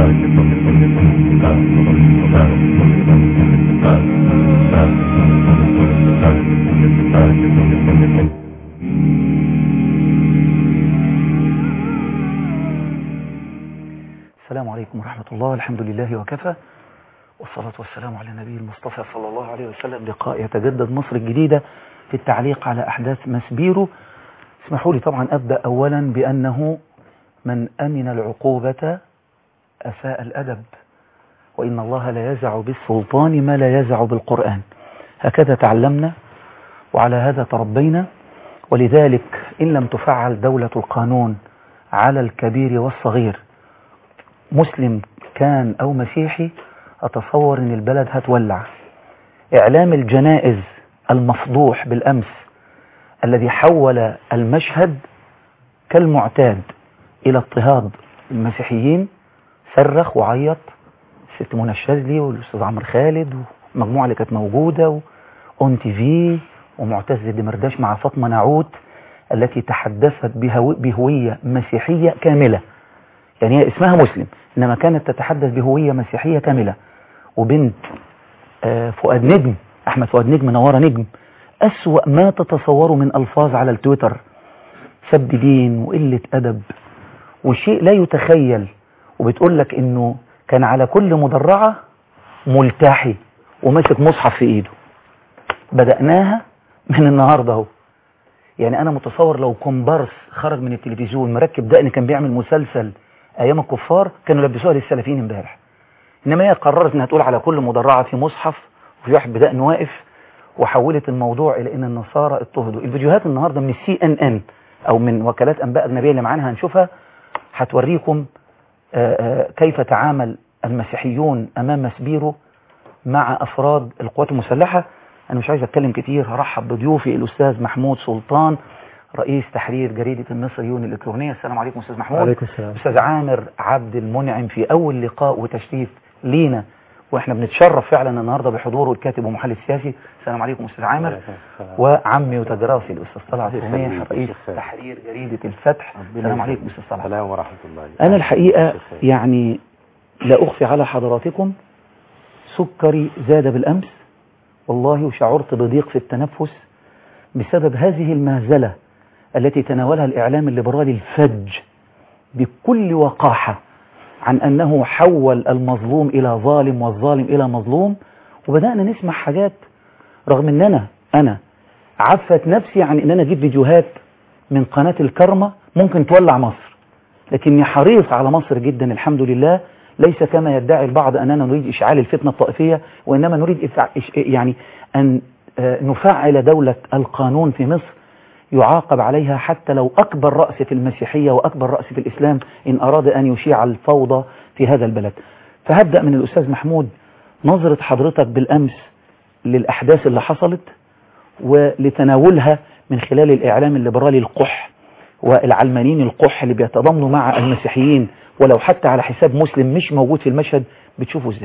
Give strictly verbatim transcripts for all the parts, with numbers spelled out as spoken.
السلام عليكم ورحمة الله. الحمد لله وكفى، والصلاة والسلام على النبي المصطفى صلى الله عليه وسلم. لقاء يتجدد مصر الجديدة في التعليق على أحداث مسبيرو. اسمحوا لي طبعا أبدأ أولا بأنه من أمن العقوبة أساء الأدب، وإن الله لا يزع بالسلطان ما لا يزع بالقرآن. هكذا تعلمنا وعلى هذا تربينا، ولذلك إن لم تفعل دولة القانون على الكبير والصغير مسلم كان أو مسيحي أتصور أن البلد هتولع. إعلام الجنائز المفضوح بالأمس الذي حول المشهد كالمعتاد إلى اضطهاد المسيحيين، صرخ وعيط الست منى الشاذلي والأستاذ عمرو خالد والمجموعة اللي كانت موجودة وأون تي في ومعتز الدمرداش مع فاطمة نعوت التي تحدثت بهو بهوية مسيحية كاملة. يعني هي اسمها مسلم إنما كانت تتحدث بهوية مسيحية كاملة. وبنت فؤاد نجم، أحمد فؤاد نجم، نوارة نجم، أسوأ ما تتصوروا من ألفاظ على التويتر، سب دين وقلة أدب وشيء لا يتخيل. وبتقول لك إنه كان على كل مدرعة ملتحي وماسك مصحف في إيده. بدأناها من النهاردة اهو. يعني أنا متصور لو كومبارس خرج من التلفزيون مركب دقن كان بيعمل مسلسل أيام الكفار كانوا لبسوها للسلفيين امبارح. إنما هي قررت إنها تقول على كل مدرعة في مصحف وفي واحد بدقن واقف، وحولت الموضوع إلى إن النصارى اضطهدوا. الفيديوهات النهاردة من السي ان ان أو من وكالات أنباء أجنبية اللي معانا هنشوفها هتوريكم كيف تعامل المسيحيون أمام مسبيرو مع أفراد القوات المسلحة. أنا مش عايز أتكلم كتير، هرحب بضيوفي الأستاذ محمود سلطان رئيس تحرير جريدة المصريون الإلكترونية. السلام عليكم أستاذ محمود. وعليكم السلام. أستاذ عامر عبد المنعم في أول لقاء وتشريف لينا، وإحنا بنتشرف فعلا النهاردة بحضوره الكاتب ومحلل سياسي. السلام عليكم أستاذ عامر. وعمي وتدراسي الأستاذ طلعت سميح رئيس تحرير جريدة الفتح. السلام عليكم أستاذ طلعت. السلام ورحمة الله. أنا الحقيقة يعني لا أخفي على حضراتكم سكري زاد بالأمس والله، وشعرت بضيق في التنفس بسبب هذه المهزلة التي تناولها الإعلام الليبرالي الفج بكل وقاحة عن أنه حول المظلوم إلى ظالم والظالم إلى مظلوم. وبدأنا نسمع حاجات رغم أن أنا أنا عفت نفسي عن أن أنا أجيب فيديوهات من قناة الكرمة ممكن تولع مصر، لكني حريص على مصر جدا الحمد لله. ليس كما يدعي البعض أننا نريد إشعال الفتنة الطائفية، وإنما نريد يعني أن نفعل دولة القانون في مصر يعاقب عليها حتى لو أكبر رأس في المسيحية وأكبر رأس في الإسلام إن أراد أن يشيع الفوضى في هذا البلد. فهبدأ من الأستاذ محمود، نظرة حضرتك بالأمس للأحداث اللي حصلت ولتناولها من خلال الإعلام الليبرالي القح والعلمانيين القح اللي بيتضامنوا مع المسيحيين ولو حتى على حساب مسلم مش موجود في المشهد، بتشوفه ازاي؟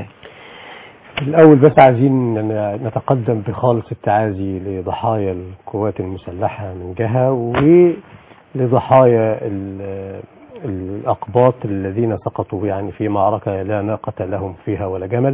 الأول بس عايزين نتقدم بخالص التعازي لضحايا القوات المسلحة من جهة، ولضحايا الأقباط الذين سقطوا يعني في معركة لا ناقة لهم فيها ولا جمل،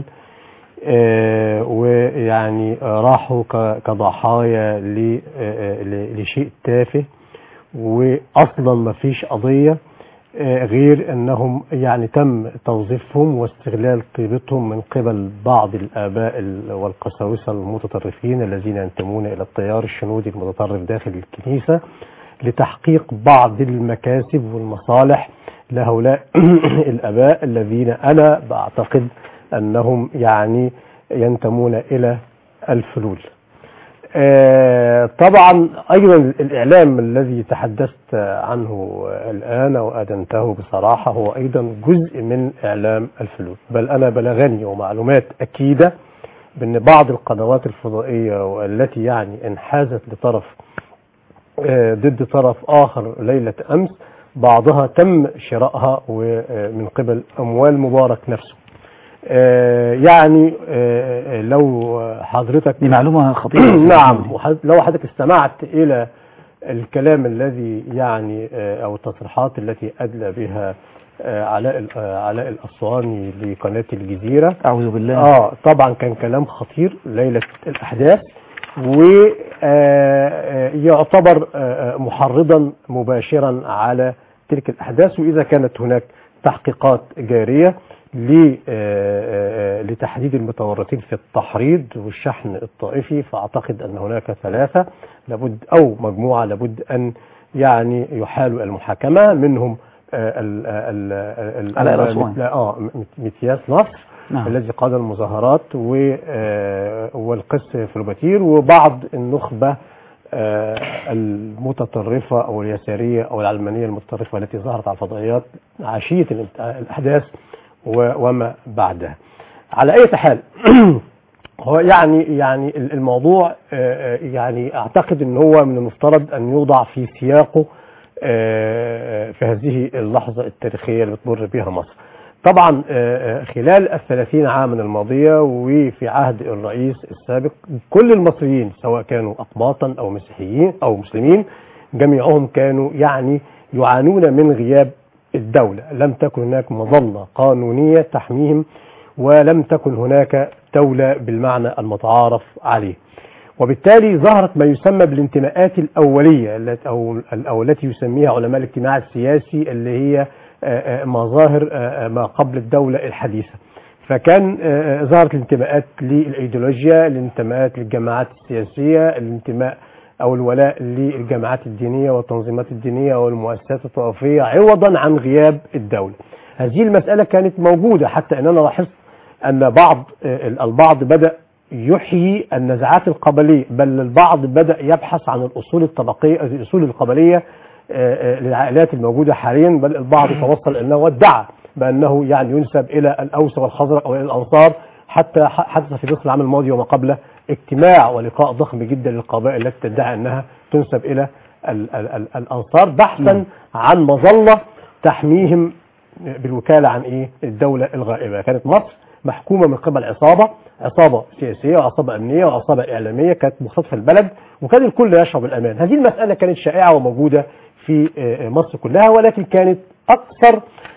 ويعني راحوا كضحايا لشيء تافه، وأصلا ما فيش قضية غير أنهم يعني تم توظيفهم واستغلال قيمتهم من قبل بعض الآباء والقساوسة المتطرفين الذين ينتمون إلى التيار الشنودي المتطرف داخل الكنيسة لتحقيق بعض المكاسب والمصالح لهؤلاء الآباء الذين أنا بعتقد أنهم يعني ينتمون إلى الفلول. آه طبعا أيضا الإعلام الذي تحدثت عنه الآن وأدنته بصراحة هو أيضا جزء من إعلام الفلول، بل أنا بلغني ومعلومات أكيدة بأن بعض القنوات الفضائية والتي يعني انحازت لطرف آه ضد طرف آخر ليلة أمس بعضها تم شرائها من قبل أموال مبارك نفسه. آه يعني آه لو حضرتك دي معلومة خطيرة نعم، لو حضرتك استمعت إلى الكلام الذي يعني آه أو التصريحات التي أدلى بها علاء علاء الأسواني لقناة الجزيرة. أعوذ بالله. اه طبعا كان كلام خطير ليلة الأحداث، ويعتبر محرضا مباشرا على تلك الأحداث. وإذا كانت هناك تحقيقات جارية لتحديد المتورطين في التحريض والشحن الطائفي، فأعتقد أن هناك ثلاثة لابد أو مجموعة لابد أن يعني يحالوا المحاكمة، منهم علاء الأسواني اه متياس نصر نعم. الذي قاد المظاهرات والقس فلوباتير، وبعض النخبة المتطرفة أو اليسارية أو العلمانية المتطرفة التي ظهرت على الفضائيات عشية الأحداث وما بعدها. على أي حال هو يعني يعني الموضوع يعني أعتقد أن هو من المفترض أن يوضع في سياقه في هذه اللحظة التاريخية اللي بتمر بها مصر. طبعا خلال الثلاثين عاما الماضية وفي عهد الرئيس السابق كل المصريين سواء كانوا أقباطا أو مسيحيين أو مسلمين جميعهم كانوا يعني يعانون من غياب الدولة. لم تكن هناك مظلة قانونية تحميهم، ولم تكن هناك دولة بالمعنى المتعارف عليه، وبالتالي ظهرت ما يسمى بالانتماءات الأولية أو أو التي يسميها علماء الاجتماع السياسي اللي هي مظاهر ما قبل الدولة الحديثة. فكان ظهرت الانتماءات للإيديولوجيا، الانتماءات للجماعات السياسية، الانتماء أو الولاء للجماعات الدينية والتنظيمات الدينية والمؤسسات الطائفية عوضا عن غياب الدولة. هذه المسألة كانت موجودة، حتى أننا لاحظت أن بعض البعض بدأ يحيي النزعات القبلية، بل البعض بدأ يبحث عن الأصول الطبقية الأصول القبلية للعائلات الموجودة حاليا، بل البعض توصل أنه وادعى بأنه يعني ينسب إلى الأوس والخزرج أو إلى الأنصار، حتى حدث في مصر العام الماضي وما قبله اجتماع ولقاء ضخم جدا للقبائل التي تدعي أنها تنسب إلى ال ال ال الأنصار بحثا عن مظلة تحميهم بالوكالة عن إيه الدولة الغائبة. كانت مصر محكومة من قبل عصابة عصابة سياسية وعصابة أمنية وعصابة إعلامية كانت مختطفة البلد، وكان الكل يشعر بالأمان. هذه المسألة كانت شائعة وموجودة في مصر كلها، ولكن كانت أكثر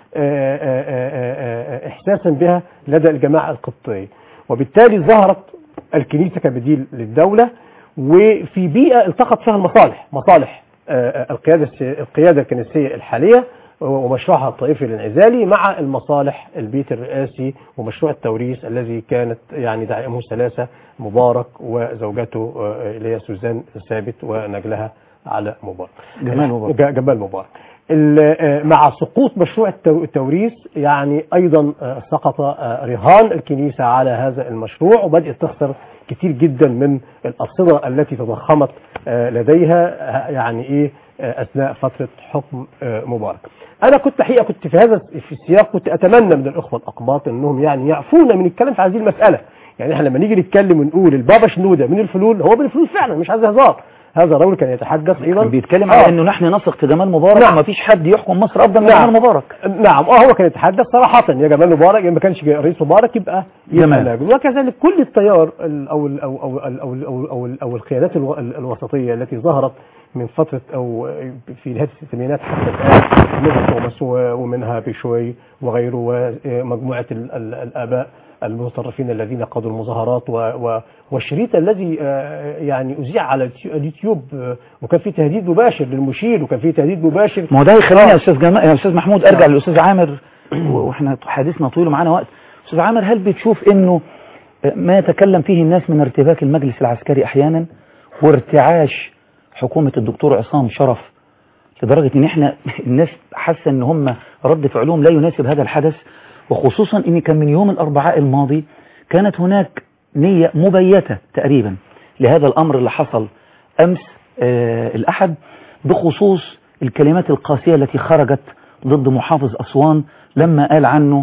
إحساسا بها لدى الجماعة القبطية، وبالتالي ظهرت الكنيسة كبديل للدولة، وفي بيئة التقط فيها المصالح مصالح القيادة القيادة الكنسية الحالية ومشروعها الطائفي الانعزالي مع المصالح البيت الرئاسي ومشروع التوريث الذي كانت يعني داعمه ثلاثة مبارك وزوجته اللي هي سوزان ثابت ونجلها على مبارك جمال مبارك جمال مبارك. مع سقوط مشروع التوريث يعني أيضا سقط رهان الكنيسة على هذا المشروع، وبدأت تخسر كتير جدا من الأرصدة التي تضخمت لديها يعني إيه أثناء فترة حكم مبارك. أنا كنت حقيقة كنت في هذا في السياق كنت أتمنى من الأخوة الأقباط أنهم يعني يعفونا من الكلام في هذه المسألة. يعني احنا لما نيجي نتكلم ونقول البابا شنودة من الفلول، هو من الفلول فعلا مش عايز هزار. هذا الرجل كان يتحدث ايضا بيتكلم على آه. انه نحن نثق في جمال مبارك، نعم. وما فيش حد يحكم مصر افضل من نعم. جمال مبارك. نعم اه هو كان يتحدث صراحه يا جمال مبارك، ما كانش رئيس مبارك يبقى جمال. وكذلك كل التيار او ال او او او او او, أو القيادات الوسطيه التي ظهرت من فتره او في نهايه الثمانينات حتى الان، منها توماس ومنها بيشوي وغيره، ومجموعه الاباء المتطرفين الذين قادوا المظاهرات والشريط الذي يعني أذيع على اليوتيوب، وكان في تهديد مباشر للمشير وكان في تهديد مباشر. ما هو ده يخليني يا استاذ جمال يا استاذ محمود ارجع للاستاذ عامر واحنا حديثنا طويل ومعانا وقت. استاذ عامر، هل بتشوف انه ما يتكلم فيه الناس من ارتباك المجلس العسكري احيانا وارتعاش حكومة الدكتور عصام شرف لدرجة ان احنا الناس حاسة ان هم رد فعلهم لا يناسب هذا الحدث، وخصوصا ان كان من يوم الاربعاء الماضي كانت هناك نية مبيتة تقريبا لهذا الامر اللي حصل امس آه الاحد، بخصوص الكلمات القاسية التي خرجت ضد محافظ اسوان لما قال عنه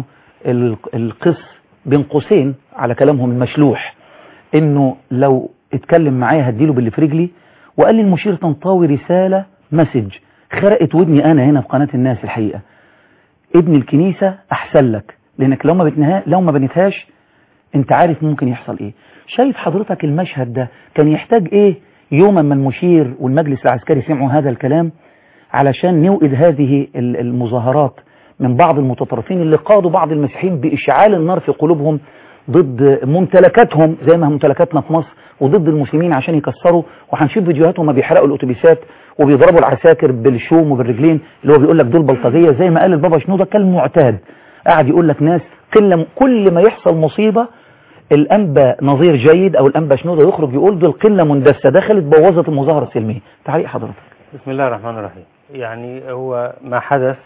القس بين قوسين على كلامهم المشلوح انه لو اتكلم معايا هديله باللي في رجلي، وقال لي المشير طنطاوي رسالة مسج خرقت ودني انا هنا في قناة الناس. الحقيقة ابن الكنيسة احسن لك، لانك لو ما بتنها لو ما بنتهاش انت عارف ممكن يحصل ايه. شايف حضرتك المشهد ده كان يحتاج ايه يوما ما المشير والمجلس العسكري سمعوا هذا الكلام علشان نوقد هذه المظاهرات من بعض المتطرفين اللي قادوا بعض المسيحيين بإشعال النار في قلوبهم ضد ممتلكاتهم زي ما ممتلكاتنا في مصر وضد المسلمين عشان يكسروا. وهنشوف فيديوهاتهم ما بيحرقوا الأتوبيسات وبيضربوا العساكر بالشوم وبالرجلين اللي هو بيقول لك دول بلطجية زي ما قال البابا شنودة كالمعتاد. قاعد يقول لك ناس كل كل ما يحصل مصيبة الأنبا نظير جيد أو الأنبا شنودة يخرج يقول دول قلة مندسة دخلت بوظت المظاهرة السلمية. تعليق حضرتك. بسم الله الرحمن الرحيم. يعني هو ما حدث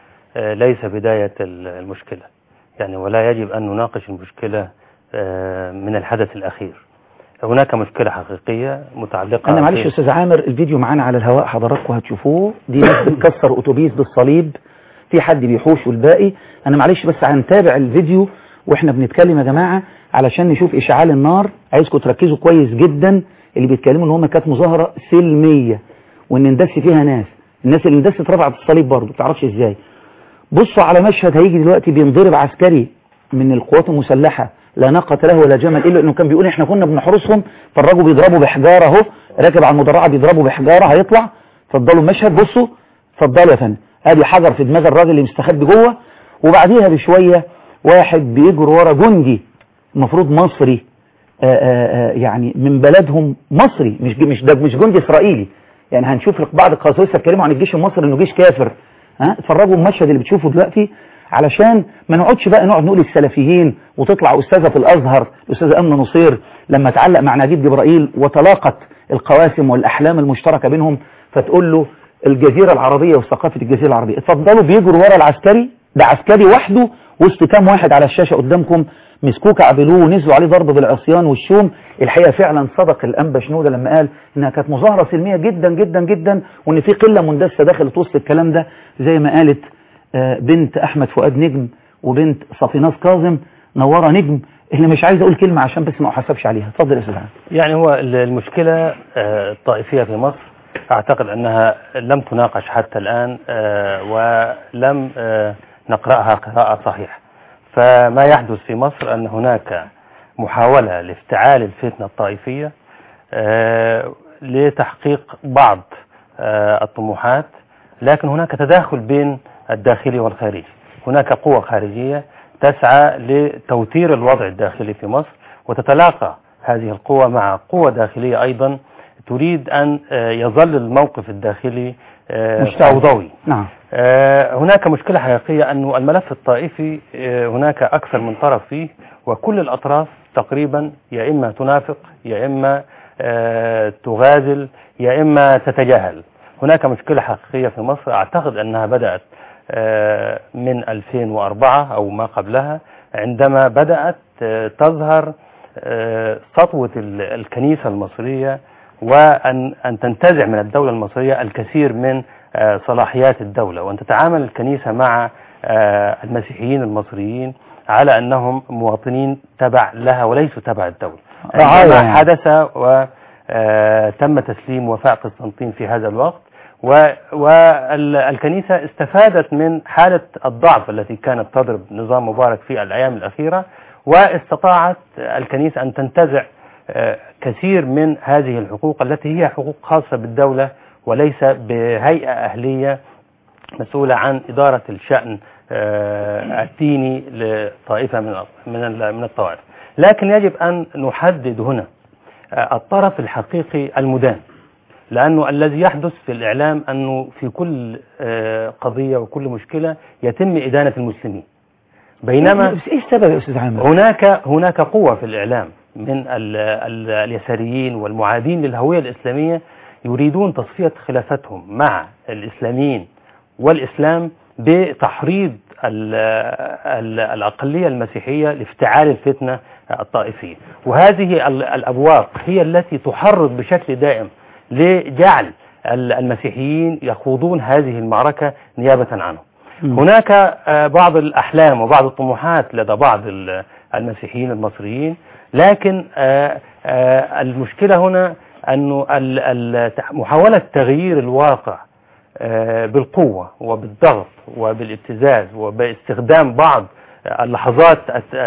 ليس بداية المشكلة، يعني ولا يجب أن نناقش المشكلة من الحدث الأخير. هناك مشكلة حقيقية متعلقة. أنا معلش أستاذ عامر الفيديو معانا على الهواء حضراتكم هتشوفوه. دي ناس بتكسر أتوبيس بالصليب، في حد بيحوش والباقي. أنا معلش بس هنتابع الفيديو وإحنا بنتكلم يا جماعة علشان نشوف إشعال النار. عايزكم تركزوا كويس جدا اللي بيتكلموا إن هم كانت مظاهرة سلمية وإن اندس فيها ناس. الناس اللي اندست رفعت الصليب برضه بتعرفش إزاي. بصوا على مشهد هيجي دلوقتي بينضرب عسكري من القوات المسلحة لا ناقة له ولا جمل إلا إنه كان بيقول إحنا كنا بنحرسهم فالراجل بيضربوا بحجارة أهو راكب على المدرعة بيضربوا بحجارة هيطلع. اتفضلوا المشهد بصوا اتفضلوا يا فندم. ادي حجر في دماغ الراجل اللي مستخبي جوه وبعديها بشوية واحد بيجري ورا جندي المفروض مصري آآ آآ يعني من بلدهم مصري مش مش ده مش جندي إسرائيلي. يعني هنشوف بعض القساوسة اتكلموا عن الجيش المصري إنه جيش كافر. ها اتفرجوا المشهد اللي بتشوفه دلوقتي علشان ما نقعدش بقى نقعد نقول السلفيين وتطلع أستاذة في الأزهر الأستاذة أمنة نصير لما تعلق مع نجيب جبرائيل وتلاقت القواسم والأحلام المشتركة بينهم فتقول له الجزيرة العربية وثقافة الجزيرة العربية. اتفضلوا بيجروا ورا العسكري ده عسكري وحده وسط كام واحد على الشاشة قدامكم مسكوه كعبلوه ونزلوا عليه ضرب بالعصيان والشوم. الحقيقة فعلا صدق الأنبا شنودة لما قال إنها كانت مظاهرة سلمية جدا جدا جدا وإن في قلة مندسة دخلت وسط الكلام ده زي ما قالت بنت أحمد فؤاد نجم وبنت صفيناس كاظم نورة نجم اللي مش عايز أقول كلمة عشان بس ما أحسبش عليها. اتفضل يا أستاذ. يعني هو المشكلة الطائفية في مصر أعتقد أنها لم تناقش حتى الآن ولم نقرأها قراءة صحيحة. فما يحدث في مصر أن هناك محاولة لافتعال الفتنة الطائفية لتحقيق بعض الطموحات، لكن هناك تداخل بين الداخلي والخارجي. هناك قوة خارجية تسعى لتوتير الوضع الداخلي في مصر وتتلاقى هذه القوة مع قوة داخلية أيضا تريد أن يظل الموقف الداخلي فوضوي. نعم. هناك مشكلة حقيقية أن الملف الطائفي هناك أكثر من طرف فيه وكل الأطراف تقريبا يا إما تنافق يا إما تغازل يا إما تتجاهل. هناك مشكلة حقيقية في مصر أعتقد أنها بدأت من ألفين وأربعة أو ما قبلها عندما بدأت تظهر سطوة الكنيسة المصرية وأن أن تنتزع من الدولة المصرية الكثير من صلاحيات الدولة وأن تتعامل الكنيسة مع المسيحيين المصريين على أنهم مواطنين تبع لها وليسوا تبع الدولة. ما حدث وتم تسليم وفاء قسطنطين في هذا الوقت والكنيسة استفادت من حالة الضعف التي كانت تضرب نظام مبارك في الأيام الأخيرة واستطاعت الكنيسة أن تنتزع كثير من هذه الحقوق التي هي حقوق خاصة بالدولة وليس بهيئة أهلية مسؤولة عن إدارة الشأن الديني لطائفة من من من الطوائف. لكن يجب أن نحدد هنا الطرف الحقيقي المدان، لأنه الذي يحدث في الإعلام أنه في كل قضية وكل مشكلة يتم إدانة المسلمين، بينما إيش السبب يا أستاذ عامر؟ هناك هناك قوة في الإعلام من ال ال اليساريين والمعادين للهوية الإسلامية يريدون تصفية خلافتهم مع الإسلاميين والإسلام بتحريض ال ال الأقلية المسيحية لافتعال الفتنة الطائفية، وهذه الأبواق هي التي تحرض بشكل دائم لجعل المسيحيين يخوضون هذه المعركة نيابة عنهم. م. هناك بعض الأحلام وبعض الطموحات لدى بعض المسيحيين المصريين، لكن المشكلة هنا أنه محاولة تغيير الواقع بالقوة وبالضغط وبالابتزاز وباستخدام بعض اللحظات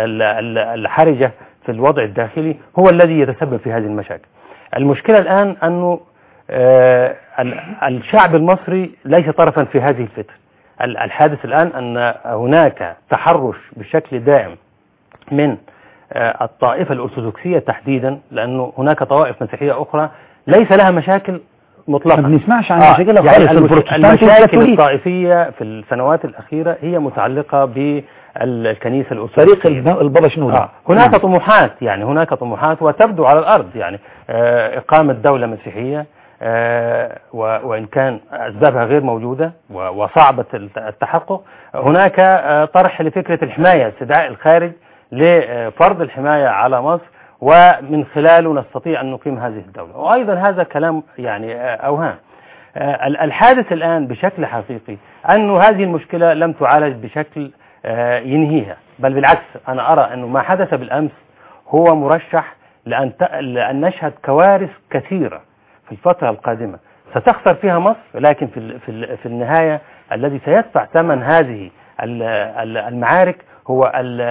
الحرجة في الوضع الداخلي هو الذي يتسبب في هذه المشاكل. المشكلة الآن أنه الشعب المصري ليس طرفا في هذه الفتنة. الحادث الآن أن هناك تحرش بشكل دائم من الطائفة الأرثوذكسية تحديدا، لأنه هناك طوائف مسيحية أخرى ليس لها مشاكل مطلقا. ما بنسمعش عن آه مشاكلها يعني خالص. البروتستانت المشاكل الطائفية في السنوات الأخيرة هي متعلقة بالكنيسة الأرثوذكسية، طريق البابا شنودة. آه هناك نعم. طموحات، يعني هناك طموحات وتبدو على الأرض، يعني آه إقامة دولة مسيحية، آه وإن كان أسبابها غير موجودة وصعبة التحقق. هناك آه طرح لفكرة الحماية، استدعاء الخارج لفرض الحماية على مصر، ومن خلاله نستطيع أن نقيم هذه الدولة. وأيضا هذا كلام يعني أوهام. الحادث الآن بشكل حقيقي أن هذه المشكلة لم تعالج بشكل ينهيها، بل بالعكس أنا أرى أنه ما حدث بالأمس هو مرشح لأن لأن نشهد كوارث كثيرة في الفترة القادمة ستخسر فيها مصر، لكن في في النهاية الذي سيدفع ثمن هذه المعارك هو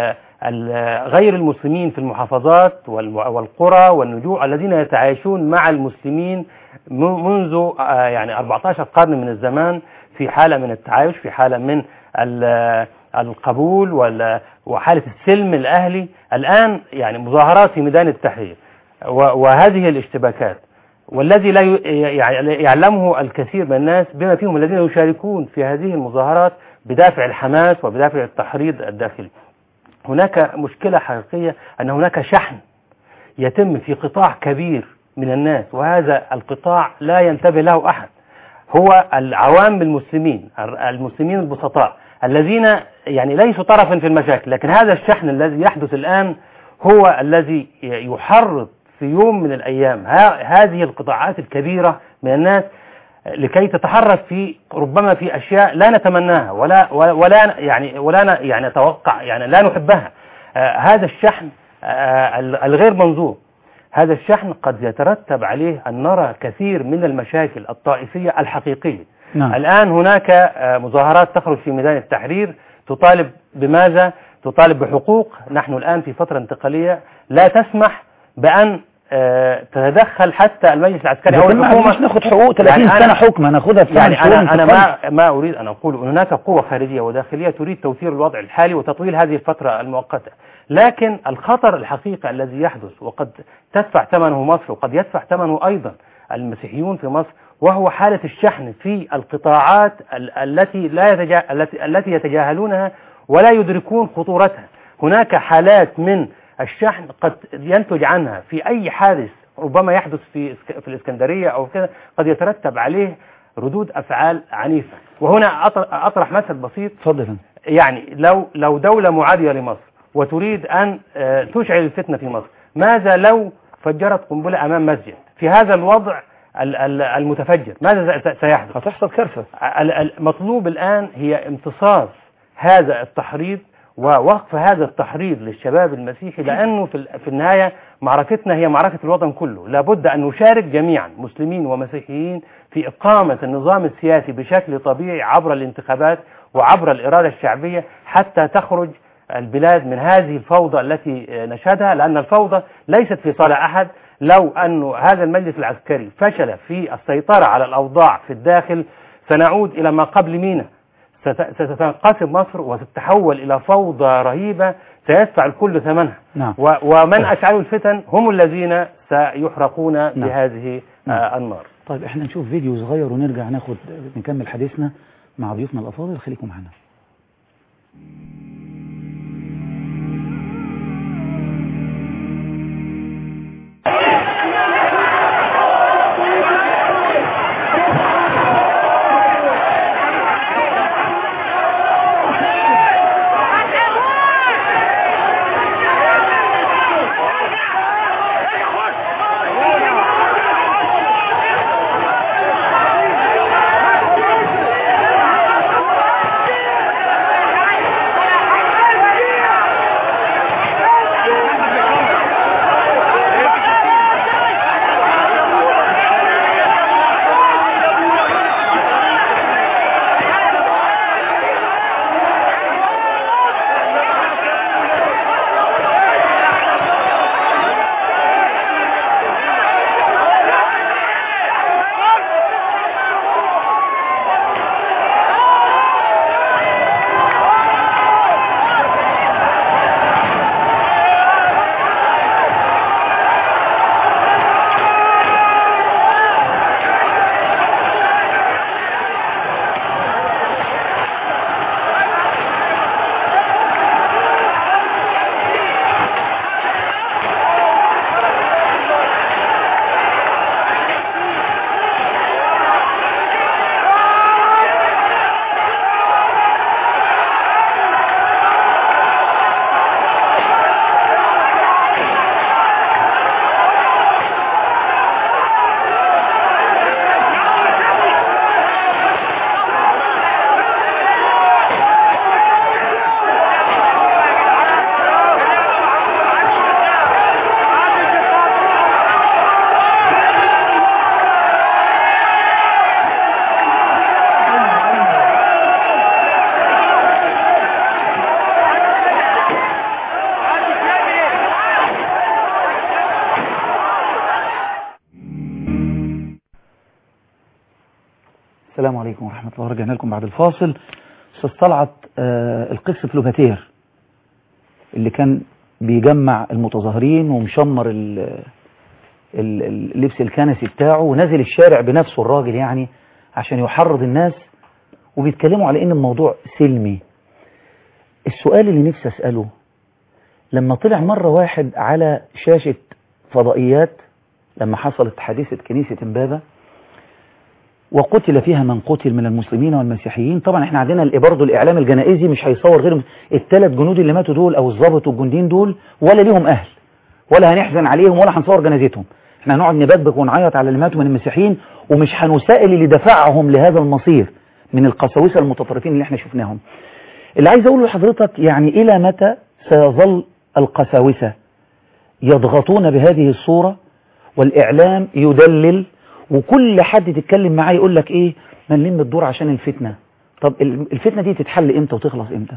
غير المسلمين في المحافظات والقرى والنجوع الذين يتعايشون مع المسلمين منذ يعني أربعة عشر قرن من الزمان في حالة من التعايش، في حالة من القبول وحالة السلم الأهلي. الآن يعني مظاهرات في ميدان التحرير وهذه الاشتباكات، والذي لا يعلمه الكثير من الناس بما فيهم الذين يشاركون في هذه المظاهرات بدافع الحماس وبدافع التحريض الداخلي. هناك مشكلة حقيقية أن هناك شحن يتم في قطاع كبير من الناس، وهذا القطاع لا ينتبه له أحد، هو العوام المسلمين المسلمين البسطاء الذين يعني ليسوا طرفا في المشاكل، لكن هذا الشحن الذي يحدث الآن هو الذي يحرض في يوم من الأيام هذه القطاعات الكبيرة من الناس لكي تتحرك في ربما في أشياء لا نتمناها ولا ولا يعني ولا يعني نتوقع يعني لا نحبها. آه هذا الشحن آه الغير منظور، هذا الشحن قد يترتب عليه أن نرى كثير من المشاكل الطائفية الحقيقية. نعم. الآن هناك آه مظاهرات تخرج في ميدان التحرير تطالب بماذا؟ تطالب بحقوق. نحن الآن في فترة انتقالية لا تسمح بأن أه تتدخل حتى المجلس العسكري او الحكومه. مش ناخد حقوق ثلاثين يعني سنه حكم ناخدها في يعني انا انا ما ما اريد ان اقول ان هناك قوه خارجيه وداخليه تريد توفير الوضع الحالي وتطويل هذه الفتره المؤقته، لكن الخطر الحقيقي الذي يحدث وقد تدفع ثمنه مصر وقد يدفع ثمنه ايضا المسيحيون في مصر، وهو حاله الشحن في القطاعات التي لا يتجا... التي التي يتجاهلونها ولا يدركون خطورتها. هناك حالات من الشحن قد ينتج عنها في أي حادث ربما يحدث في في الإسكندرية أو كذا قد يترتب عليه ردود أفعال عنيفة. وهنا أطرح مثل بسيط. تفضل. يعني لو لو دولة معادية لمصر وتريد أن تشعل الفتنة في مصر، ماذا لو فجرت قنبلة أمام مسجد؟ في هذا الوضع المتفجر ماذا سيحدث؟ هتحصل كارثة. المطلوب الآن هي امتصاص هذا التحريض ووقف هذا التحريض للشباب المسيحي، لأنه في النهاية معركتنا هي معركة الوطن كله. لابد أن نشارك جميعا مسلمين ومسيحيين في إقامة النظام السياسي بشكل طبيعي عبر الانتخابات وعبر الإرادة الشعبية حتى تخرج البلاد من هذه الفوضى التي نشهدها، لأن الفوضى ليست في صالح أحد. لو أن هذا المجلس العسكري فشل في السيطرة على الأوضاع في الداخل سنعود إلى ما قبل مينا، ستنقسم مصر وتتحول إلى فوضى رهيبة سيدفع الكل ثمنها. نعم. ومن أشعلوا الفتن هم الذين سيحرقون نعم. بهذه نعم. آه النار. طيب احنا نشوف فيديو صغير ونرجع ناخد نكمل حديثنا مع ضيوفنا الأفاضل. خليكم معنا. السلام عليكم ورحمة الله. رجعنا لكم بعد الفاصل. أستاذ طلعت، آه القس فلوباتير اللي كان بيجمع المتظاهرين ومشمر اللبس الكنسي بتاعه ونزل الشارع بنفسه الراجل يعني عشان يحرض الناس، وبيتكلموا على ان الموضوع سلمي. السؤال اللي نفسي اسأله، لما طلع مرة واحد على شاشة فضائيات لما حصلت حادثة كنيسة امبابة وقتل فيها من قتل من المسلمين والمسيحيين، طبعا احنا عندنا برضه الاعلام الجنائزي مش هيصور غير الثلاث جنود اللي ماتوا دول او الضابط والجندين دول، ولا ليهم اهل ولا هنحزن عليهم ولا هنصور جنازتهم. احنا هنقعد نبكبك ونعيط على اللي ماتوا من المسيحيين ومش هنسائل اللي دفعهم لهذا المصير من القساوسه المتطرفين اللي احنا شفناهم. اللي عايز اقوله لحضرتك، يعني الى متى سيظل القساوسه يضغطون بهذه الصوره والاعلام يدلل، وكل حد تتكلم معاه يقول لك ايه، ما نلم الدور عشان الفتنه. طب الفتنه دي تتحل امتى وتخلص امتى؟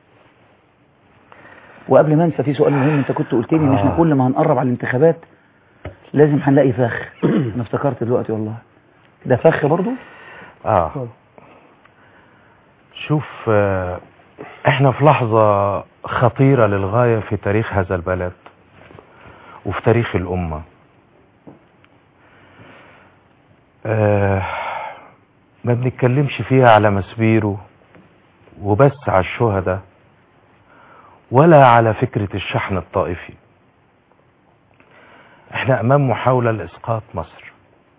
وقبل ما انسى، في سؤال مهم انت كنت قلت لي ان احنا كل ما هنقرب على الانتخابات لازم هنلاقي فخ. انا افتكرت دلوقتي والله ده فخ برضو. اه شوف، آه احنا في لحظة خطيرة للغاية في تاريخ هذا البلد وفي تاريخ الأمة. آه ما بنتكلمش فيها على مسبيره وبس على الشهداء ولا على فكرة الشحن الطائفي. احنا امام محاولة لإسقاط مصر.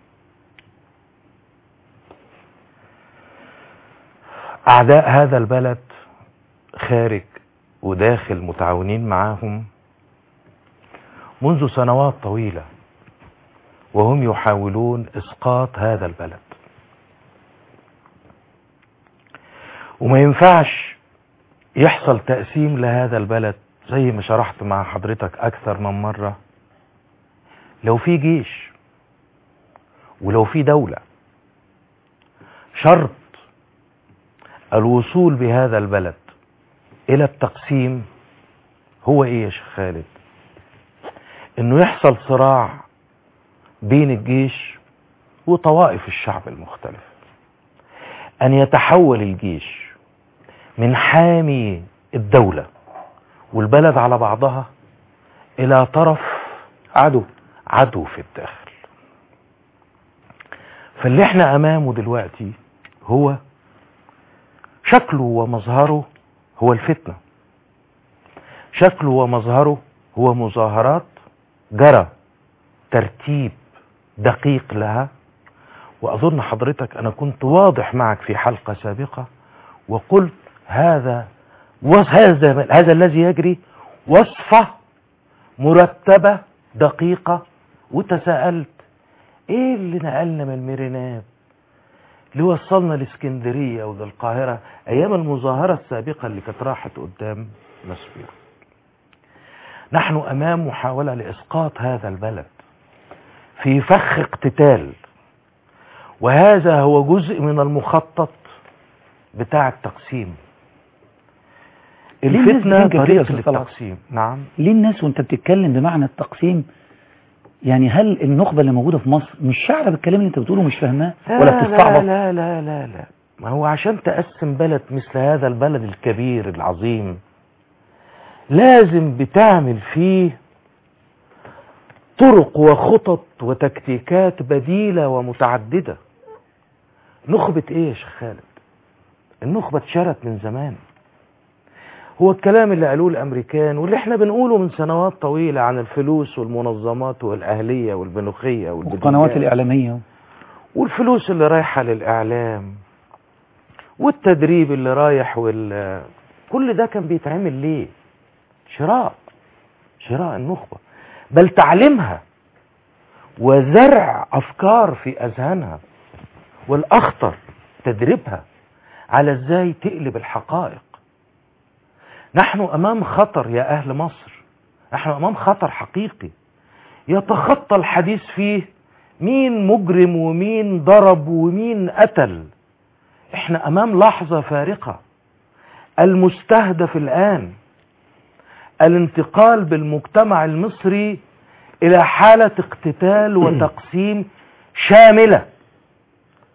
اعداء هذا البلد خارج وداخل متعاونين معاهم منذ سنوات طويلة، وهم يحاولون إسقاط هذا البلد. وما ينفعش يحصل تقسيم لهذا البلد زي ما شرحت مع حضرتك أكثر من مرة. لو في جيش ولو في دولة، شرط الوصول بهذا البلد إلى التقسيم هو إيه يا شيخ خالد؟ إنه يحصل صراع بين الجيش وطوائف الشعب المختلف، أن يتحول الجيش من حامي الدولة والبلد على بعضها إلى طرف عدو عدو في الداخل. فاللي احنا أمامه دلوقتي هو شكله ومظهره هو الفتنة، شكله ومظهره هو مظاهرات جرى ترتيب دقيق لها. وأظن حضرتك أنا كنت واضح معك في حلقة سابقة وقلت هذا هذا هذا الذي يجري وصفة مرتبة دقيقة. وتساءلت ايه اللي نقلنا من الميريناب اللي وصلنا لاسكندرية وللقاهرة ايام المظاهرة السابقة اللي كانت راحت قدام مسبير. نحن امام محاولة لاسقاط هذا البلد في فخ اقتتال، وهذا هو جزء من المخطط بتاع التقسيم. الفتنة طريقة للتقسيم. نعم. ليه الناس وانت بتتكلم بمعنى التقسيم، يعني هل النخبة اللي موجودة في مصر مش شعر بالكلام اللي انت بتقوله مش فاهماه ولا بتستعبط؟ لا لا لا لا، ما هو عشان تقسم بلد مثل هذا البلد الكبير العظيم لازم بتعمل فيه طرق وخطط وتكتيكات بديلة ومتعددة. نخبة ايه يا شيخ خالد؟ النخبة اتشرت من زمان. هو الكلام اللي قالوه الامريكان واللي احنا بنقوله من سنوات طويلة عن الفلوس والمنظمات والاهلية والبنوخية والقنوات الاعلامية والفلوس اللي رايحة للاعلام والتدريب اللي رايح وال كل ده كان بيتعمل ليه؟ شراء شراء النخبة، بل تعليمها وزرع افكار في اذهانها، والاخطر تدريبها على ازاي تقلب الحقائق. نحن امام خطر يا اهل مصر، نحن امام خطر حقيقي يتخطى الحديث فيه مين مجرم ومين ضرب ومين قتل. احنا امام لحظة فارقة. المستهدف الان الانتقال بالمجتمع المصري الى حالة اقتتال وتقسيم شاملة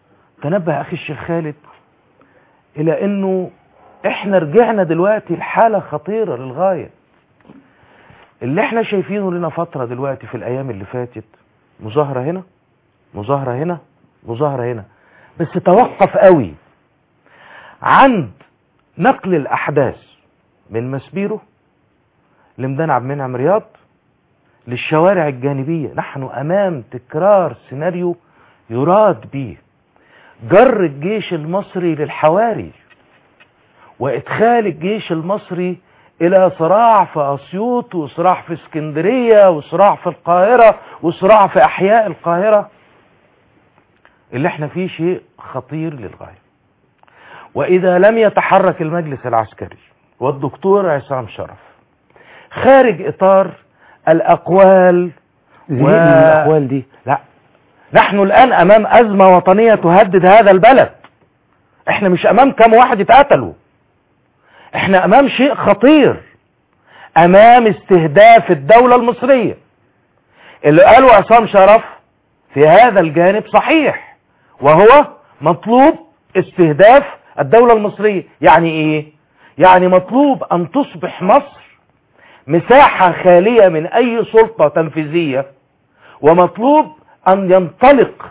تنبه أخي الشيخ خالد إلى أنه إحنا رجعنا دلوقتي لحالة خطيرة للغاية. اللي إحنا شايفينه لنا فترة دلوقتي في الأيام اللي فاتت، مظاهرة هنا مظاهرة هنا مظاهرة هنا، بس توقف قوي عند نقل الأحداث من مسبيرو لميدان عبد المنعم رياض للشوارع الجانبية. نحن أمام تكرار سيناريو يراد به جر الجيش المصري للحواري وإدخال الجيش المصري إلى صراع في أسيوط وصراع في اسكندرية وصراع في القاهرة وصراع في أحياء القاهرة. اللي احنا فيه شيء خطير للغاية. وإذا لم يتحرك المجلس العسكري والدكتور عصام شرف خارج إطار الأقوال و... من الأقوال دي، لا، نحن الآن أمام أزمة وطنية تهدد هذا البلد. احنا مش أمام كم واحد اتقتلوا، احنا أمام شيء خطير، أمام استهداف الدولة المصرية. اللي قاله عصام شرف في هذا الجانب صحيح، وهو مطلوب استهداف الدولة المصرية. يعني ايه؟ يعني مطلوب ان تصبح مصر مساحة خالية من اي سلطة تنفيذية، ومطلوب ان ينطلق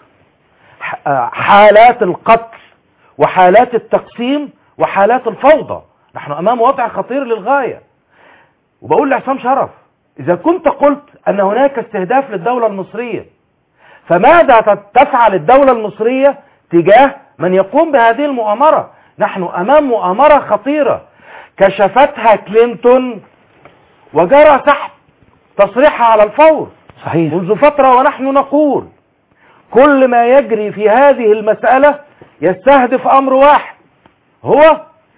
حالات القتل وحالات التقسيم وحالات الفوضى. نحن امام وضع خطير للغاية. وبقول لعصام شرف، اذا كنت قلت ان هناك استهداف للدولة المصرية، فماذا تفعل الدولة المصرية تجاه من يقوم بهذه المؤامرة؟ نحن أمام مؤامرة خطيرة كشفتها كلينتون وجرى سحب تصريحها على الفور صحيح منذ فترة، ونحن نقول كل ما يجري في هذه المسألة يستهدف أمر واحد، هو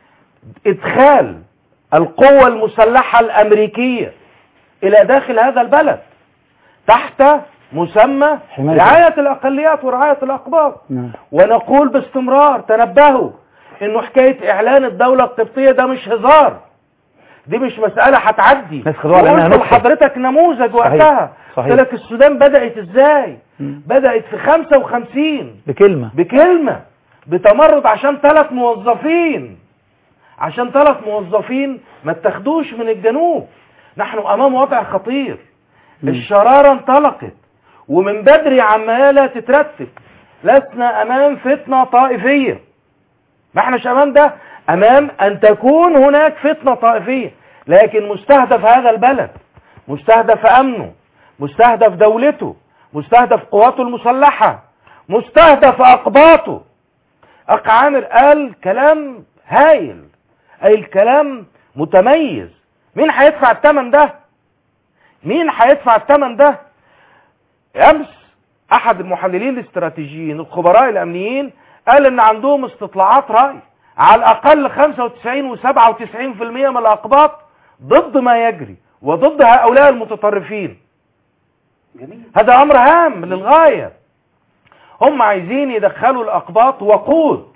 إدخال القوة المسلحة الأمريكية إلى داخل هذا البلد تحت مسمى رعاية الأقليات ورعاية الأقباط. نعم. ونقول باستمرار تنبهوا إنه حكاية إعلان الدولة القبطية ده مش هزار، دي مش مسألة هتعدي. وقلت لحضرتك نموذج وقتها، قلت لك السودان بدأت إزاي؟ م. بدأت في خمسة وخمسين بكلمة بكلمة بتمرد عشان ثلاث موظفين عشان ثلاث موظفين ما اتخدوش من الجنوب. نحن أمام وضع خطير. م. الشرارة انطلقت ومن بدري عمالة تترتب. لسنا أمام فتنة طائفية، ما احناش أمام ده، أمام أن تكون هناك فتنة طائفية، لكن مستهدف هذا البلد، مستهدف أمنه، مستهدف دولته، مستهدف قواته المسلحة، مستهدف أقباطه. أخ عامر قال كلام هايل، أي الكلام متميز. مين هيدفع الثمن ده؟ مين هيدفع الثمن ده؟ أمس أحد المحللين الاستراتيجيين الخبراء الأمنيين قال إن عندهم استطلاعات رأي على الأقل خمسة وتسعين وسبعة وتسعين في المية من الأقباط ضد ما يجري وضد هؤلاء المتطرفين. جميل. هذا أمر هام للغاية. هم عايزين يدخلوا الأقباط وقود.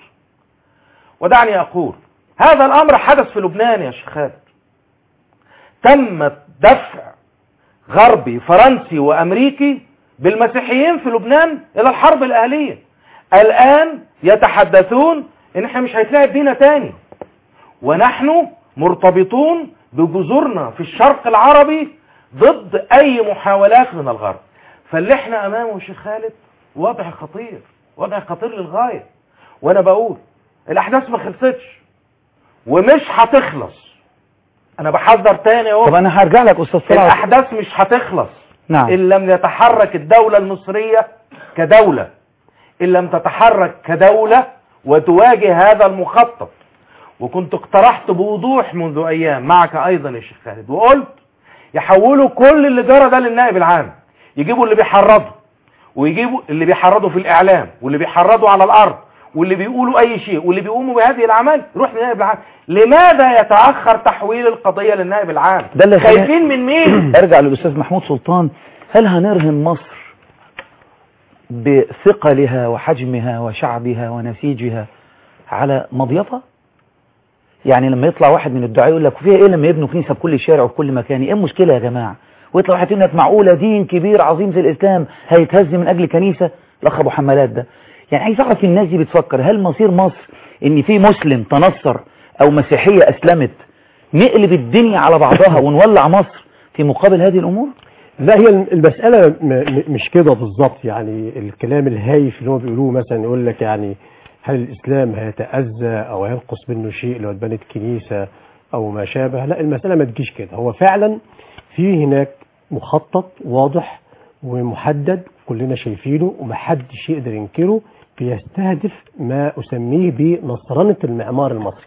ودعني أقول هذا الأمر حدث في لبنان يا شيخ خالد. تم دفع غربي فرنسي وأمريكي بالمسيحيين في لبنان إلى الحرب الأهلية. الآن يتحدثون إن احنا مش هيتلعب بينا تاني، ونحن مرتبطون بجذورنا في الشرق العربي ضد أي محاولات من الغرب. فاللي احنا أمامه شيخ خالد وضع خطير، وضع خطير للغاية. وأنا بقول الأحداث ما خلصتش ومش هتخلص. أنا بحذر تاني اهو. طب أنا هرجع لك أستاذ صلاح. الأحداث مش هتخلص. نعم. إن لم يتحرك الدولة المصرية كدولة، إن لم تتحرك كدولة وتواجه هذا المخطط. وكنت اقترحت بوضوح منذ أيام معك أيضا يا شيخ خالد، وقلت يحولوا كل اللي جرى ده للنائب العام، يجيبوا اللي بيحرضوا ويجيبوا اللي بيحرضوا في الإعلام واللي بيحرضوا على الأرض واللي بيقولوا أي شيء واللي بيقوموا بهذه الأعمال يروح للنائب العام. لماذا يتأخر تحويل القضية للنائب العام؟ ده اللي خايفين من مين؟ ارجع للأستاذ محمود سلطان. هل هنرهن مصر بثقلها وحجمها وشعبها ونسيجها على مضيفة؟ يعني لما يطلع واحد من الدعاء يقول لك فيها ايه لما يبنوا كنيسة بكل شارع وبكل مكان؟ ايه المشكلة يا جماعة؟ ويطلع واحد يقول لك معقولة دين كبير عظيم زي الإسلام هيتهز من أجل كنيسة؟ الأخ أبو حمالات ده يعني عايز اعرف الناس دي بتفكر هل مصير مصر ان في مسلم تنصر او مسيحية اسلمت نقلب الدنيا على بعضها ونولع مصر في مقابل هذه الامور؟ لا، هي المسألة مش كده بالظبط. يعني الكلام الهايف اللي هو بيقولوه مثلا يقول لك يعني هل الإسلام هيتأذى أو هينقص منه شيء لو اتبنت كنيسة أو ما شابه. لا، المسألة ما تجيش كده. هو فعلا في هناك مخطط واضح ومحدد كلنا شايفينه ومحدش يقدر ينكره، بيستهدف ما أسميه بنصرنة المعمار المصري.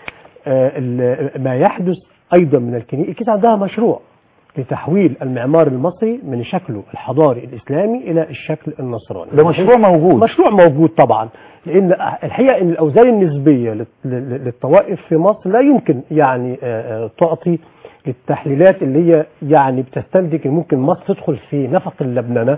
آه ما يحدث أيضا من الكنيسة، الكنيسة عندها مشروع لتحويل المعمار المصري من شكله الحضاري الإسلامي إلى الشكل النصراني. ده مشروع موجود مشروع موجود طبعا، لأن الحقيقة أن الأوزان النسبية للطوائف في مصر لا يمكن يعني تعطي للتحليلات اللي هي يعني بتستنتج ان ممكن مصر تدخل في نفق اللبنانة.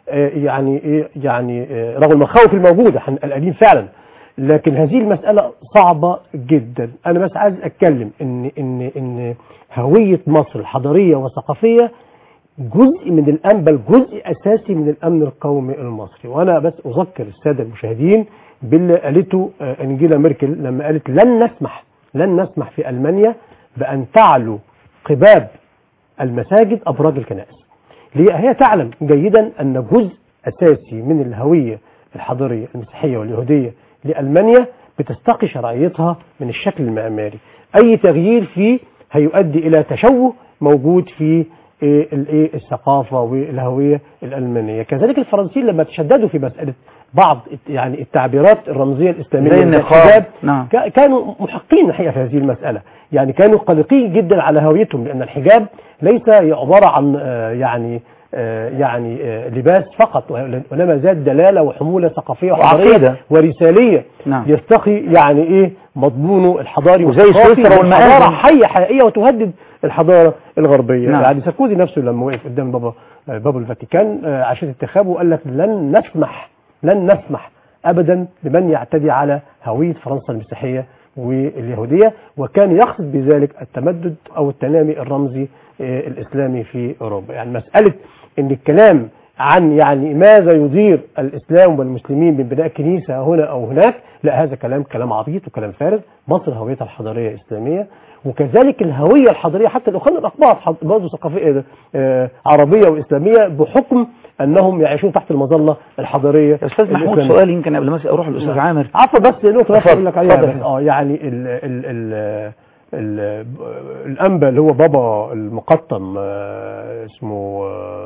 يعني يعني رغم المخاوف الموجودة احنا قلقانين فعلا، لكن هذه المسألة صعبة جدا. أنا بس عايز أتكلم إن إن إن هوية مصر الحضارية والثقافية جزء من الأمن، بل جزء أساسي من الأمن القومي المصري. وأنا بس أذكر السادة المشاهدين باللي قالته أنجيلا ميركل لما قالت لن نسمح لن نسمح في ألمانيا بأن تعلو قباب المساجد أبراج الكنائس. هي تعلم جيدا أن جزء أساسي من الهوية الحضارية المسيحية واليهودية لألمانيا بتستقي شرعيتها من الشكل المعماري. أي تغيير فيه هيؤدي إلى تشوه موجود في الثقافة والهوية الألمانية. كذلك الفرنسيين لما تشددوا في مسألة بعض يعني التعبيرات الرمزية الإسلامية زي النقاب، نعم. كانوا محقين الحقيقة في هذه المسألة، يعني كانوا قلقين جدا على هويتهم، لأن الحجاب ليس عبارة عن يعني يعني لباس فقط، وإنما زاد دلالة وحمولة ثقافية وحضارية ورسالية. نعم. يستقي يعني إيه مضمونه الحضاري وزي سويسرا والحضارة حية حقيقية وتهدد الحضارة الغربية. نعم. يعني ساركوزي نفسه لما وقف قدام بابا بابا الفاتيكان عشان انتخابه قال لك لن نسمح لن نسمح أبدا بمن يعتدي على هوية فرنسا المسيحية واليهودية، وكان يقصد بذلك التمدد أو التنامي الرمزي الإسلامي في أوروبا. يعني مسألة أن الكلام عن يعني ماذا يضير الإسلام والمسلمين من بناء كنيسة هنا أو هناك، لا، هذا كلام كلام عبيط وكلام فارغ. مصر هويتها الحضارية إسلامية، وكذلك الهوية الحضارية حتى لو كانوا الأقباط برضه ثقافية عربية وإسلامية بحكم أنهم يعيشون تحت المظلة الحضارية. يا أستاذ محمود، سؤال يمكن قبل ما أروح للأستاذ عامر. عفوا بس نقطة بس أقول لك عليها. اه يعني ال ال ال ال الأنبا اللي هو بابا المقطم اسمه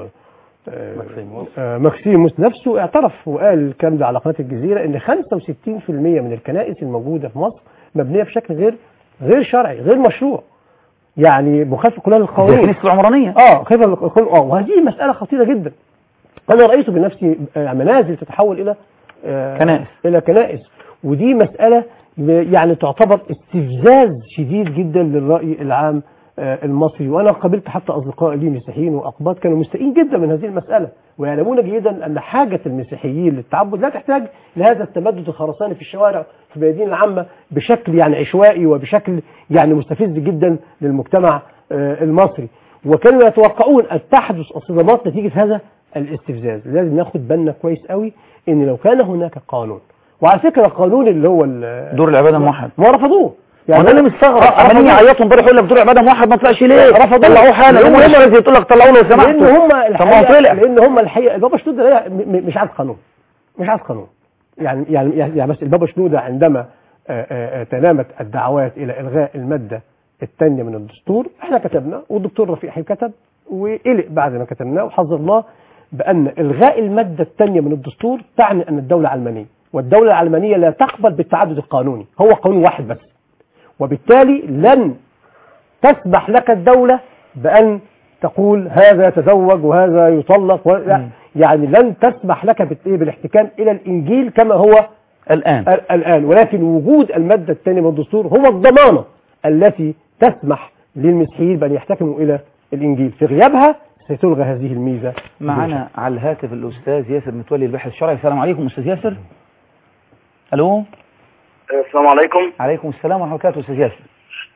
ماكسيموس نفسه اعترف وقال الكلام ده على قناة الجزيرة ان خمسة وستين بالمئة من الكنائس الموجودة في مصر مبنية بشكل غير غير شرعي غير مشروع، يعني مخالفة كلها للقانون. الكنيسة العمرانية اه خيفة اه وهذه مسألة خطيرة جدا. انا رأيت بنفسي منازل تتحول الى آه كنائس الى كنائس، ودي مسألة يعني تعتبر استفزاز شديد جدا للرأي العام المصري. وانا قابلت حتى اصدقاء لي مسيحيين واقباط كانوا مستائين جدا من هذه المسألة، ويعلمون جيدا ان حاجة المسيحيين للتعبد لا تحتاج لهذا التمدد الخرساني في الشوارع في الميادين العامة بشكل يعني عشوائي وبشكل يعني مستفز جدا للمجتمع المصري. وكانوا يتوقعون ان تحدث الصدمات نتيجة هذا الاستفزاز. لازم ناخد بالنا كويس قوي ان لو كان هناك قانون، وعلى فكرة القانون اللي هو دور العبادة موحد ما رفضوه. يعني انا مستغرب عمالين يعيطوا امبارح يقول لك دور العباده موحد ما طلعش ليه؟ رفضوا طلعوه حالا. هم اللي تقول لك طلعوا له يا سماحه، لان هم الحقيقه لان هم الحقيقه البابا شنودة مش عايز قانون مش عايز قانون يعني يعني يعني بس البابا شنودة عندما تنامت الدعوات الى الغاء الماده الثانيه من الدستور احنا كتبنا والدكتور رفيق حي كتب وقلق بعد ما كتبناه وحذرناه بان الغاء الماده الثانيه من الدستور تعني ان الدوله علمانيه، والدوله العلمانيه لا تقبل بالتعدد القانوني، هو قانون واحد بس، وبالتالي لن تسمح لك الدولة بأن تقول هذا يتزوج وهذا يطلق و... يعني لن تسمح لك بالاحتكام إلى الإنجيل كما هو الآن الآن ولكن وجود المادة الثانية من الدستور هو الضمانة التي تسمح للمسيحيين بأن يحتكموا إلى الإنجيل. في غيابها ستلغى هذه الميزة. معنا على الهاتف الأستاذ ياسر متولي الباحث الشرعي. السلام عليكم أستاذ ياسر. ألو. السلام عليكم. عليكم السلام ورحمة الله وبركاته. أستاذ ياسر.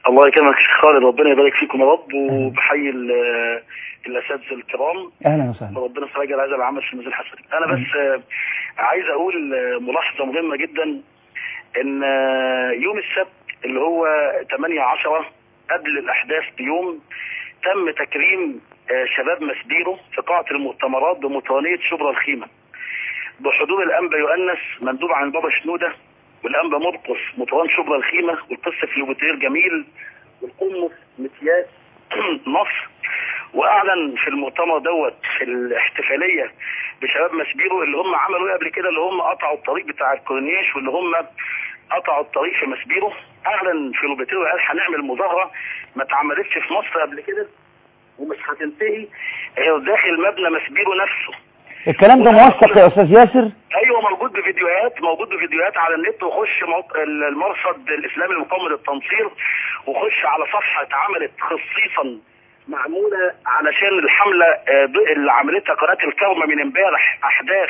الله يكرمك يا شيخ خالد، ربنا يبارك فيكم يا رب، وبحيي الاساتذه الكرام. اهلا وسهلا. وربنا يسجل هذا العمل في ميزان حسنات. انا بس عايز اقول ملاحظه مهمه جدا، ان يوم السبت اللي هو ثمانية عشرة قبل الاحداث بيوم تم تكريم شباب مسبيرو في قاعه المؤتمرات بمطرانيه شبرا الخيمه بحضور الانبا يؤنس مندوب عن بابا شنوده، والانبا مرقس مطران شبرا الخيمه، والقس فلوبوتير جميل، والقمص متياس مصر. واعلن في المؤتمر دوت في الاحتفاليه بشباب مسبيرو اللي هم عملوا ايه قبل كده، اللي هم قطعوا الطريق بتاع الكورنيش، واللي هم قطعوا الطريق في مسبيرو. اعلن فلوبوتير وقال هنعمل مظاهره ما اتعملتش في مصر قبل كده ومش هتنتهي غير داخل مبنى مسبيرو نفسه. الكلام ده موثق يا استاذ ياسر؟ ايوه موجود بفيديوهات، موجود بفيديوهات على النت. وخش المرصد الاسلامي المقاوم للتنصير، وخش على صفحه اتعملت خصيصا معموله علشان الحمله اللي عملتها قناه الكرمه من امبارح، احداث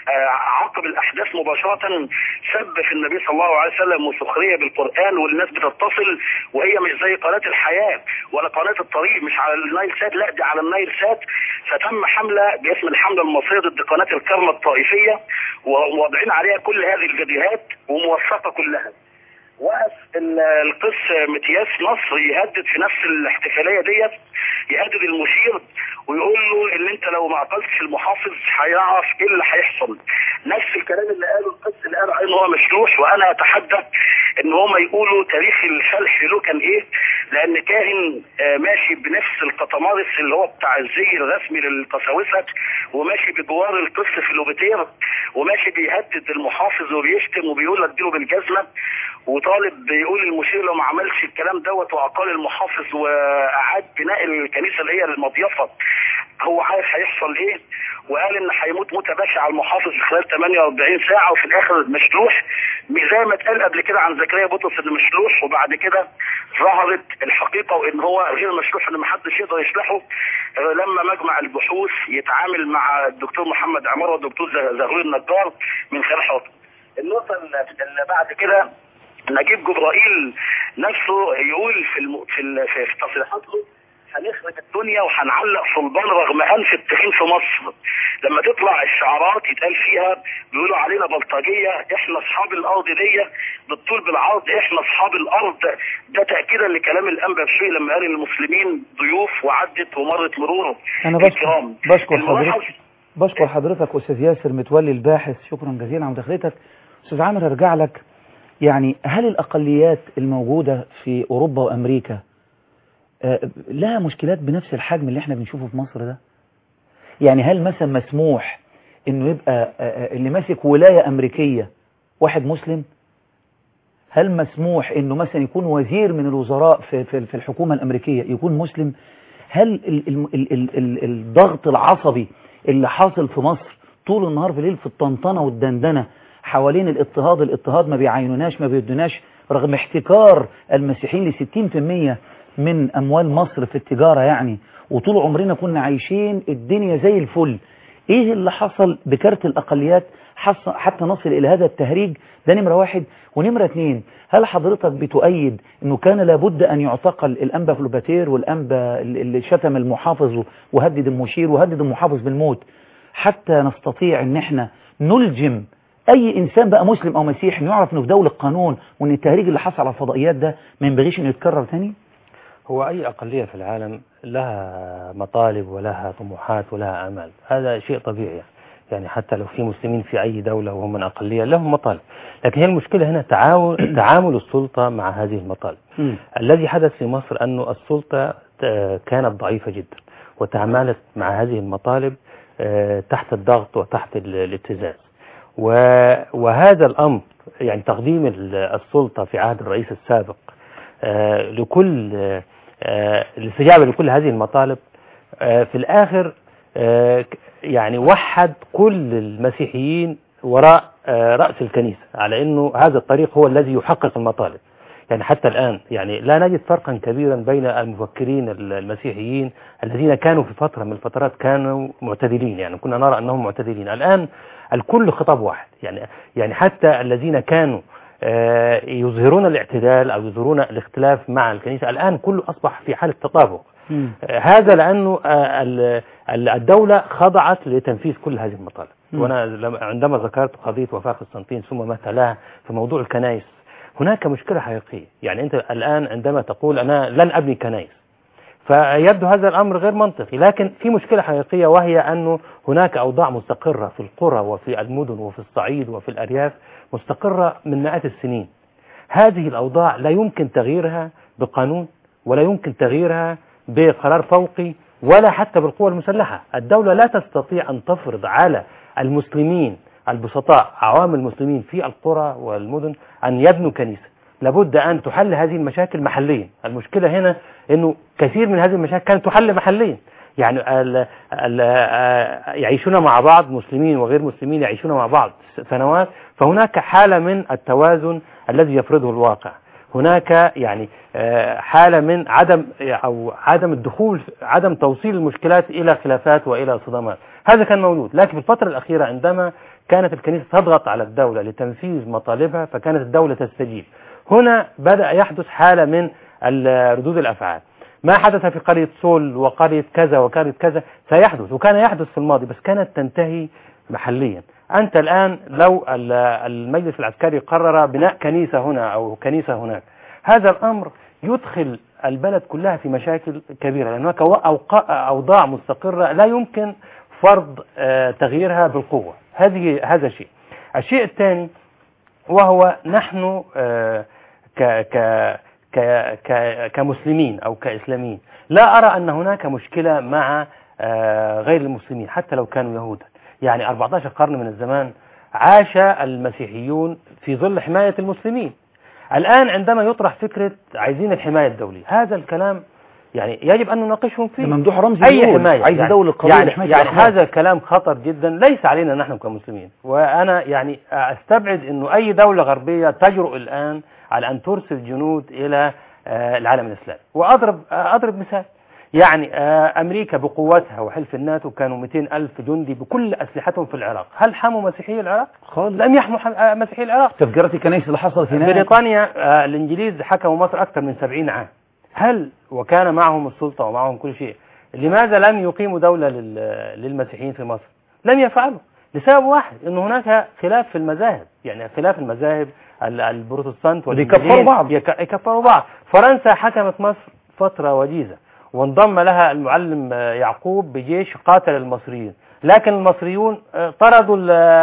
عقب الاحداث مباشره سب في النبي صلى الله عليه وسلم وسخريه بالقران، والناس بتتصل وهي مش زي قناه الحياه ولا قناه الطريق، مش على النايل سات، لا دي على النايل سات. فتم حمله باسم الحمله المصريه ضد قناه الكرمه الطائفيه، وواضعين عليها كل هذه الفيديوهات وموثقه كلها. وقف القس متياس نصر يهدد في نفس الاحتفاليه ديت، يهدد المشير ويقول له ان انت لو ما قتلتش المحافظ هيعرف ايه اللي هيحصل. نفس الكلام اللي قاله القس اللي قال ان هو مشلوح. وانا اتحدى ان هم يقولوا تاريخ الفلح له كان ايه، لان كاهن ماشي بنفس القطمارس اللي هو بتاع الزي الرسمي للقساوسه، وماشي بجوار القس فلوبوتير، وماشي بيهدد المحافظ وبيشتم وبيقول اديله بالجزمه، وطالب بيقول المشير لو ما عملش الكلام دوت واقال المحافظ واعاد بناء الكنيسه اللي هي المضيفه هو عارف هيحصل ايه. وقال ان هيموت موته بشعه المحافظ في خلال ثمانية وأربعين ساعه، وفي الاخر مشلوح زي ما اتقال قبل كده عن زكريا بطرس انه مشلوح، وبعد كده ظهرت الحقيقه وان هو غير مشلوح، ان ما حدش يقدر يشلحه. لما مجمع البحوث يتعامل مع الدكتور محمد عمار والدكتور زغلول النجار من خلال حوض. النقطه اللي بعد كده نجيب جبرائيل نفسه يقول في الم... في ال... في تصريحاته هنخرب الدنيا وهنعلق صلبان رغم انف التخين في مصر. لما تطلع الشعارات يتقال فيها بيقولوا علينا بلطجيه، احنا اصحاب الارض دي بالطول بالعرض، احنا اصحاب الارض. ده تاكيدا لكلام الانبا بشوي لما قال المسلمين ضيوف وعدت ومرت مرور. انا بشكر بشكر حضرتك بشكر حضرتك استاذ ياسر متولي الباحث، شكرا جزيلا على مداخلتك. استاذ عامر ارجع لك، يعني هل الأقليات الموجودة في أوروبا وأمريكا لها مشكلات بنفس الحجم اللي احنا بنشوفه في مصر ده؟ يعني هل مثلا مسموح انه يبقى اللي ماسك ولاية أمريكية واحد مسلم؟ هل مسموح انه مثلا يكون وزير من الوزراء في في الحكومة الأمريكية يكون مسلم؟ هل ال ال ال ال ال الضغط العصبي اللي حاصل في مصر طول النهار في الليل في الطنطنة والدندنة حوالين الاضطهاد الاضطهاد ما بيعينوناش ما بيدوناش رغم احتكار المسيحيين ل ستين بالمئة من أموال مصر في التجارة يعني، وطول عمرنا كنا عايشين الدنيا زي الفل. ايه اللي حصل بكارت الأقليات حتى نصل إلى هذا التهريج؟ ده نمرة واحد. ونمرة اتنين، هل حضرتك بتؤيد أنه كان لابد أن يعتقل الأنبا فلوباتير والأنبا اللي شتم المحافظ وهدد المشير وهدد المحافظ بالموت حتى نستطيع أن احنا نلجم أي إنسان بقى مسلم أو مسيحي يعرف أنه في دولة قانون، وأن التهريج اللي حصل على الفضائيات ده ما ينبغيش أنه يتكرر تاني؟ هو أي أقلية في العالم لها مطالب ولها طموحات ولها آمال، هذا شيء طبيعي. يعني حتى لو في مسلمين في أي دولة وهم من أقلية لهم مطالب، لكن هي المشكلة هنا تعامل تعامل السلطة مع هذه المطالب. م. الذي حدث في مصر أن السلطة كانت ضعيفة جدا وتعاملت مع هذه المطالب تحت الضغط وتحت الابتزاز، وهذا الأمر يعني تقديم السلطة في عهد الرئيس السابق لكل الاستجابة لكل هذه المطالب في الآخر يعني وحد كل المسيحيين وراء رأس الكنيسة على أنه هذا الطريق هو الذي يحقق المطالب. يعني حتى الآن يعني لا نجد فرقا كبيرا بين المفكرين المسيحيين الذين كانوا في فترة من الفترات كانوا معتدلين، يعني كنا نرى أنهم معتدلين، الآن الكل خطاب واحد. يعني يعني حتى الذين كانوا يظهرون الاعتدال أو يظهرون الاختلاف مع الكنيسة. الآن كله أصبح في حالة تطابق. هذا لأنه الدولة خضعت لتنفيذ كل هذه المطالب. وأنا عندما ذكرت قضية وفاة قسطنطين ثم ما تلاها في موضوع الكنائس، هناك مشكلة حقيقية. يعني أنت الآن عندما تقول أنا لن أبني كنائس، فيبدو هذا الأمر غير منطقي، لكن في مشكلة حقيقية، وهي أنه هناك أوضاع مستقرة في القرى وفي المدن وفي الصعيد وفي الأرياف مستقرة من مئات السنين. هذه الأوضاع لا يمكن تغييرها بقانون، ولا يمكن تغييرها بقرار فوقي، ولا حتى بالقوى المسلحة. الدولة لا تستطيع أن تفرض على المسلمين البسطاء، عوام المسلمين في القرى والمدن، أن يبنوا كنيسة. لابد أن تحل هذه المشاكل محليا. المشكلة هنا أنه كثير من هذه المشاكل كانت تحل محليا. يعني ال ال يعيشون مع بعض، مسلمين وغير مسلمين يعيشون مع بعض سنوات، فهناك حالة من التوازن الذي يفرضه الواقع. هناك يعني حالة من عدم أو عدم الدخول، عدم توصيل المشكلات إلى خلافات وإلى صدامات. هذا كان موجود، لكن في الفترة الأخيرة عندما كانت الكنيسة تضغط على الدولة لتنفيذ مطالبها، فكانت الدولة تستجيب. هنا بدأ يحدث حالة من ردود الأفعال. ما حدث في قرية سول وقرية كذا وقرية كذا سيحدث، وكان يحدث في الماضي، بس كانت تنتهي محليا. أنت الآن لو المجلس العسكري قرر بناء كنيسة هنا أو كنيسة هناك، هذا الأمر يدخل البلد كلها في مشاكل كبيرة، لأن هناك أوضاع مستقرة لا يمكن فرض تغييرها بالقوة. هذه هذا شيء. الشيء الثاني وهو نحن ك ك ك كمسلمين أو كإسلاميين لا أرى أن هناك مشكلة مع غير المسلمين حتى لو كانوا يهودا. يعني أربعة عشر قرن من الزمان عاش المسيحيون في ظل حماية المسلمين. الآن عندما يطرح فكرة عايزين الحماية الدولية، هذا الكلام يعني يجب أن نناقشهم فيه. ممدوح رمزي أي حماية عايز يعني دولة قوية يعني, لحماية يعني الأحرار. هذا كلام خطر جدا، ليس علينا نحن كمسلمين. وأنا يعني أستبعد أنه أي دولة غربية تجرؤ الآن على أن ترسل جنود إلى العالم الإسلامي. وأضرب أضرب مثال، يعني أمريكا بقوتها وحلف الناتو كانوا مئتين ألف جندي بكل أسلحتهم في العراق. هل حموا مسيحي العراق؟ خالص. لم يحموا مسيحي العراق. تفجيرات الكنائس اللي حصلت هناك. بريطانيا الإنجليز حكموا مصر أكثر من سبعين عام. هل وكان معهم السلطة ومعهم كل شيء، لماذا لم يقيموا دولة للمسيحيين في مصر؟ لم يفعلوا لسبب واحد، أن هناك خلاف في المذاهب. يعني خلاف المذاهب، البروتستانت يكفروا بعض يكفروا بعض. فرنسا حكمت مصر فترة وجيزة، وانضم لها المعلم يعقوب بجيش قاتل المصريين، لكن المصريون طردوا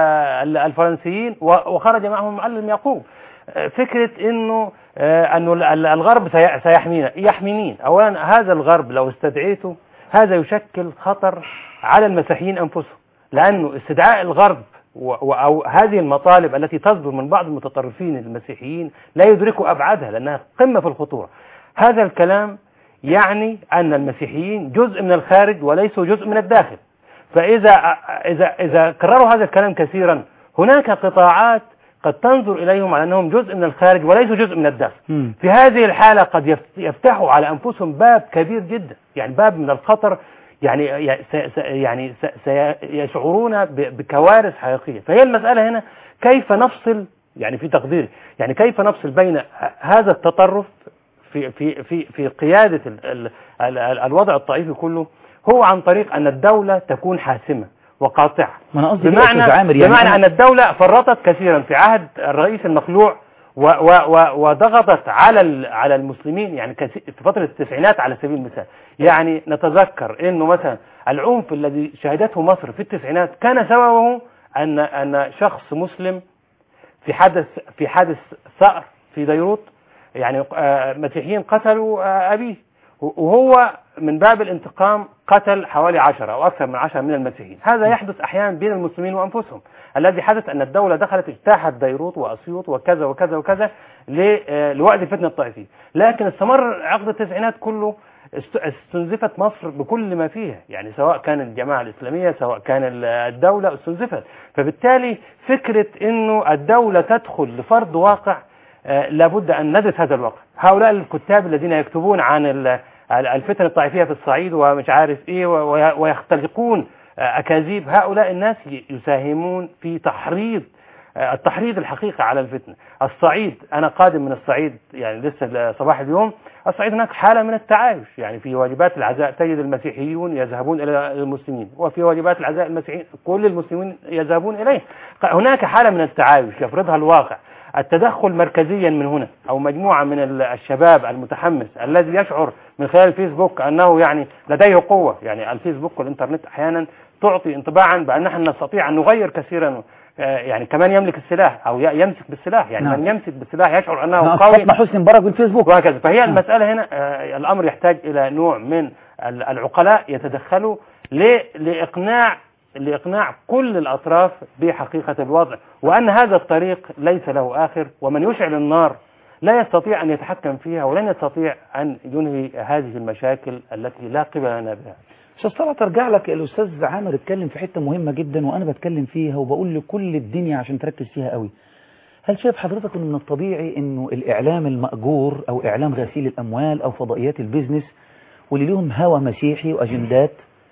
الفرنسيين وخرج معهم المعلم يعقوب. فكرة انه انه الغرب سيحمينا، يحمي مين؟ اولا هذا الغرب لو استدعيته هذا يشكل خطر على المسيحيين انفسهم، لانه استدعاء الغرب أو هذه المطالب التي تصدر من بعض المتطرفين المسيحيين لا يدركوا أبعادها، لأنها قمة في الخطورة. هذا الكلام يعني أن المسيحيين جزء من الخارج وليسوا جزء من الداخل. فإذا إذا إذا كرروا هذا الكلام كثيرا، هناك قطاعات قد تنظر إليهم على أنهم جزء من الخارج وليسوا جزء من الداخل. م. في هذه الحالة قد يفتحوا على أنفسهم باب كبير جدا، يعني باب من الخطر، يعني يعني سيشعرون بكوارث حقيقية. فهي المسألة هنا كيف نفصل، يعني في تقديري يعني كيف نفصل بين هذا التطرف في في في في قيادة ال ال ال الوضع الطائفي كله، هو عن طريق أن الدولة تكون حاسمة وقاطعة. بمعنى يعني بمعنى أن الدولة فرطت كثيرا في عهد الرئيس المخلوع وضغطت على على المسلمين، يعني في فترة التسعينات على سبيل المثال. يعني نتذكر انه مثلا العنف الذي شهدته مصر في التسعينات كان سببه ان ان شخص مسلم في حدث في حادث ثأر في بيروت، يعني مسيحيين قتلوا ابيه، وهو من باب الانتقام قتل حوالي عشرة او اكثر من عشرة من المسيحيين. هذا يحدث احيانا بين المسلمين وانفسهم. الذي حدث أن الدولة دخلت اجتاحت بيروت وأسيوط وكذا وكذا وكذا لوقت الفتنة الطائفية، لكن استمر عقد التسعينات كله استنزفت مصر بكل ما فيها، يعني سواء كان الجماعة الإسلامية سواء كان الدولة استنزفت. فبالتالي فكرة إنه الدولة تدخل لفرض واقع لابد أن ندرس هذا الواقع. هؤلاء الكتاب الذين يكتبون عن الفتنة الطائفية في الصعيد ومش عارف إيه ويختلقون أكاذيب، هؤلاء الناس يساهمون في تحريض التحريض الحقيقي على الفتنة. الصعيد، أنا قادم من الصعيد يعني لسه صباح اليوم، الصعيد هناك حالة من التعايش، يعني في واجبات العزاء تجد المسيحيون يذهبون إلى المسلمين، وفي واجبات العزاء المسيحيين كل المسلمين يذهبون إليه. هناك حالة من التعايش يفرضها الواقع. التدخل مركزيا من هنا أو مجموعة من الشباب المتحمس الذي يشعر من خلال الفيسبوك أنه يعني لديه قوة، يعني الفيسبوك والإنترنت أحيانا تعطي انطباعا بأن نحن نستطيع أن نغير كثيرا، يعني كمان يملك السلاح أو يمسك بالسلاح، يعني نعم. من يمسك بالسلاح يشعر أنه قوي. نعم. حسني مبارك بالفيسبوك وهكذا. فهي نعم. المسألة هنا الأمر يحتاج إلى نوع من العقلاء يتدخلوا لإقناع لإقناع كل الأطراف بحقيقة الوضع، وأن هذا الطريق ليس له آخر، ومن يشعل النار لا يستطيع أن يتحكم فيها ولن يستطيع أن ينهي هذه المشاكل التي لا قبل لنا بها. أستاذ طلعت أرجع لك. الأستاذ عامر اتكلم في حتة مهمة جدا وأنا بتكلم فيها وبقول لكل الدنيا عشان تركز فيها قوي. هل شايف حضرتك أنه من الطبيعي أنه الإعلام المأجور أو إعلام غسيل الأموال أو فضائيات البيزنس واللي لهم هوى مسيحي وأجندات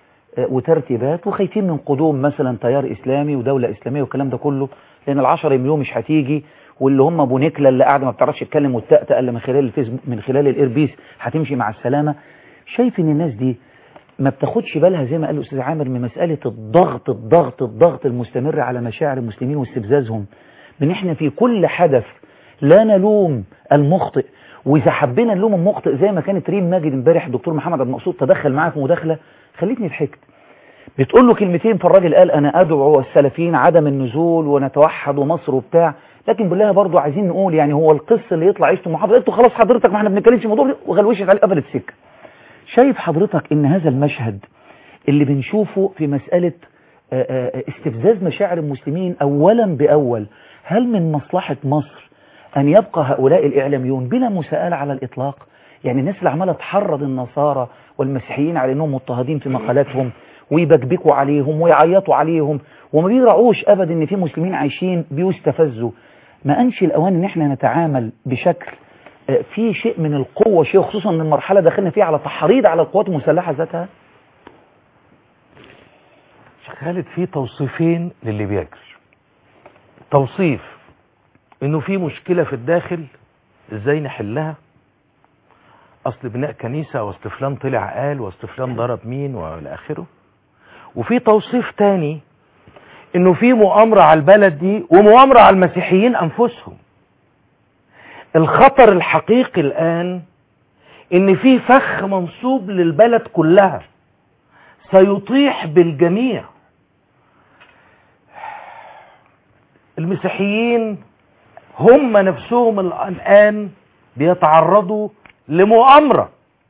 وترتيبات وخايفين من قدوم مثلا تيار إسلامي ودولة إسلامية والكلام ده كله، لأن العشرة مليون مش هتيجي، واللي هم ابو نكله اللي قاعده ما بتعرفش تتكلم والتأتأ اللي من خلال الفيسبوك من خلال الايربيس هتمشي مع السلامه. شايف ان الناس دي ما بتاخدش بالها زي ما قال الاستاذ عامر من مساله الضغط الضغط الضغط المستمر على مشاعر المسلمين واستفزازهم، من احنا في كل حدث لا نلوم المخطئ، واذا حبينا نلوم المخطئ زي ما كانت ريم ماجد امبارح الدكتور محمد عبد المقصود تدخل معاه في مداخله خلتني ضحكت. بتقول له كلمتين فالراجل قال انا ادعو السلفيين عدم النزول ونتوحد ومصر وبتاع، لكن بالله برضو عايزين نقول يعني هو القصه اللي يطلع عيشته محافظه قلت خلاص حضرتك ما احنا بنتكلمش في الموضوع وغلوشت عليه قبل السكه. شايف حضرتك ان هذا المشهد اللي بنشوفه في مساله استفزاز مشاعر المسلمين اولا باول، هل من مصلحه مصر ان يبقى هؤلاء الاعلاميون بلا مساءله على الاطلاق؟ يعني الناس اللي عماله تحرض النصارى والمسيحيين على انهم مضطهدين في مقالاتهم ويبكبكوا عليهم ويعيطوا عليهم وما بيراعوش ابدا ان في مسلمين عايشين بيستفزوا، ما انش الاوان ان احنا نتعامل بشكل في شيء من القوه، شيء خصوصا ان المرحله دخلنا فيها على تحريض على القوات المسلحه ذاتها؟ خالد في توصيفين للي بيجري. توصيف انه في مشكله في الداخل ازاي نحلها، اصل بناء كنيسه واصل فلان طلع قال واصل فلان ضرب مين والى اخره. وفي توصيف تاني انه في مؤامرة على البلد دي ومؤامرة على المسيحيين انفسهم. الخطر الحقيقي الان ان في فخ منصوب للبلد كلها سيطيح بالجميع. المسيحيين هم نفسهم الان بيتعرضوا لمؤامرة.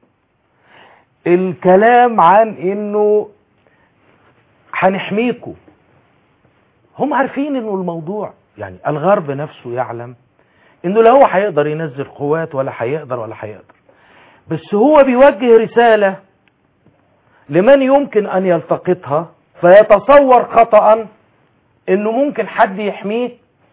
الكلام عن انه هنحميكوا، هم عارفين انه الموضوع يعني الغرب نفسه يعلم انه لا هو هيقدر ينزل قوات ولا هيقدر ولا هيقدر، بس هو بيوجه رسالة لمن يمكن ان يلتقطها فيتصور خطأ انه ممكن حد يحميه،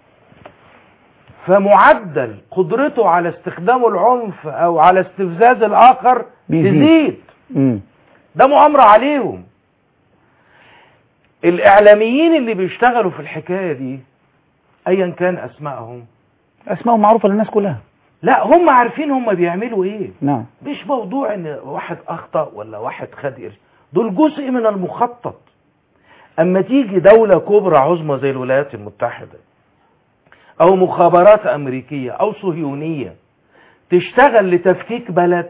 فمعدل قدرته على استخدام العنف او على استفزاز الاخر تزيد. ده مؤامرة عليهم. الاعلاميين اللي بيشتغلوا في الحكاية دي ايا كان اسمائهم، اسمائهم معروفة للناس كلها، لا هم عارفين هم بيعملوا ايه. نعم. مش موضوع ان واحد اخطأ ولا واحد خد قرش، دول جزء من المخطط. اما تيجي دولة كبرى عظمى زي الولايات المتحدة او مخابرات امريكية او صهيونية تشتغل لتفكيك بلد،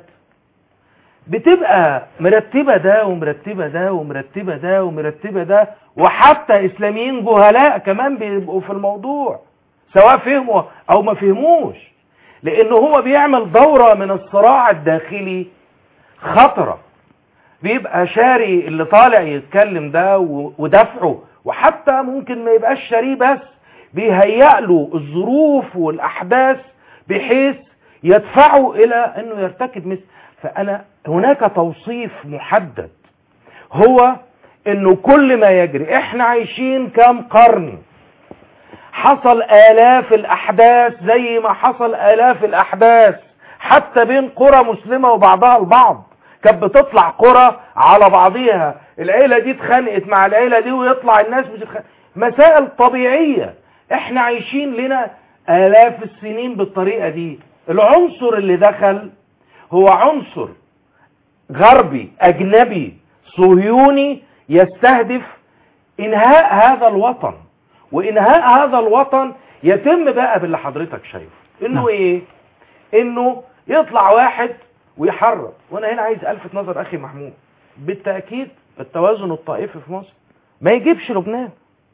بتبقى مرتبة ده ومرتبة ده ومرتبة ده ومرتبة ده، وحتى اسلاميين جهلاء كمان بيبقوا في الموضوع سواء فهموا او ما فهموش، لانه هو بيعمل دورة من الصراع الداخلي خطرة. بيبقى شاري اللي طالع يتكلم ده ودفعه، وحتى ممكن ما يبقاش شاريه بس بيهيأ له الظروف والأحداث بحيث يدفعه إلى أنه يرتكب مثل. فأنا هناك توصيف محدد هو أنه كل ما يجري، إحنا عايشين كام قرن، حصل آلاف الأحداث زي ما حصل آلاف الأحداث حتى بين قرى مسلمة وبعضها البعض. كانت بتطلع قرى على بعضيها، العيلة دي اتخانقت مع العيلة دي ويطلع الناس مش اتخانق. مسائل طبيعية احنا عايشين لنا آلاف السنين بالطريقة دي. العنصر اللي دخل هو عنصر غربي أجنبي صهيوني يستهدف إنهاء هذا الوطن، وإنهاء هذا الوطن يتم بقى باللي حضرتك شايفه إنه نعم. إيه؟ إنه يطلع واحد ويحرض. وأنا هنا عايز ألفت نظر أخي محمود، بالتأكيد التوازن الطائفي في مصر ما يجيبش لبنان،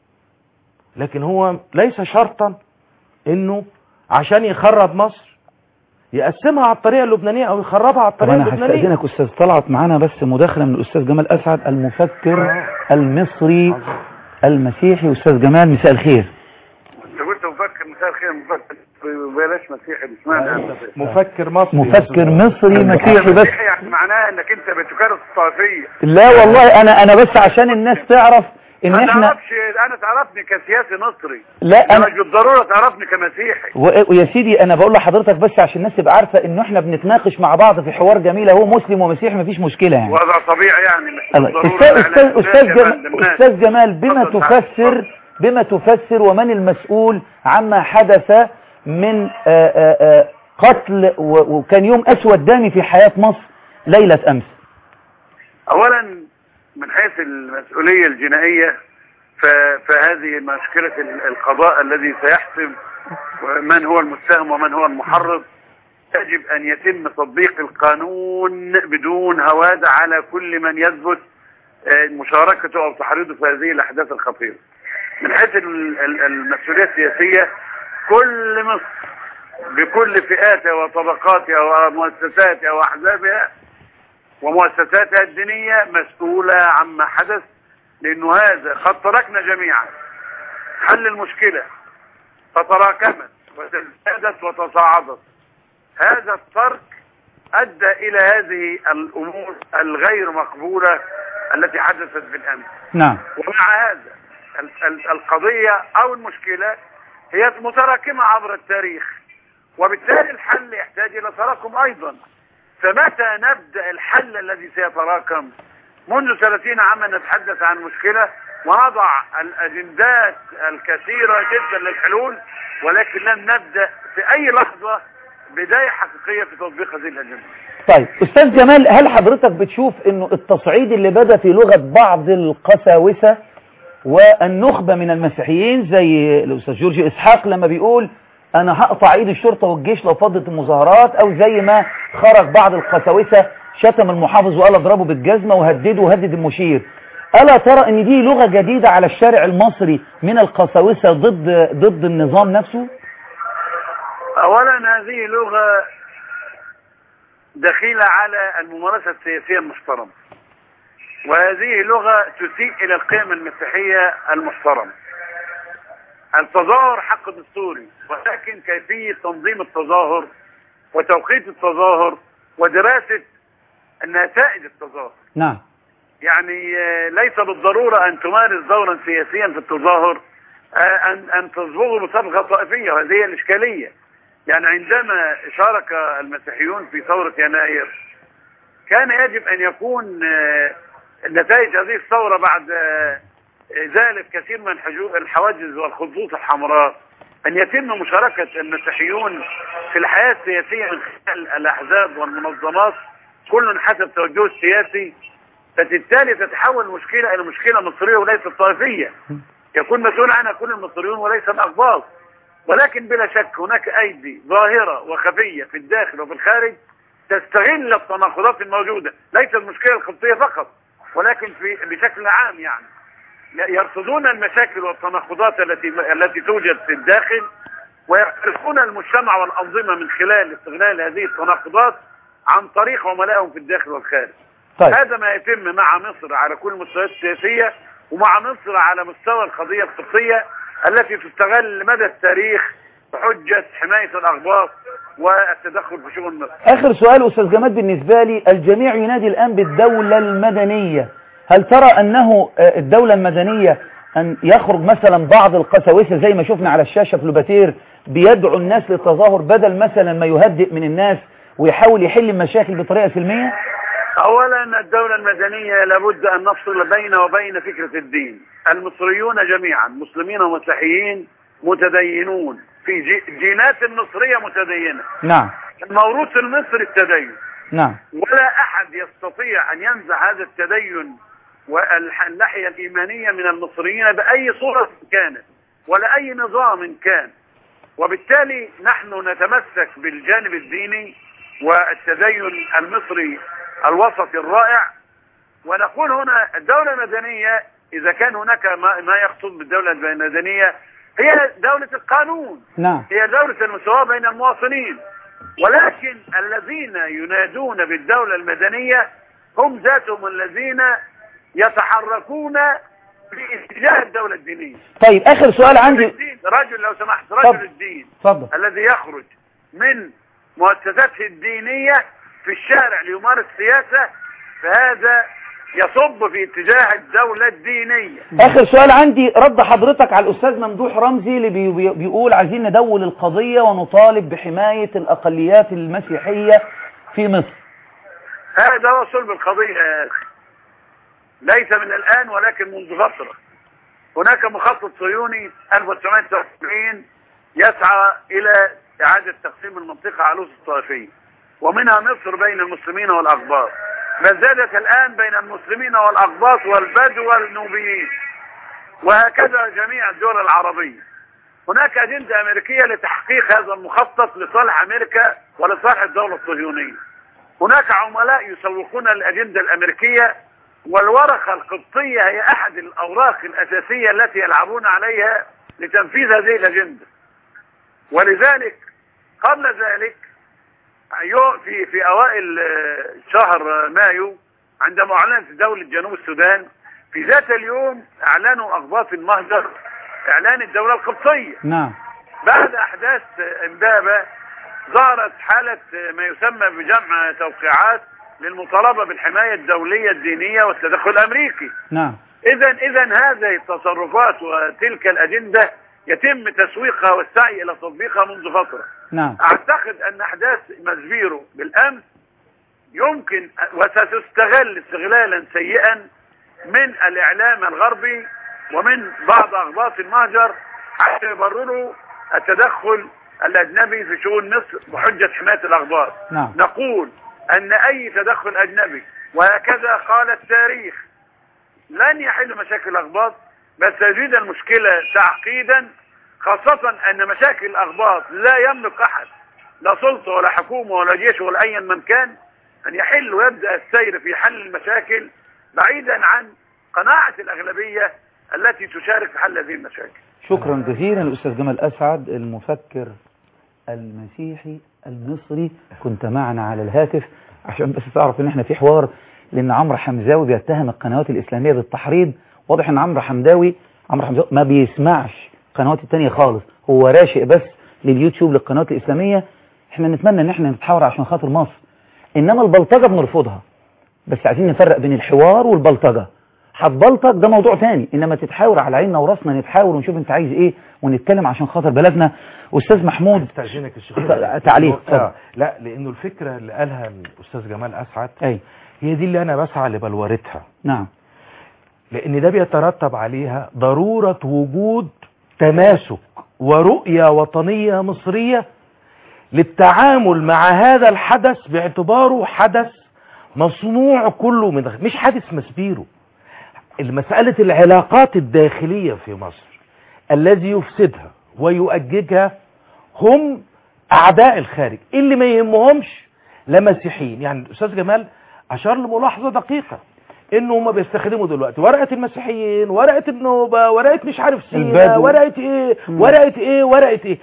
لكن هو ليس شرطا إنه عشان يخرب مصر يقسمها على الطريقة اللبنانية أو يخربها على الطريقة اللبنانية. أنا هستأذنك أستاذ طلعت، معانا بس مداخلة من الأستاذ جمال أسعد المفكر آه. المصري آه. المسيحي. أستاذ جمال مساء الخير. أنت قلت مفكر، مساء الخير. مفكر بلاش مسيحي، اسمعنا. مفكر مصري، مفكر مصري مسيحي. بس يعني معناه انك انت بتكرس الطائفية. لا والله انا انا بس عشان الناس تعرف ان انا احنا تعرفش، انا تعرفني كسياسي مصري، لا انا مش بالضروره تعرفني كمسيحي. ويا سيدي انا بقول لحضرتك بس عشان الناس تبقى عارفه ان احنا بنتناقش مع بعض في حوار جميل، هو مسلم ومسيحي مفيش مشكله يعني. وضع طبيعي يعني، مش بالضروره. استاذ استاذ جمال, استاذ جمال بما تفسر بما تفسر ومن المسؤول عما حدث من آآ آآ قتل وكان يوم اسود دامي في حياه مصر ليله امس؟ اولا من حيث المسؤوليه الجنائيه فهذه مشكلة القضاء الذي سيحسم من هو المتهم ومن هو المحرض. يجب أن يتم تطبيق القانون بدون هوادة على كل من يثبت مشاركته أو تحريضه في هذه الأحداث الخطيرة. من حيث المسؤولية السياسية، كل مصر بكل فئاتها وطبقاتها ومؤسساتها وأحزابها ومؤسساتها الدينية مسؤولة عما حدث، لأنه هذا قد تركنا جميعا حل المشكلة فتراكمت وتزدادت وتصاعدت. هذا الترك أدى إلى هذه الأمور الغير مقبولة التي حدثت بالأمس. نعم. ومع هذا القضية أو المشكلة هي متراكمة عبر التاريخ، وبالتالي الحل يحتاج إلى تراكم أيضا. فمتى نبدأ الحل الذي سيتراكم؟ منذ ثلاثين عاما نتحدث عن مشكلة ونضع الأجندات الكثيرة جدا للحلول، ولكن لم نبدأ في أي لحظة بداية حقيقية في تطبيق هذه الأجندة. طيب أستاذ جمال، هل حضرتك بتشوف أنه التصعيد اللي بدأ في لغة بعض القساوسة والنخبة من المسيحيين زي الأستاذ جورج إسحاق لما بيقول أنا هقطع إيد الشرطة والجيش لو فضت المظاهرات، أو زي ما خرج بعض القساوسة شتم المحافظ وقال اضربه بالجزمة وهدده وهدد المشير، ألا ترى أن دي لغة جديدة على الشارع المصري من القساوسة ضد ضد النظام نفسه؟ أولا هذه لغة دخيلة على الممارسة السياسية المحترمة، وهذه لغة تسيء إلى القيم المسيحية المحترمة. التظاهر حق دستوري، ولكن كيفية تنظيم التظاهر وتوقيت التظاهر ودراسة نتائج التظاهر. نعم. يعني ليس بالضرورة أن تمارس دورا سياسيا في التظاهر أن أن تصبغ بصبغة طائفية، وهذه هي الإشكالية. يعني عندما شارك المسيحيون في ثورة يناير كان يجب أن يكون نتائج هذه الثورة بعد ذلك كثير من الحواجز والخطوط الحمراء أن يتم مشاركة المسيحيون في الحياة السياسية من خلال الأحزاب والمنظمات كل حسب توجهه السياسي، فبالتالي تتحول المشكلة إلى مشكلة مصرية وليست طائفية، يكون مسؤول عنها كل المصريون وليس الأقباط. ولكن بلا شك هناك أيدي ظاهرة وخفية في الداخل وفي الخارج تستغل التناقضات الموجودة، ليس المشكلة الخطية فقط ولكن في بشكل عام. يعني يرصدون المشاكل والتناقضات التي التي توجد في الداخل، ويخترقون المجتمع والأنظمة من خلال استغلال هذه التناقضات عن طريق عملائهم في الداخل والخارج. طيب. هذا ما يتم مع مصر على كل المستويات السياسية، ومع مصر على مستوى القضية القبطية التي تستغل مدى التاريخ بحجة حماية الأقباط والتدخل في شؤون مصر. آخر سؤال أستاذ جمال بالنسبة لي، الجميع ينادي الآن بالدولة المدنية، هل ترى أنه الدولة المدنية أن يخرج مثلا بعض القساوسة زي ما شفنا على الشاشة في لوباتير بيدعو الناس للتظاهر بدل مثلا ما يهدئ من الناس ويحاول يحل المشاكل بطريقة سلمية؟ أولا الدولة المدنية لابد أن نفصل بين وبين فكرة الدين. المصريون جميعا مسلمين ومسيحيين متدينون، في جي- جينات المصرية متدينة، نعم الموروث المصري التدين، نعم ولا أحد يستطيع أن ينزع هذا التدين والناحية الإيمانية من المصريين بأي صورة كانت ولا أي نظام كان. وبالتالي نحن نتمسك بالجانب الديني والتدين المصري الوسطي الرائع، ونقول هنا الدولة المدنية إذا كان هناك ما, ما يقصد بالدولة المدنية هي دولة القانون، نعم هي دولة المساواة بين المواطنين، ولكن الذين ينادون بالدولة المدنية هم ذاتهم الذين يتحركون في اتجاه الدولة الدينية. طيب آخر سؤال عندي. الدين رجل لو سمحت رجل فضل. الدين فضل. الذي يخرج من مؤسساته الدينية في الشارع ليمارس سياسة فهذا يصب في اتجاه الدولة الدينية. آخر سؤال عندي، رد حضرتك على الأستاذ ممدوح رمزي اللي بي بي بيقول عايزين ندول القضية ونطالب بحماية الأقليات المسيحية في مصر. هذا هو صلب القضية يا أخي، ليس من الآن ولكن منذ فترة. هناك مخطط صهيوني ألف وتسعمائة وتسعة وسبعين يسعى إلى إعادة تقسيم المنطقة على الأسس الطائفية، ومنها مصر بين المسلمين والأقباط، بل زادت الآن بين المسلمين والأقباط والبدو والنوبيين، وهكذا جميع الدول العربية. هناك أجندة أمريكية لتحقيق هذا المخطط لصالح أمريكا ولصالح الدولة الصهيونية. هناك عملاء يسوقون الأجندة الأمريكية، والورقة القبطية هي أحد الأوراق الأساسية التي يلعبون عليها لتنفيذ هذه الأجندة. ولذلك قبل ذلك في في أوائل شهر مايو عندما أعلنت دولة جنوب السودان في ذات اليوم أعلنوا أقباط المهجر إعلان الدولة القبطية. نعم. بعد أحداث إمبابة ظهرت حالة ما يسمى بجمع توقيعات للمطالبة بالحماية الدولية الدينية والتدخل الأمريكي. نعم. إذا إذا هذه التصرفات وتلك الأجندة يتم تسويقها والسعي إلى تطبيقها منذ فترة. نعم. أعتقد أن أحداث مزبيرو بالأمس يمكن وستستغل استغلالا سيئا من الإعلام الغربي ومن بعض أقباط المهجر حتى يبرروا التدخل الأجنبي في شؤون مصر بحجة حماية الأقباط. نعم. نقول أن أي تدخل أجنبي وهكذا قال التاريخ لن يحل مشاكل الأقباط، بل سيزيد المشكلة تعقيدا، خاصة أن مشاكل الأقباط لا يملك أحد لا سلطة ولا حكومة ولا جيش ولا أي من كان أن يحل ويبدأ السير في حل المشاكل بعيدا عن قناعة الأغلبية التي تشارك في حل هذه المشاكل. شكرا جزيلا الأستاذ جمال أسعد المفكر المسيحي المصري، كنت معنا على الهاتف عشان بس تعرف ان احنا في حوار، لان عمرو حمزاوي بيتهم القنوات الإسلامية بالتحريض. واضح ان عمرو حمزاوي عمرو حمزاوي ما بيسمعش القنوات التانية خالص، هو راشق بس لليوتيوب للقنوات الإسلامية. احنا نتمنى ان احنا نتحاور عشان خاطر مصر، انما البلطجة بنرفضها، بس عايزين نفرق بين الحوار والبلطجة. هتبلطج ده موضوع تاني، انما تتحاور على عيننا وراسنا، نتحاور ونشوف انت عايز ايه ونتكلم عشان خاطر بلدنا. استاذ محمود استاذنك الشيخ تعليق. آه. لا لانه الفكرة اللي قالها الاستاذ جمال اسعد اي هي دي اللي انا بسعى لبلورتها. نعم. لان ده بيترتب عليها ضرورة وجود تماسك ورؤية وطنية مصرية للتعامل مع هذا الحدث باعتباره حدث مصنوع كله من داخل، مش حادث مسبيرو. المسألة العلاقات الداخلية في مصر الذي يفسدها ويؤججها هم أعداء الخارج اللي ما يهمهمش لا مسيحيين. يعني الأستاذ جمال أشار لملاحظة دقيقة إنه هم بيستخدموا دلوقتي ورقة المسيحيين، ورقة النوبة، ورقة مش عارف سينا، ورقة إيه ورقة إيه ورقة إيه.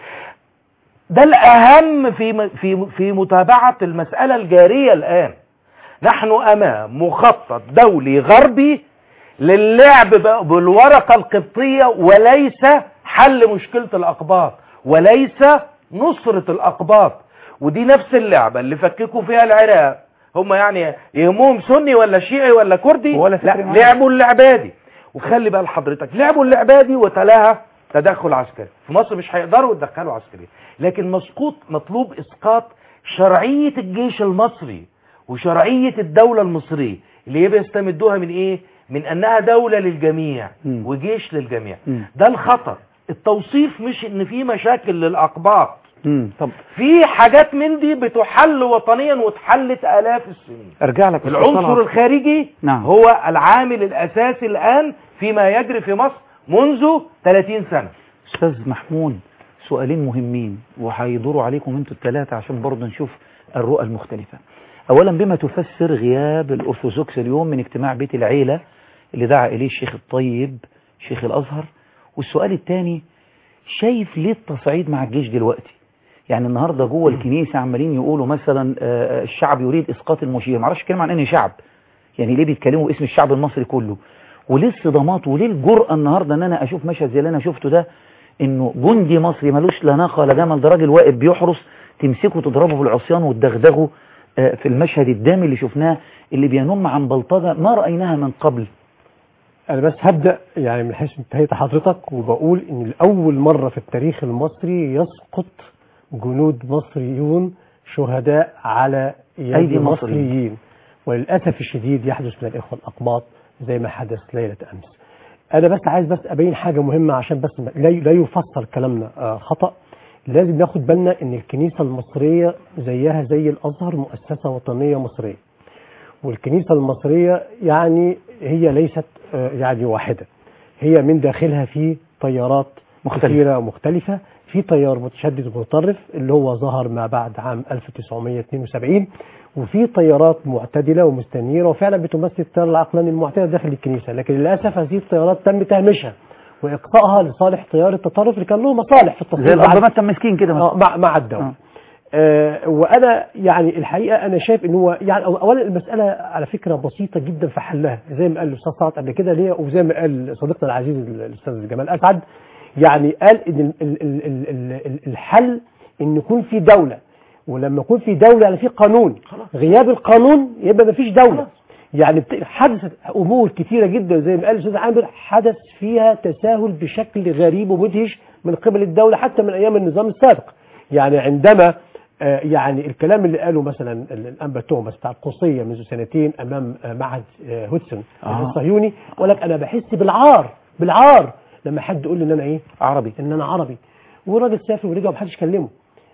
ده الأهم في في في متابعة المسألة الجارية الآن. نحن أمام مخطط دولي غربي للعب بالورقة القبطية، وليس حل مشكلة الأقباط، وليس نصرة الأقباط. ودي نفس اللعبة اللي فككوا فيها العراق. هم يعني يهمهم سني ولا شيعي ولا كردي؟ ولا لا، لعبوا اللعبة دي. وخلي بقى لحضرتك، لعبوا اللعبة دي وتلاها تدخل عسكري. في مصر مش هيقدروا يتدخلوا عسكريا، لكن مسقوط مطلوب إسقاط شرعية الجيش المصري وشرعية الدولة المصرية اللي هي بيستمدوها من إيه؟ من أنها دولة للجميع م. وجيش للجميع. م. ده الخطر التوصيف مش ان في مشاكل للاقباط، امم طب في حاجات من دي بتحل وطنيا واتحلت آلاف السنين. ارجع لك العنصر الخارجي نعم. هو العامل الأساسي الآن فيما يجري في مصر منذ ثلاثين سنة. أستاذ محمود، سؤالين مهمين وهيدوروا عليكم انتوا الثلاثة عشان برضه نشوف الرؤى المختلفة. أولا، بما تفسر غياب الأرثوذكس اليوم من اجتماع بيت العيلة اللي دعا إليه الشيخ الطيب شيخ الأزهر؟ والسؤال الثاني، شايف ليه التصعيد مع الجيش دلوقتي؟ يعني النهاردة جوه الكنيسة عمالين يقولوا مثلا الشعب يريد إسقاط المشير، معرفش كلمة عن أنهي شعب، يعني ليه بيتكلموا اسم الشعب المصري كله؟ وليه الصدمات وليه الجرأة النهاردة ان انا اشوف مشهد زي اللي انا شفته ده، انه جندي مصري ملوش لا ناقة ولا جمل، ده راجل واقف بيحرس، تمسكه تضربه بالعصيان وتدغدغه في المشهد الدامي اللي شفناه اللي بينم عن بلطجة ما رأيناها من قبل. انا بس هبدأ يعني من حيث انتهيت حضرتك وبقول ان الاول مرة في التاريخ المصري يسقط جنود مصريون شهداء على ايدي مصريين، وللأسف الشديد يحدث من الإخوة الأقباط زي ما حدث ليلة أمس. أنا بس عايز بس أبين حاجة مهمة عشان بس لا يفسر كلامنا خطأ. لازم ناخد بالنا إن الكنيسة المصرية زيها زي الأزهر مؤسسة وطنية مصرية، والكنيسة المصرية يعني هي ليست يعني واحدة، هي من داخلها في تيارات كثيرة مختلفة. في تيار متشدد ومتطرف اللي هو ظهر ما بعد عام ألف وتسعمائة واثنين وسبعين، وفي تيارات معتدلة ومستنيرة وفعلا بتمثل التيار العقلاني المعتدل داخل الكنيسة، لكن للأسف هذه التيارات تم تهميشها وإقصائها لصالح تيار التطرف اللي كان له مصالح في التصوير زي الأبامات مسكين كده آه مع مع الدولة. آه. آه وأنا يعني الحقيقة أنا شايف إن هو يعني أولا المسألة على فكرة بسيطة جدا في حلها، زي ما قال الأستاذ سعد قبل كده ليه، وزي ما قال صديقنا العزيز الأستاذ جمال أسعد، يعني قال إن الحل إن يكون في دولة، ولما يكون في دولة يعني في قانون، غياب القانون يبقى ما فيش دولة. يعني حدثت أمور كثيرة جدا زي ما قال الأستاذ عامر، حدث فيها تساهل بشكل غريب ومدهش من قبل الدولة حتى من أيام النظام السابق. يعني عندما آه يعني الكلام اللي قاله مثلا الأنبا توماس بتاع القصية منذ سنتين أمام آه معهد آه هودسون آه. الصهيوني، ولك أنا بحس بالعار بالعار لما حد يقول لي ان انا ايه عربي، ان انا عربي، والراجل سافر ورجع ومحدش كلمه،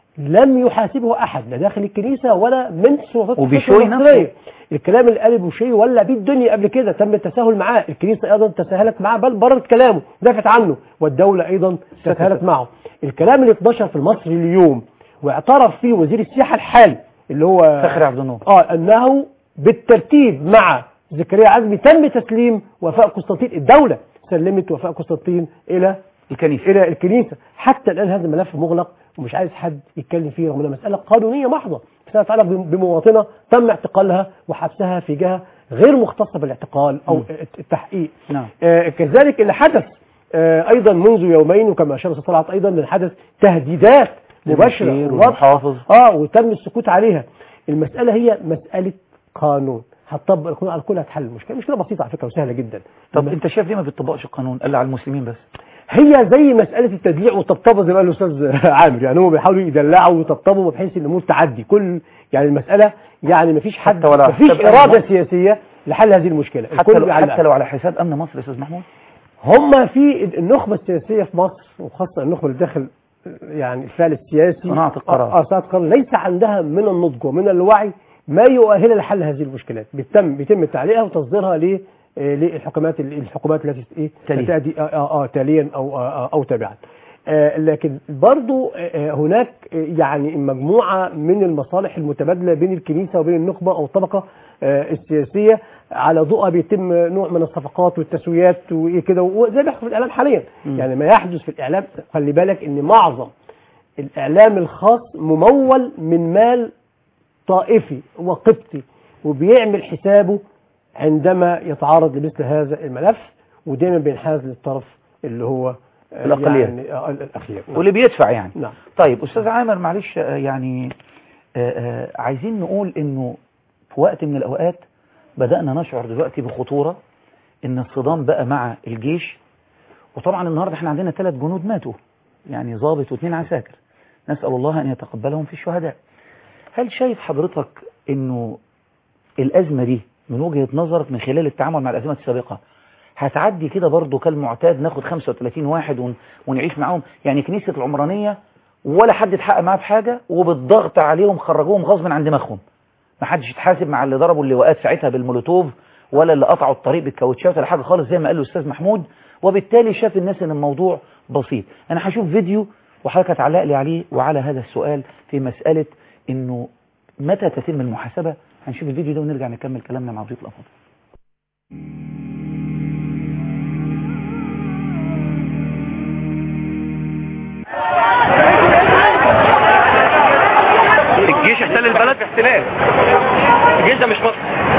لم يحاسبه احد لا داخل الكنيسه ولا من سلطات وبشوي نفسه. الكلام اللي قاله بوشي ولا بيه الدنيا قبل كده تم التساهل معاه، الكنيسه ايضا تساهلت معاه بل بررت كلامه دافعت عنه، والدوله ايضا تساهلت معه. الكلام اللي اتنشر في المصري اليوم واعترف فيه وزير السياحه الحالي اللي هو فخري عبد النور اه انه بالترتيب مع زكريا عزمي تم تسليم وفاء قسطنطين، الدوله سلمت وفاء قسطنطين الى الكنيسه الى الكنيسه. حتى الان هذا الملف مغلق ومش عايز حد يتكلم فيه رغم انها مساله قانونيه محضه تتعلق بمواطنه تم اعتقالها وحبسها في جهه غير مختصه بالاعتقال او م. التحقيق. نعم. آه كذلك اللي حدث آه ايضا منذ يومين وكما اشار الاستاذ طلعت ايضا اللي حدث تهديدات مباشره ومحافظ اه وتم السكوت عليها. المساله هي مساله قانون، هتطبق القانون على الكل هتحل المشكله، مشكله بسيطه على فكره وسهله جدا. طب انت شايف ليه ما بيطبقش القانون الا على المسلمين بس؟ هي زي مساله التدليع والطبطبه زي ما قال الاستاذ عامر، يعني هم بيحاولوا يدلعوا ويطبطبوا بحيث ان الامور تعدي، كل يعني المساله يعني ما فيش حد ما فيش اراده سياسيه لحل هذه المشكله، حتى لو حتى لو على حساب امن مصر يا استاذ محمود. هم في النخبه السياسيه في مصر وخاصه النخبه اللي داخل يعني الفعل السياسي صناعه القرار اه صناعه القرار ليس عندها من النضج ومن الوعي ما يؤهلها لحل هذه المشكلات، بيتم بيتم تعليقها وتصديرها ل للحكومات الحكومات التي ايه تاتي اه اه تاليا او آه او تابعا. آه لكن برضو آه هناك يعني مجموعه من المصالح المتبادله بين الكنيسه وبين النخبه او الطبقه آه السياسيه على ضوءها بيتم نوع من الصفقات والتسويات وايه كده، وزي ما بيحصل في الاعلام حاليا. م. يعني ما يحدث في الاعلام خلي بالك ان معظم الاعلام الخاص ممول من مال طائفي وقبطي وبيعمل حسابه عندما يتعرض لمثل هذا الملف، ودايما بينحاز للطرف اللي هو الأقلية يعني الأخير واللي بيدفع يعني. نعم. طيب أستاذ عامر معلش يعني آآ آآ عايزين نقول إنه في وقت من الأوقات بدأنا نشعر دلوقتي بخطورة إن الصدام بقى مع الجيش، وطبعا النهاردة احنا عندنا ثلاث جنود ماتوا، يعني ضابط واثنين عساكر، نسأل الله أن يتقبلهم في الشهداء. هل شايف حضرتك إنه الأزمة دي من وجهة نظرك من خلال التعامل مع الأزمات السابقة هتعدي كده برضو كالمعتاد، ناخد خمسة وثلاثين واحد ون... ونعيش معاهم. يعني كنيسة العمرانية ولا حد اتحقق معاه بحاجة، وبالضغط عليهم خرجوهم غصب عن دماغهم. ما حدش يتحاسب مع اللي ضربوا اللواءات ساعتها بالمولوتوف، ولا اللي قطعوا الطريق بالكاوتشات، ولا حاجة خالص زي ما قال الأستاذ محمود. وبالتالي شاف الناس ان الموضوع بسيط. انا هشوف فيديو وحضرتك هتعلق لي عليه وعلى هذا السؤال في مسألة انه متى تتم المحاسبة. هنشوف الفيديو ده ونرجع نكمل كلامنا مع ضيوف الأفاضل. الجيش احتل البلد احتلال. الجيش ده مش مصر.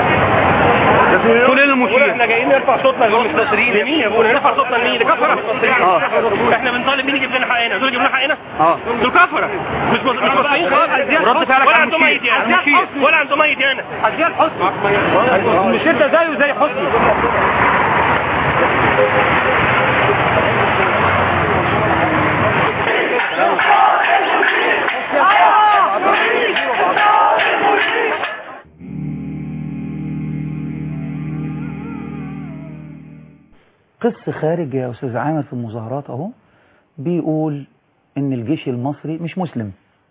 كل المشير احنا جايين نرفع صوتنا للمستشرين. لمين يا ابونا نرفع صوتنا لمين؟ ده كفره. اه احنا بنطالب مين يجيب لنا حقنا؟ دول يجيب لنا حقنا؟ اه دول كفره. مش مش مصريين خالص. رد فعلك ولا عنده ميت يعني ولا عنده ميت يعني. حسيان حسني المشير ده زيه زي حسني. قس خارج يا أستاذ عامر في المظاهرات أهو بيقول إن الجيش المصري مش مسلم،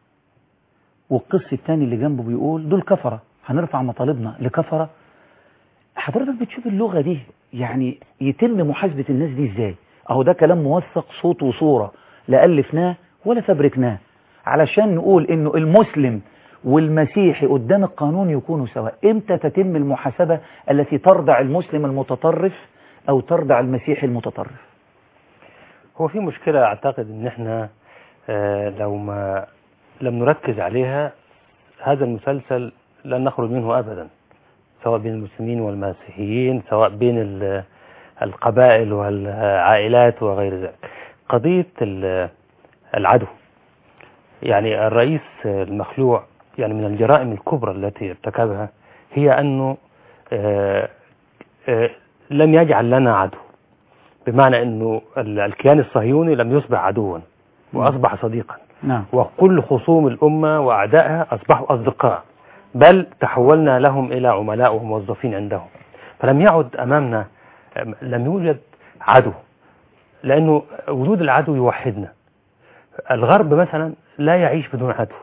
والقس الثاني اللي جنبه بيقول دول كفرة، هنرفع مطالبنا لكفرة. حضرتك بتشوف اللغة دي يعني يتم محاسبة الناس دي إزاي؟ أهو ده كلام موثق صوت وصورة، لا ألفناه ولا فبركناه، علشان نقول إنه المسلم والمسيحي قدام القانون يكونوا سواء. إمتى تتم المحاسبة التي ترضع المسلم المتطرف أو ترضع المسيحي المتطرف؟ هو في مشكلة أعتقد إن إحنا آه لو ما لم نركز عليها هذا المسلسل لن نخرج منه أبدا، سواء بين المسلمين والمسيحيين، سواء بين القبائل والعائلات وغير ذلك. قضية العدو، يعني الرئيس المخلوع، يعني من الجرائم الكبرى التي ارتكبها هي أنه آه آه لم يجعل لنا عدو، بمعنى أنه الكيان الصهيوني لم يصبح عدوا وأصبح صديقا. نعم. وكل خصوم الأمة وأعدائها أصبحوا أصدقاء، بل تحولنا لهم إلى عملاء وموظفين عندهم. فلم يعد أمامنا، لم يوجد عدو، لأنه وجود العدو يوحدنا. الغرب مثلا لا يعيش بدون عدو،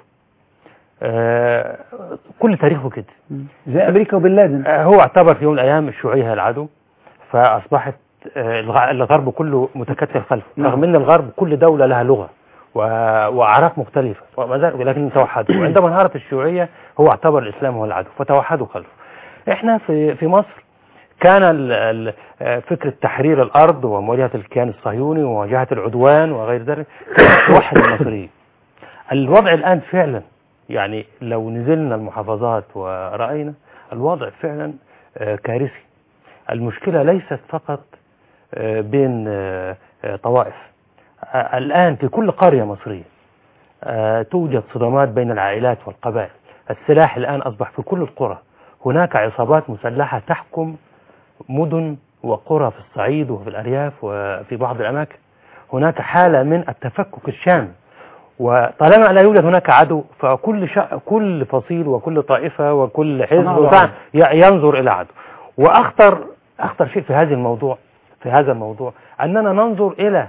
آه كل تاريخه كده، زي أمريكا وبن لادن. آه هو اعتبر في يوم من الأيام الشيوعية هي العدو، فأصبحت آه الغرب كله متكتل خلفه، رغم أن الغرب كل دولة لها لغة وأعراف مختلفة ولكن توحدوا. وعندما انهارت الشيوعية هو اعتبر الإسلام هو العدو فتوحدوا خلفه. احنا في في مصر كان فكرة تحرير الأرض ومواجهة الكيان الصهيوني ومواجهة العدوان وغير ذلك توحد المصريين. الوضع الآن فعلا، يعني لو نزلنا المحافظات ورأينا الوضع فعلا كارثي. المشكلة ليست فقط بين طوائف، الآن في كل قرية مصرية توجد صدامات بين العائلات والقبائل. السلاح الآن أصبح في كل القرى، هناك عصابات مسلحة تحكم مدن وقرى في الصعيد وفي الأرياف وفي بعض الأماكن. هناك حالة من التفكك الشامل، وطالما لا يوجد هناك عدو فكل شا... كل فصيل وكل طائفة وكل حزب ينظر إلى عدو. وأخطر أخطر شيء في هذا الموضوع في هذا الموضوع أننا ننظر إلى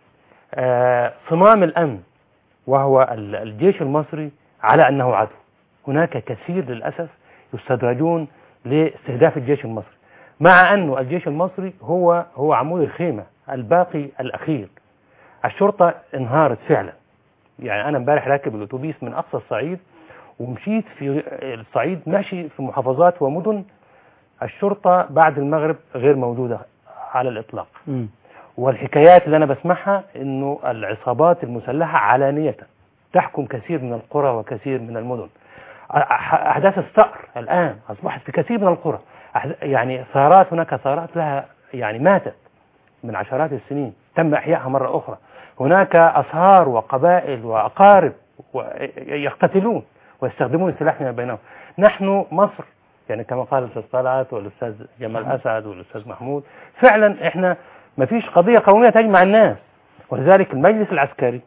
آه صمام الأمن، وهو الجيش المصري، على أنه عدو. هناك كثير للأسف يستدرجون لاستهداف الجيش المصري، مع أنه الجيش المصري هو هو عمود الخيمة الباقي الأخير. الشرطة انهارت فعلا. يعني أنا امبارح راكب الأتوبيس من أقصى الصعيد ومشيت في الصعيد ماشي في محافظات ومدن الشرطة بعد المغرب غير موجودة على الإطلاق. م. والحكايات اللي أنا بسمعها إنه العصابات المسلحة علانية تحكم كثير من القرى وكثير من المدن. أحداث الثأر الآن أصبحت في كثير من القرى، يعني ثارات، هناك ثارات لها يعني ماتت من عشرات السنين تم إحيائها مرة أخرى. هناك أصهار وقبائل وأقارب يقتتلون ويستخدمون السلاح فيما بينهم. نحن مصر، يعني كما قال الأستاذ طلعت والأستاذ جمال أسعد والأستاذ محمود، فعلا إحنا ما فيش قضية قومية تجمع الناس. ولذلك المجلس العسكري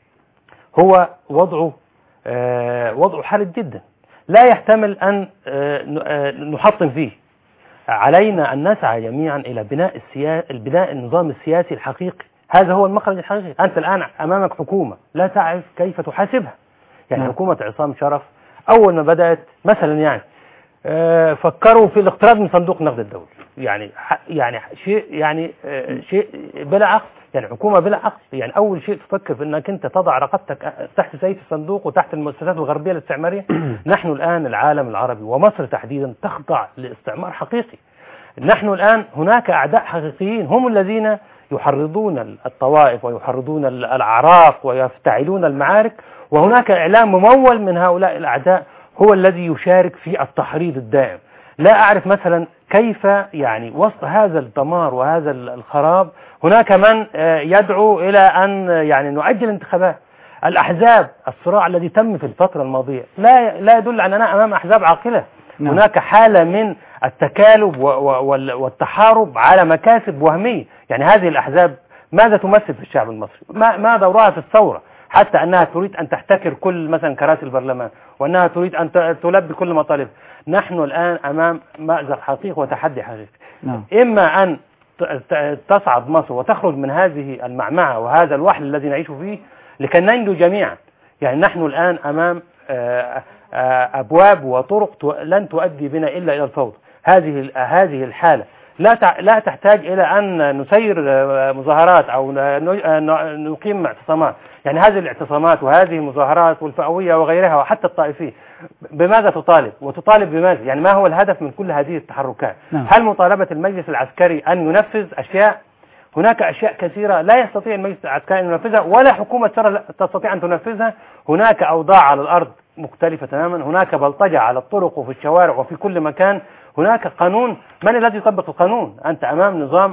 هو وضعه آه وضعه حالد جدا، لا يحتمل أن آه نحطم فيه. علينا أن نسعى جميعا إلى بناء السيا... البناء النظام السياسي الحقيقي. هذا هو المخرج الحقيقي. أنت الآن أمامك حكومة لا تعرف كيف تحاسبها. يعني نعم. حكومة عصام شرف أول ما بدأت مثلا يعني آه فكروا في الاقتراض من صندوق النقد الدولي، يعني يعني شيء يعني آه شيء بلا عقل، يعني حكومة بلا عقل. يعني أول شيء تفكر في أنك أنت تضع رقبتك تحت سيف الصندوق وتحت المؤسسات الغربية الاستعمارية. نحن الآن العالم العربي ومصر تحديدا تخضع لاستعمار حقيقي. نحن الآن هناك أعداء حقيقيين هم الذين يحرضون الطوائف ويحرضون الأعراق ويفتعلون المعارك، وهناك إعلام ممول من هؤلاء الأعداء هو الذي يشارك في التحريض الدائم. لا أعرف مثلا كيف يعني وسط هذا الدمار وهذا الخراب هناك من يدعو إلى أن يعني نؤجل انتخابات. الأحزاب الصراع الذي تم في الفترة الماضية لا لا يدل أننا أمام أحزاب عاقلة. نعم. هناك حالة من التكالب والتحارب على مكاسب وهمية. يعني هذه الأحزاب ماذا تمثل في الشعب المصري؟ ما ما دورها في الثورة؟ حتى أنها تريد أن تحتكر كل مثلا كراسي البرلمان، وأنها تريد أن تلبي كل مطالب. نحن الآن أمام مأزق حقيقي وتحدي حقيقي. نعم. إما أن تصعد مصر وتخرج من هذه المعمعة وهذا الوحل الذي نعيش فيه لكي ننجو جميعا. يعني نحن الآن أمام أبواب وطرق لن تؤدي بنا إلا إلى الفوضى. هذه هذه الحالة لا لا تحتاج إلى أن نسير مظاهرات أو نقيم اعتصامات. يعني هذه الاعتصامات وهذه المظاهرات والفئوية وغيرها وحتى الطائفية بماذا تطالب؟ وتطالب بماذا؟ يعني ما هو الهدف من كل هذه التحركات؟ نعم. هل مطالبة المجلس العسكري أن ينفذ أشياء؟ هناك أشياء كثيرة لا يستطيع المجلس العسكري أن ينفذها ولا حكومة شرع تستطيع أن تنفذها. هناك أوضاع على الأرض مختلفة تماما، هناك بلطجة على الطرق وفي الشوارع وفي كل مكان، هناك قانون. من الذي يطبق القانون؟ أنت أمام نظام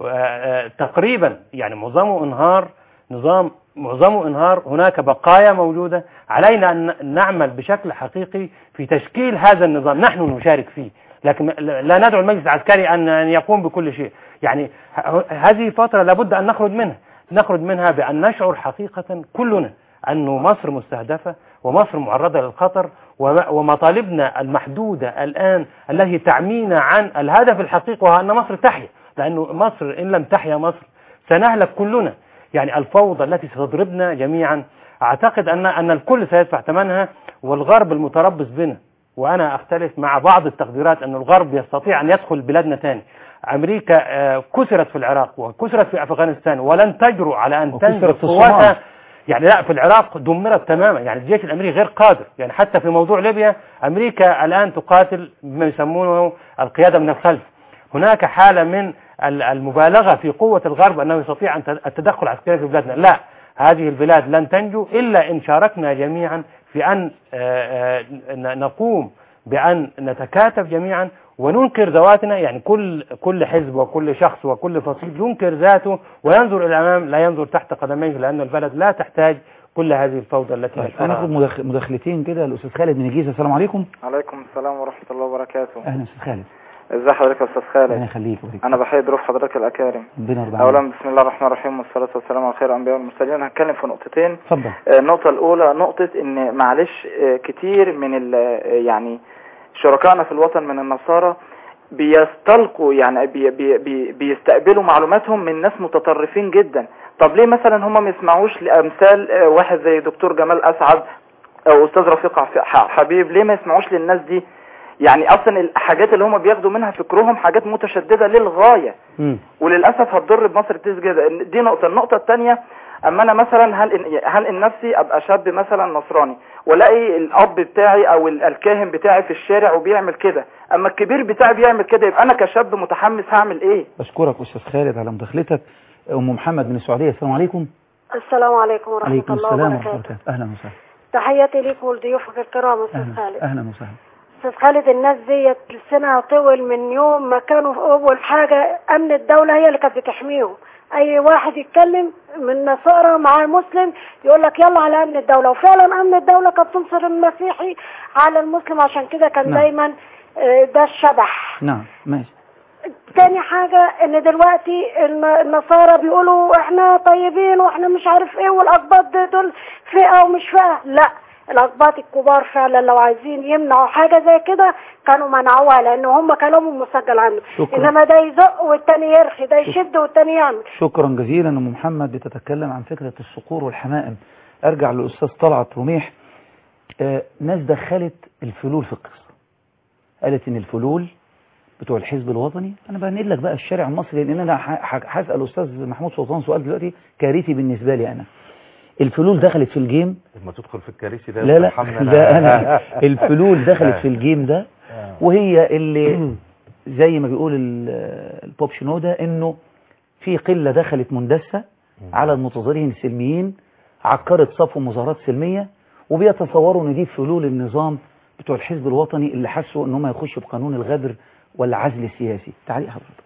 تقريبا يعني معظمه انهار، نظام معظمه انهار، هناك بقايا موجودة. علينا أن نعمل بشكل حقيقي في تشكيل هذا النظام، نحن نشارك فيه، لكن لا ندعو المجلس العسكري أن يقوم بكل شيء. يعني هذه فترة لابد أن نخرج منها نخرج منها بأن نشعر حقيقة كلنا أن مصر مستهدفة ومصر معرضة للخطر، ومطالبنا المحدودة الآن التي تعمينا عن الهدف الحقيقي وهو أن مصر تحيا، لأنه مصر إن لم تحيا مصر سنهلك كلنا. يعني الفوضى التي ستضربنا جميعا أعتقد أن أن الكل سيدفع ثمنها، والغرب المتربص بنا. وأنا أختلف مع بعض التقديرات أن الغرب يستطيع أن يدخل بلادنا ثاني. أمريكا كسرت في العراق وكسرت في أفغانستان ولن تجرؤ على أن تنزل قواتها. يعني لا، في العراق دمرت تماما، يعني الجيش الأمريكي غير قادر. يعني حتى في موضوع ليبيا أمريكا الآن تقاتل بما يسمونه القيادة من الخلف. هناك حالة من المبالغة في قوة الغرب أنه يستطيع التدخل العسكري في بلادنا. لا، هذه البلاد لن تنجو إلا إن شاركنا جميعا في أن نقوم بأن نتكاتف جميعا وننكر ذواتنا. يعني كل كل حزب وكل شخص وكل فصيل ينكر ذاته وينظر إلى الأمام، لا ينظر تحت قدميه، لأن البلد لا تحتاج كل هذه الفوضى التي طيب أنا أخذ مداخلتين كده. الأستاذ خالد من الجيزة، السلام عليكم. عليكم السلام ورحمة الله وبركاته. أهلا أستاذ خالد. ازي حضرتك يا استاذ خالد؟ انا يخليك. انا بحيي ضيوف حضرتك الاكارم. اولا بسم الله الرحمن الرحيم والصلاه والسلام على خير الانبياء والمرسلين. هتكلم في نقطتين. اتفضل. النقطه الاولى نقطه ان معلش كتير من يعني شركائنا في الوطن من النصارى بيستلقوا يعني بي بي بي بيستقبلوا معلوماتهم من ناس متطرفين جدا. طب ليه مثلا هم ما يسمعوش لامثال واحد زي دكتور جمال اسعد او استاذ رفيق حبيب؟ ليه ما يسمعوش للناس دي؟ يعني اصلا الحاجات اللي هم بياخدوا منها فكرهم حاجات متشددة للغاية، م. وللأسف هتضر بمصر كتير جدا. دي نقطة. النقطة الثانية، اما انا مثلا هل إن هل ان نفسي ابقى شاب مثلا نصراني والاقي الاب بتاعي او الكاهن بتاعي في الشارع وبيعمل كده، اما الكبير بتاعي بيعمل كده، يبقى انا كشاب متحمس هعمل ايه؟ بشكرك استاذ خالد على مداخلتك. ام محمد من السعودية، السلام عليكم. السلام عليكم ورحمة الله وبركاته. اهلا وسهلا. تحياتي ليكم ولضيوفك الكرام استاذ خالد. اهلا وسهلا. استاذ خالد، الناس ديت لسنها طول من يوم ما كانوا اول حاجه امن الدوله هي اللي كانت بتحميهم. اي واحد يتكلم من نصارى مع مسلم يقول لك يلا على امن الدوله، وفعلا امن الدوله كانت تنصر المسيحي على المسلم، عشان كده كان نعم. دايما ده الشبح. نعم ماشي. تاني حاجه ان دلوقتي النصارى بيقولوا احنا طيبين واحنا مش عارف ايه، والاقباط دول فئه ومش فئه. لا، الاقباط الكبار فعلا لو عايزين يمنعوا حاجه زي كده كانوا منعوها، لان هم كلامهم مسجل عنه. شكرا. انما ده يزق والتاني يرخي، ده يشد والتاني يعمل. شكرا جزيلا. ام محمد بتتكلم عن فكره الصقور والحمائم. ارجع للاستاذ طلعت رميح. آه ناس دخلت الفلول في القصه، قالت ان الفلول بتوع الحزب الوطني، انا بنقل لك بقى الشارع المصري لان انا هسال الاستاذ محمود سلطان سؤال دلوقتي كارثي بالنسبه لي انا. الفلول دخلت في الجيم، لما تدخل في الكارثي ده لا لا ده انا الفلول دخلت في الجيم ده، وهي اللي زي ما بيقول البوب شنودة انه في قله دخلت مندسه على المتظاهرين السلميين، عكرت صفوا مظاهرات سلميه، وبيتصوروا ان دي فلول النظام بتوع الحزب الوطني اللي حسوا ان هم يخشوا بقانون الغدر والعزل السياسي. تعليق حضرتك.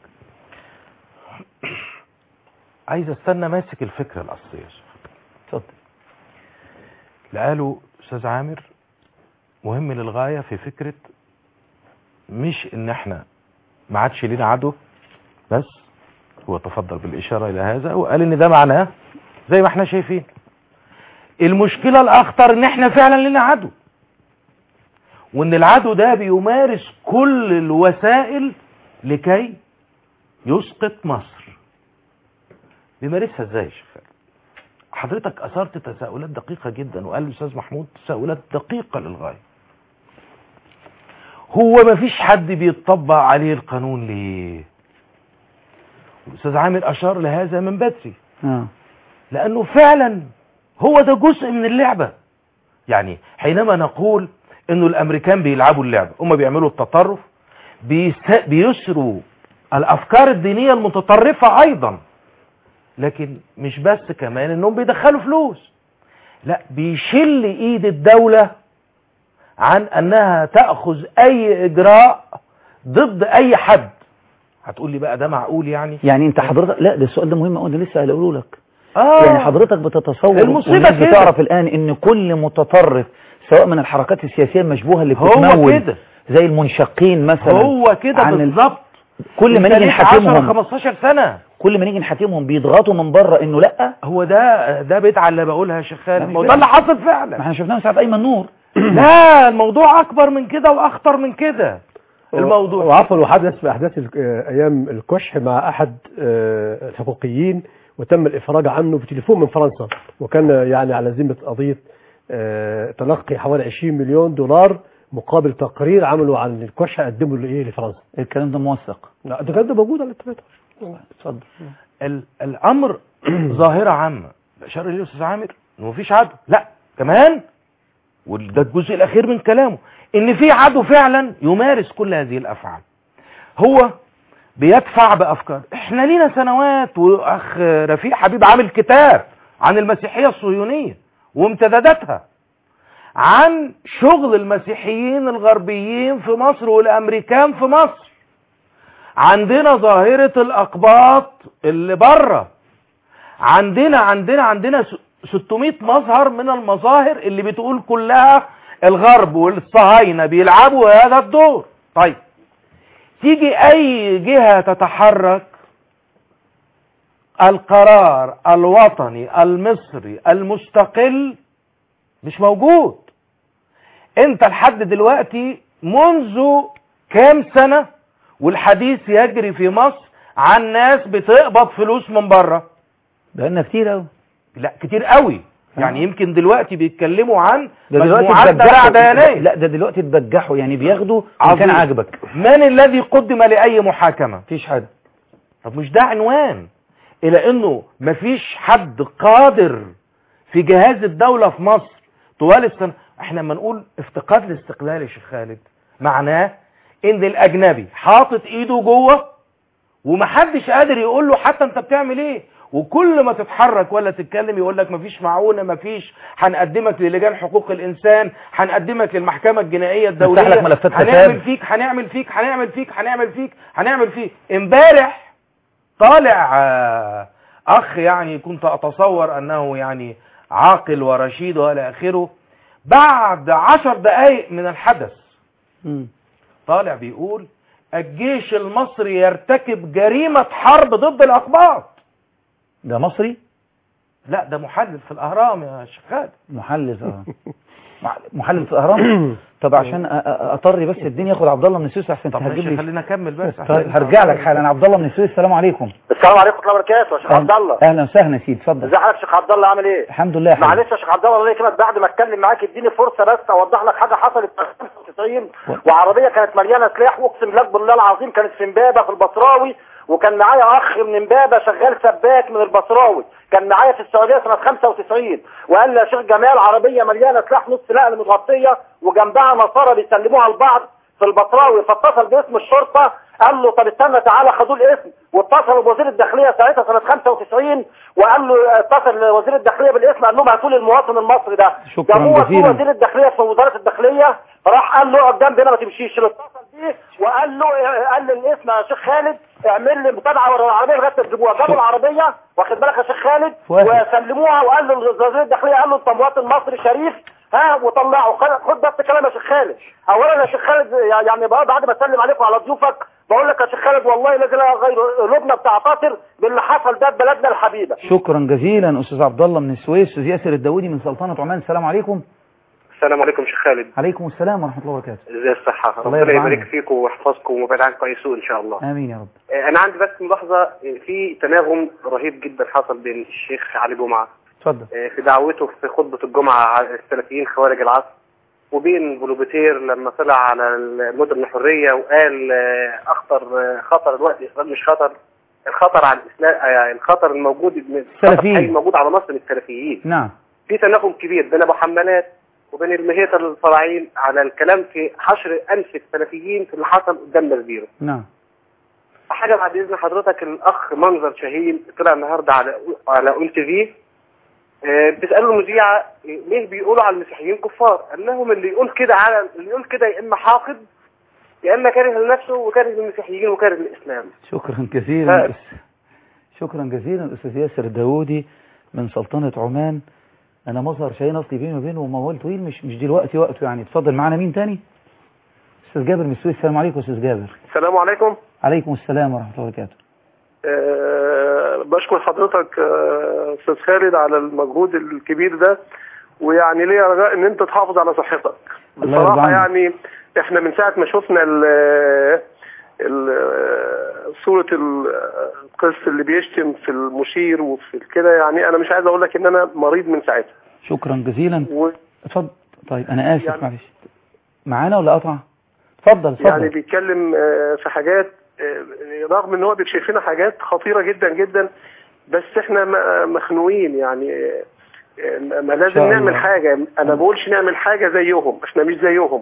عايز استنى ماسك الفكره الاصليه. اتفضل. اللي قاله استاذ عامر مهم للغايه في فكره مش ان احنا ما عادش لينا عدو بس، هو تفضل بالاشاره الى هذا وقال ان ده معناه زي ما احنا شايفين. المشكله الاخطر ان احنا فعلا لنا عدو، وان العدو ده بيمارس كل الوسائل لكي يسقط مصر. بيمارسها ازاي يا شيخ؟ حضرتك اثرت تساؤلات دقيقه جدا، وقال الاستاذ محمود تساؤلات دقيقه للغايه. هو ما فيش حد بيتطبق عليه القانون ليه؟ الاستاذ عامر اشار لهذا من بدري. اه لانه فعلا هو ده جزء من اللعبه. يعني حينما نقول انه الامريكان بيلعبوا اللعبه، هم بيعملوا التطرف، بيسروا الافكار الدينيه المتطرفه ايضا، لكن مش بس كمان انهم بيدخلوا فلوس، لا بيشل ايد الدوله عن انها تاخذ اي اجراء ضد اي حد. هتقول لي بقى ده معقول يعني؟ يعني انت حضرتك، لا ده السؤال ده مهم قوي، انا لسه هقوله لك. آه يعني حضرتك بتصور المصيبه كده، بتعرف الان ان كل متطرف سواء من الحركات السياسيه المشبوهه اللي هو بتتمول كده زي المنشقين مثلا، هو كده بالظبط. كل ما نيجي نحاكمهم خمستاشر سنه، كل ما نيجي نحاكمهم بيضغطوا من بره انه لا. هو ده ده بدعه اللي بقولها يا شيخ خالد، ما هو ده اللي حصل فعلا. ما احنا شفناه ساعه ايمن نور. لا الموضوع اكبر من كده واخطر من كده. الموضوع وعفوا وحدث في احداث ايام الكشح مع احد الحقوقيين، وتم الافراج عنه بتليفون من فرنسا، وكان يعني على ذمه قضيه تلقي حوالي عشرين مليون دولار مقابل تقرير عملوا عن الكشح قدموا لايه لفرنسا. الكلام ده موثق؟ لا ده كان موجود على الانترنت. اتفضل. الامر ظاهره عامه اشار اليه الاستاذ عامر انه مفيش عدو، لا كمان وده الجزء الاخير من كلامه ان في عدو فعلا يمارس كل هذه الافعال. هو بيدفع بافكار. احنا لينا سنوات، واخ رفيق حبيب عامل كتاب عن المسيحيه الصهيونيه وامتداداتها، عن شغل المسيحيين الغربيين في مصر والامريكان في مصر. عندنا ظاهره الاقباط اللي بره، عندنا عندنا عندنا ستمائة مظهر من المظاهر اللي بتقول كلها الغرب والصهاينه بيلعبوا هذا الدور. طيب تيجي اي جهه تتحرك، القرار الوطني المصري المستقل مش موجود. انت لحد دلوقتي منذ كام سنه والحديث يجري في مصر عن ناس بتقبض فلوس من بره. بقالنا كتير قوي. لا كتير قوي. يعني يمكن دلوقتي بيتكلموا عن مجموعات دعدانيه. لا ده دلوقتي اتبجحوا، يعني بياخدوا كان عاجبك. من الذي قدم لاي محاكمه؟ مفيش حد. طب مش ده عنوان الى انه مفيش حد قادر في جهاز الدوله في مصر طوال السنه. احنا لما نقول افتقاد الاستقلال يا شيخ خالد، معناه ان الاجنبي حاطط ايده جوه ومحدش قادر يقول له حتى انت بتعمل ايه، وكل ما تتحرك ولا تتكلم يقول لك مفيش معونه، مفيش، هنقدمك للجان حقوق الانسان، هنقدمك للمحكمه الجنائيه الدوليه، نفتح لك ملفات هنعمل فيك هنعمل فيك هنعمل فيك هنعمل فيك هنعمل فيك. امبارح طالع اخ يعني كنت اتصور انه يعني عاقل ورشيد والى اخره، بعد عشر دقائق من الحدث طالع بيقول الجيش المصري يرتكب جريمة حرب ضد الأقباط. ده مصري؟ لا ده محلل في الأهرام يا شيخ خالد. محلل اه محلل في الاهرام. طب عشان اطري بس الدنيا اخد عبد الله من السويس احسن طب هتجيب ماشي لي. خلينا نكمل بس. طيب هرجع لك حالا. انا عبد الله من السويس. السلام عليكم. السلام عليكم ورحمه الله وبركاته يا شيخ عبد الله. اهلا وسهلا يا سيدي اتفضل. ازي حضرتك يا شيخ عبد الله عامل ايه؟ الحمد لله. معلش يا شيخ عبد الله الله يكرمك بعد ما اتكلم معاك اديني فرصه بس اوضح لك حاجه حصلت في خمسة وتسعين وعربيه كانت مليانه سلاح واقسم لك بالله العظيم كانت في امبابه في البصراوي وكان معايا اخ من امبابه شغال سباك من البصراوي كان معايا في السعوديه سنه خمسة وتسعين وقال لي يا شيخ جمال عربيه مليانه سلاح نص نقل متغطيه وجنبها نصارى بيسلموها لبعض في البصراوي فاتصل باسم الشرطه قال له طب استنى تعالى خدوا الاسم واتصلوا بوزير الداخليه ساعتها سنه خمسة وتسعين وقال له اتصل وزير الداخليه بالاسم قال لهم هاتوا لي المواطن المصري ده. شكرا جزيلا. وزير الداخليه في وزاره الداخليه راح قال له اقعد جنبي هنا ما تمشيش اللي اتصل بيه وقال له قال لي الاسم يا شيخ خالد اعمل لي متابعه ورا العربيه لغايه ما تجيبوها جابوا العربيه واخد بالك يا شيخ خالد وسلموها وقال له وزير الداخليه قال له انت مواطن مصري شريف ها وطلعوا خد بس كلام يا شيخ خالد. اولا يا شيخ خالد يعني بقى بعد ما اسلم عليكم على ضيوفك بقول لك يا شيخ خالد والله الذي لا غير قلوبنا بتعتطر باللي حصل ده ببلدنا الحبيبه. شكرا جزيلا استاذ عبد الله من السويس. استاذ ياسر الداودي من سلطنه عمان. السلام عليكم. السلام عليكم شيخ خالد. عليكم السلام ورحمه الله وبركاته. ازي الصحه؟ ربنا يبارك فيكم ويحفظكم ويبعد عنكم اي سوء ان شاء الله. امين يا رب. انا عندي بس ملاحظه في تناغم رهيب جدا حصل بين الشيخ علي جمعه اتفضل في دعوته في خطبه الجمعه على السلفيين خوارج العصر وبين بلوبتير لما طلع على المدن الحريه وقال اخطر خطر الوقت مش خطر الخطر على الاسلام الخطر الموجود السلفيين الموجود على مصر من السلفيين. نعم. في تناغم كبير بين ابو حمالات وبين المهيتر الفراعين على الكلام في حشر انف السلفيين في اللي حصل قدام مسبيرو. نعم. حاجه بعد اذن حضرتك الاخ منظر شاهين طلع النهارده على على اون تي في بتساله المذيعه ليه بيقولوا على المسيحيين كفار؟ قال لهم اللي يقول كده على اللي يقول كده يا اما حاقد يا اما كاره لنفسه وكاره للمسيحيين وكاره للاسلام. شكرا جزيلا. شكرا جزيلا الاستاذ ياسر الداودي من سلطنه عمان. انا مظهر شاهين اصلي بيني وبينه موال طويل مش مش دلوقتي وقته يعني. اتفضل معانا مين تاني؟ استاذ جابر من السويس. السلام عليكم استاذ جابر. السلام عليكم. عليكم السلام ورحمه الله وبركاته. أه بشكر حضرتك استاذ أه خالد على المجهود الكبير ده ويعني ليا رجاء ان انت تحافظ على صحتك. بصراحه يعني احنا من ساعه ما شفنا ال صورة القس اللي بيشتم في المشير وفي كده يعني انا مش عايز اقول لك ان انا مريض من ساعتها. شكرا جزيلا. و... اتفضل. طيب انا اسف يعني معلش معانا ولا قطع؟ اتفضل اتفضل. يعني بيتكلم في حاجات رغم ان هو بيكشف لنا حاجات خطيرة جدا جدا بس احنا مخنوقين يعني ما لازم نعمل حاجة. انا بقولش نعمل حاجة زيهم احنا مش زيهم.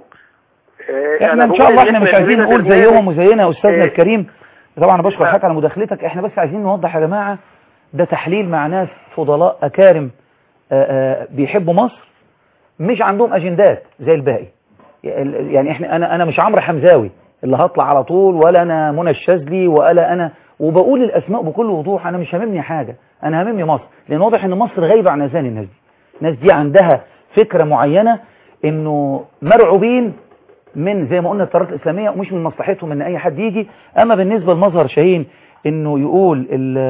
احنا ان شاء الله احنا مش عايزين نقول زيهم وزينا يا استاذنا اه الكريم. طبعا انا بشكر حضرتك على مداخلتك. احنا بس عايزين نوضح يا جماعه ده تحليل مع ناس فضلاء اكارم اه اه بيحبوا مصر مش عندهم اجندات زي الباقي. يعني احنا انا انا مش عمرو حمزاوي اللي هطلع على طول ولا انا منى الشاذلي ولا انا وبقول الاسماء بكل وضوح. انا مش هاممني حاجه انا هاممني مصر لان واضح ان مصر غايبه عن اذهان الناس دي. الناس دي عندها فكره معينه انه مرعوبين من زي ما قلنا التيارات الإسلامية ومش من مصلحتهم ان اي حد يجي. اما بالنسبة لمظهر شاهين انه يقول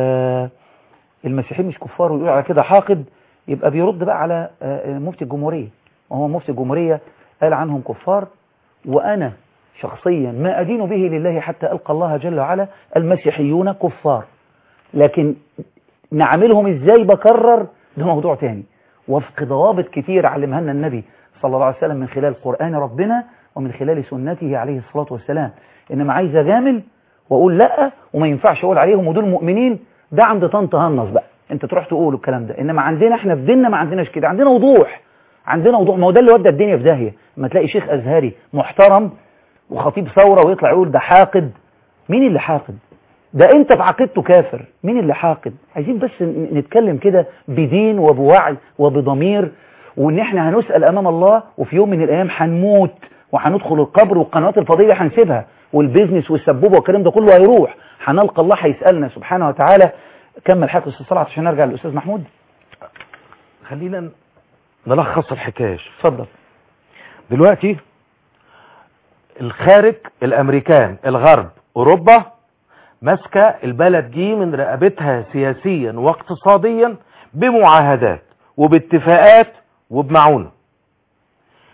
المسيحيين مش كفار ويقول على كده حاقد يبقى بيرد بقى على مفتي الجمهورية وهو مفتي الجمهورية قال عنهم كفار وانا شخصيا ما ادين به لله حتى القى الله جل وعلا المسيحيون كفار لكن نعملهم ازاي بكرر ده موضوع تاني وفق ضوابط كتير علمها لنا النبي صلى الله عليه وسلم من خلال قرآن ربنا ومن خلال سنته عليه الصلاة والسلام. إنما عايز أجامل وأقول لأ وما ينفعش أقول عليهم ودول مؤمنين ده عند طنط هنص بقى أنت تروح تقول الكلام ده. إنما عندنا إحنا في ديننا ما عندناش كده عندنا وضوح عندنا وضوح. ما هو ده اللي ودى الدنيا في داهية ما تلاقي شيخ أزهري محترم وخطيب ثورة ويطلع يقول ده حاقد. مين اللي حاقد؟ ده أنت في عقيدته كافر. مين اللي حاقد؟ عايزين بس نتكلم كده بدين وبوعي وبضمير وإن إحنا هنسأل أمام الله وفي يوم من الأيام هنموت وهندخل القبر والقنوات الفضائية هنسيبها والبيزنس والسبوبة والكلام ده كله هيروح. هنلقى الله هيسألنا سبحانه وتعالى. كمل حكي أستاذ صلاح عشان نرجع للأستاذ محمود. خلينا نلخص الحكاية. اتفضل. دلوقتي الخارج الأمريكان الغرب أوروبا ماسكة البلد دي من رقبتها سياسيا واقتصاديا بمعاهدات وباتفاقات وبمعونة.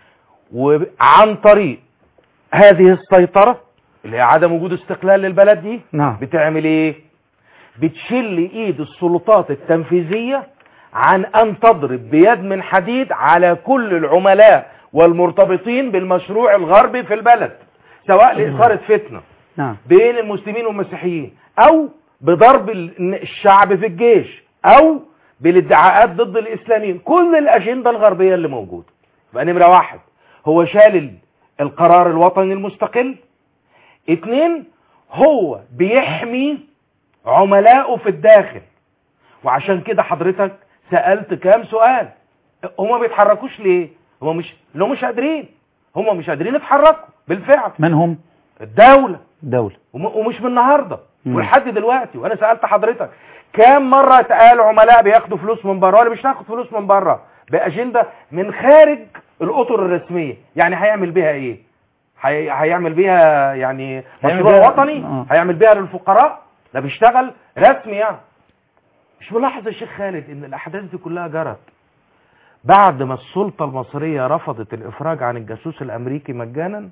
وعن طريق هذه السيطرة اللي هي عدم وجود استقلال للبلد دي نعم. بتعمل ايه؟ بتشل ايد السلطات التنفيذية عن ان تضرب بيد من حديد على كل العملاء والمرتبطين بالمشروع الغربي في البلد، سواء لإثارة فتنة نعم. بين المسلمين والمسيحيين، او بضرب الشعب في الجيش، او بالادعاءات ضد الاسلاميين. كل الاجندة الغربية اللي موجودة. يبقى نمرة واحد هو شال القرار الوطني المستقل. اتنين هو بيحمي عملائه في الداخل. وعشان كده حضرتك سألت كام سؤال. هما بيتحركوش ليه؟ هما مش لو مش قادرين، هما مش قادرين يتحركوا بالفعل. من هم؟ الدولة. الدولة. ومش من النهارده ولحد دلوقتي. وانا سألت حضرتك كام مرة اتقال عملاء بياخدوا فلوس من بره ولا مش هاخد فلوس من بره بأجندة من خارج الأطر الرسمية. يعني هيعمل بيها ايه؟ هي... هيعمل بيها يعني مشروع وطني؟ آه. هيعمل بيها للفقراء؟ ده بيشتغل رسمي يعني. مش ملاحظ يا شيخ خالد ان الاحداث دي كلها جرت بعد ما السلطة المصرية رفضت الافراج عن الجاسوس الامريكي مجانا؟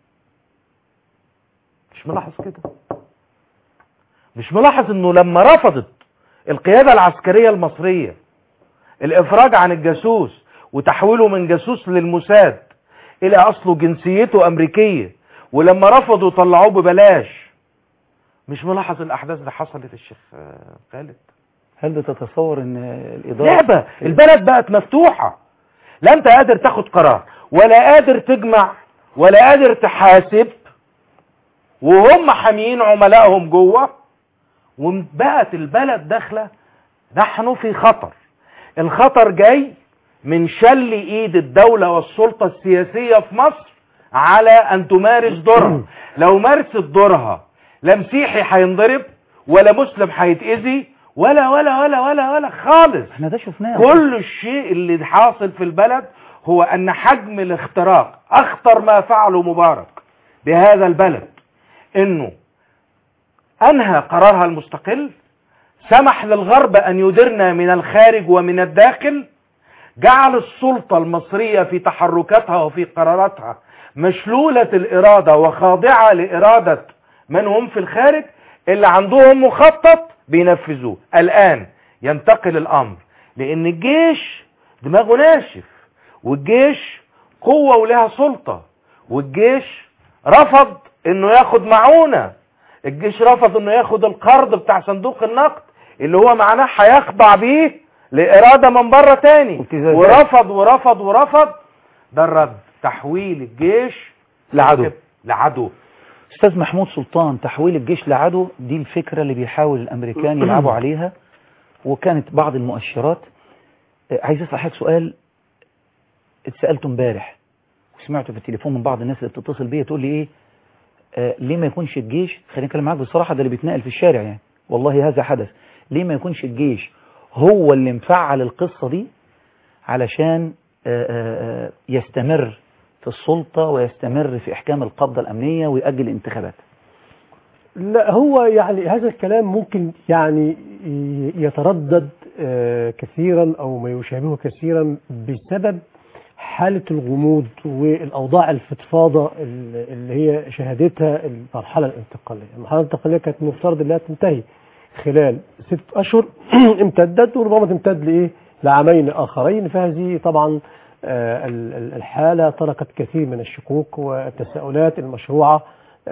مش ملاحظ كده؟ مش ملاحظ انه لما رفضت القيادة العسكرية المصرية الافراج عن الجاسوس وتحويله من جاسوس للموساد الى اصله جنسيته امريكية، ولما رفضوا طلعوه ببلاش؟ مش ملاحظ الاحداث دي حصلت الشيخ خالد؟ هل بتتصور ان الاداره لعبة؟ البلد بقت مفتوحة، لا انت قادر تاخد قرار ولا قادر تجمع ولا قادر تحاسب، وهم حاميين عملائهم جوه، وبقت البلد داخله. نحن في خطر. الخطر جاي من شل ايد الدولة والسلطة السياسية في مصر على ان تمارس دورها. لو مارست دورها لا مسيحي هينضرب ولا مسلم هيتأذي ولا ولا ولا ولا ولا خالص. احنا ده شفناه. كل الشيء اللي حاصل في البلد هو ان حجم الاختراق اخطر ما فعله مبارك بهذا البلد انه انهى قرارها المستقل، سمح للغرب ان يديرنا من الخارج ومن الداخل، جعل السلطة المصرية في تحركاتها وفي قراراتها مشلولة الارادة وخاضعة لارادة من هم في الخارج اللي عندهم مخطط بينفذوه. الآن ينتقل الأمر لأن الجيش دماغه ناشف، والجيش قوة ولها سلطة، والجيش رفض انه ياخد معونة، الجيش رفض انه ياخد القرض بتاع صندوق النقد اللي هو معناه هيخضع بيه لإرادة من بره تاني، ورفض ورفض ورفض. ده الرد، تحويل الجيش لعدو. لعدو. استاذ محمود سلطان، تحويل الجيش لعدو دي الفكرة اللي بيحاول الامريكان يلعبوا عليها، وكانت بعض المؤشرات. عايز اسال حضرتك سؤال اتسالته امبارح وسمعته في التليفون من بعض الناس اللي بتتصل بيا تقول لي ايه آه ليه ما يكونش الجيش، خليني اتكلم معاك بصراحه، ده اللي بيتنقل في الشارع يعني، والله هذا حدث، ليه ما يكونش الجيش هو اللي مفعل القصه دي علشان آه آه يستمر في السلطه ويستمر في احكام القبضه الامنيه ويؤجل الانتخابات؟ لا، هو يعني هذا الكلام ممكن يعني يتردد كثيرا أو ما يشابهه كثيرا بسبب حالة الغموض والأوضاع الفضفاضة اللي هي شهدتها المرحلة الانتقالية. المرحلة الانتقالية كانت مفترض أنها تنتهي خلال ست أشهر امتدت وربما تمتد لإيه لعامين آخرين. فهذه طبعا الحالة تركت كثير من الشكوك والتساؤلات المشروعة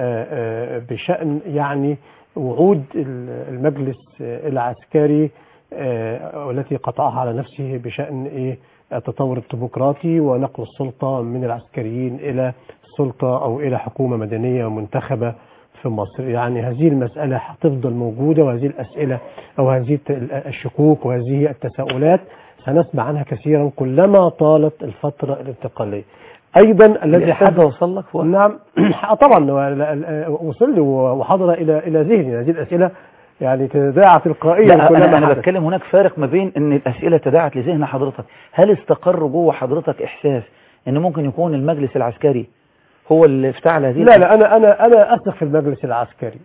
بشأن يعني وعود المجلس العسكري والتي قطعها على نفسه بشأن إيه التطور الديمقراطي ونقل السلطة من العسكريين إلى سلطة أو إلى حكومة مدنية منتخبة في مصر. يعني هذه المسألة هتفضل موجودة، وهذه الأسئلة أو هذه الشكوك وهذه التساؤلات سنسمع عنها كثيرا كلما طالت الفترة الانتقالية. أيضا الذي حدث وصل لك فوق. نعم طبعا وصل لي وحضر إلى إلى ذهني هذه الأسئلة يعني تداعى تلقائيا. لا أنا, أنا بتكلم هناك فارق ما بين أن الأسئلة تداعت لذهن حضرتك. هل استقر جوه حضرتك إحساس أن ممكن يكون المجلس العسكري هو اللي افتعل هذه؟ لا لا انا انا انا اثق في المجلس العسكري،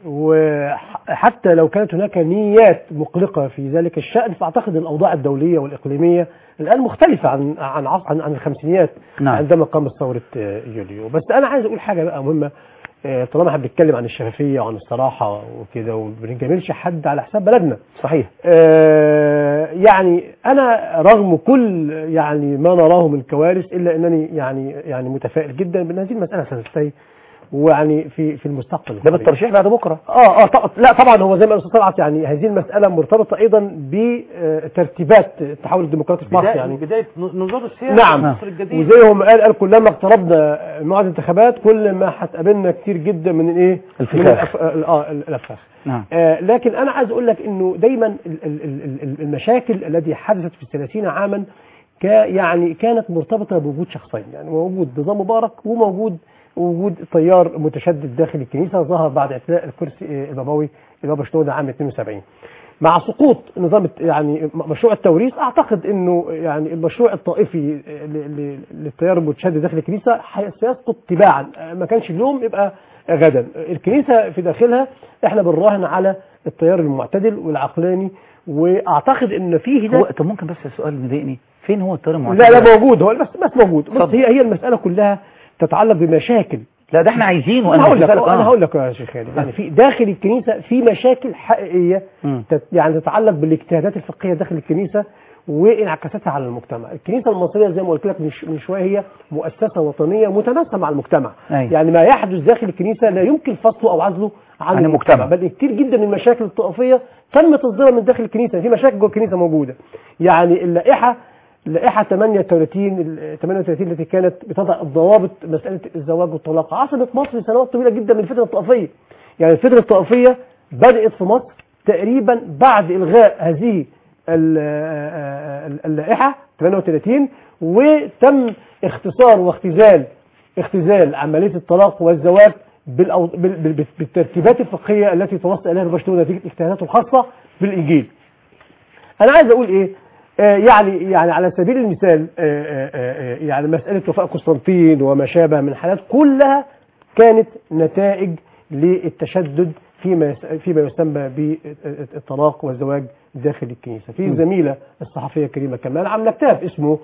وحتى لو كانت هناك نيات مقلقه في ذلك الشان، فاعتقد الاوضاع الدوليه والاقليميه الان مختلفه عن عن عن, عن الخمسينيات. نعم. عندما قامت ثوره يوليو. بس انا عايز اقول حاجه بقى مهمه، طالما احنا بنتكلم عن الشفافيه وعن الصراحه وكده وما بنجاملش حد على حساب بلدنا. صحيح. آه يعني انا رغم كل يعني ما نراه من كوارث الا انني يعني يعني متفائل جدا بان هذه المساله ستنتهي، ويعني في في المستقبل. ده بالترشيح بعد بكره. اه اه طبعا. لا طبعا هو زي ما الاستاذ طلعت يعني هذه المساله مرتبطه ايضا بترتيبات التحول الديمقراطي في مصر، يعني بدايه نظام السياسه. نعم. مصر الجديد. وزي ما قال قال كلما اقتربنا موعد الانتخابات كل ما هتقابلنا كتير جدا من الايه؟ الفخاخ. اه الافخاخ. نعم. آه لكن انا عايز اقول لك انه دايما المشاكل التي حدثت في ثلاثين عاما يعني كانت مرتبطه بوجود شخصين، يعني وجود نظام مبارك وموجود وجود تيار متشدد داخل الكنيسه ظهر بعد اعتلاء الكرسي البابوي البابا شنودة عام اثنين وسبعين. مع سقوط نظام يعني مشروع التوريث اعتقد انه يعني المشروع الطائفي للتيار المتشدد داخل الكنيسه سيسقط تباعا، ما كانش اليوم يبقى غدا. الكنيسه في داخلها احنا بنراهن على التيار المعتدل والعقلاني، واعتقد ان فيه هو طب ممكن بس السؤال مضايقني، فين هو التيار المعتدل؟ لا لا موجود، هو بس بس موجود. بس هي هي المساله كلها تتعلق بمشاكل. لا ده احنا عايزينه. انا هقول لك انا هقول لك يا شيخ خالد، يعني في داخل الكنيسه في مشاكل حقيقيه تت يعني تتعلق بالاجتهادات الفقهيه داخل الكنيسه وانعكاساتها على المجتمع. الكنيسه المصريه زي ما قلت لك من شويه هي مؤسسه وطنيه متناسقه مع المجتمع. أي. يعني ما يحدث داخل الكنيسه لا يمكن فصله او عزله عن, عن المجتمع. بل كتير جدا من المشاكل الطائفيه تم تصديرها من داخل الكنيسه، في مشاكل جوه الكنيسه موجوده. يعني اللائحه اللائحة ثمانية وثلاثين التي كانت بتضع الضوابط مسألة الزواج والطلاق عاصمت مصر سنوات طويلة جدا من الفترة الطائفية. يعني الفترة الطائفية بدأت في مصر تقريبا بعد إلغاء هذه اللائحة ثمانية وثلاثين، وتم اختصار واختزال اختزال عملية الطلاق والزواج بالترتيبات الفقهية التي توصل إليها البابا شنودة نتيجة اجتهاداته الخاصة بالإنجيل. أنا عايز أقول إيه؟ آه يعني يعني على سبيل المثال آه آه يعني مسألة وفاء قسطنطين وما شابه من حالات كلها كانت نتائج للتشدد فيما فيما يسمى بالطلاق والزواج داخل الكنيسة. في زميلة الصحفية كريمة كمال عاملة كتاب اسمه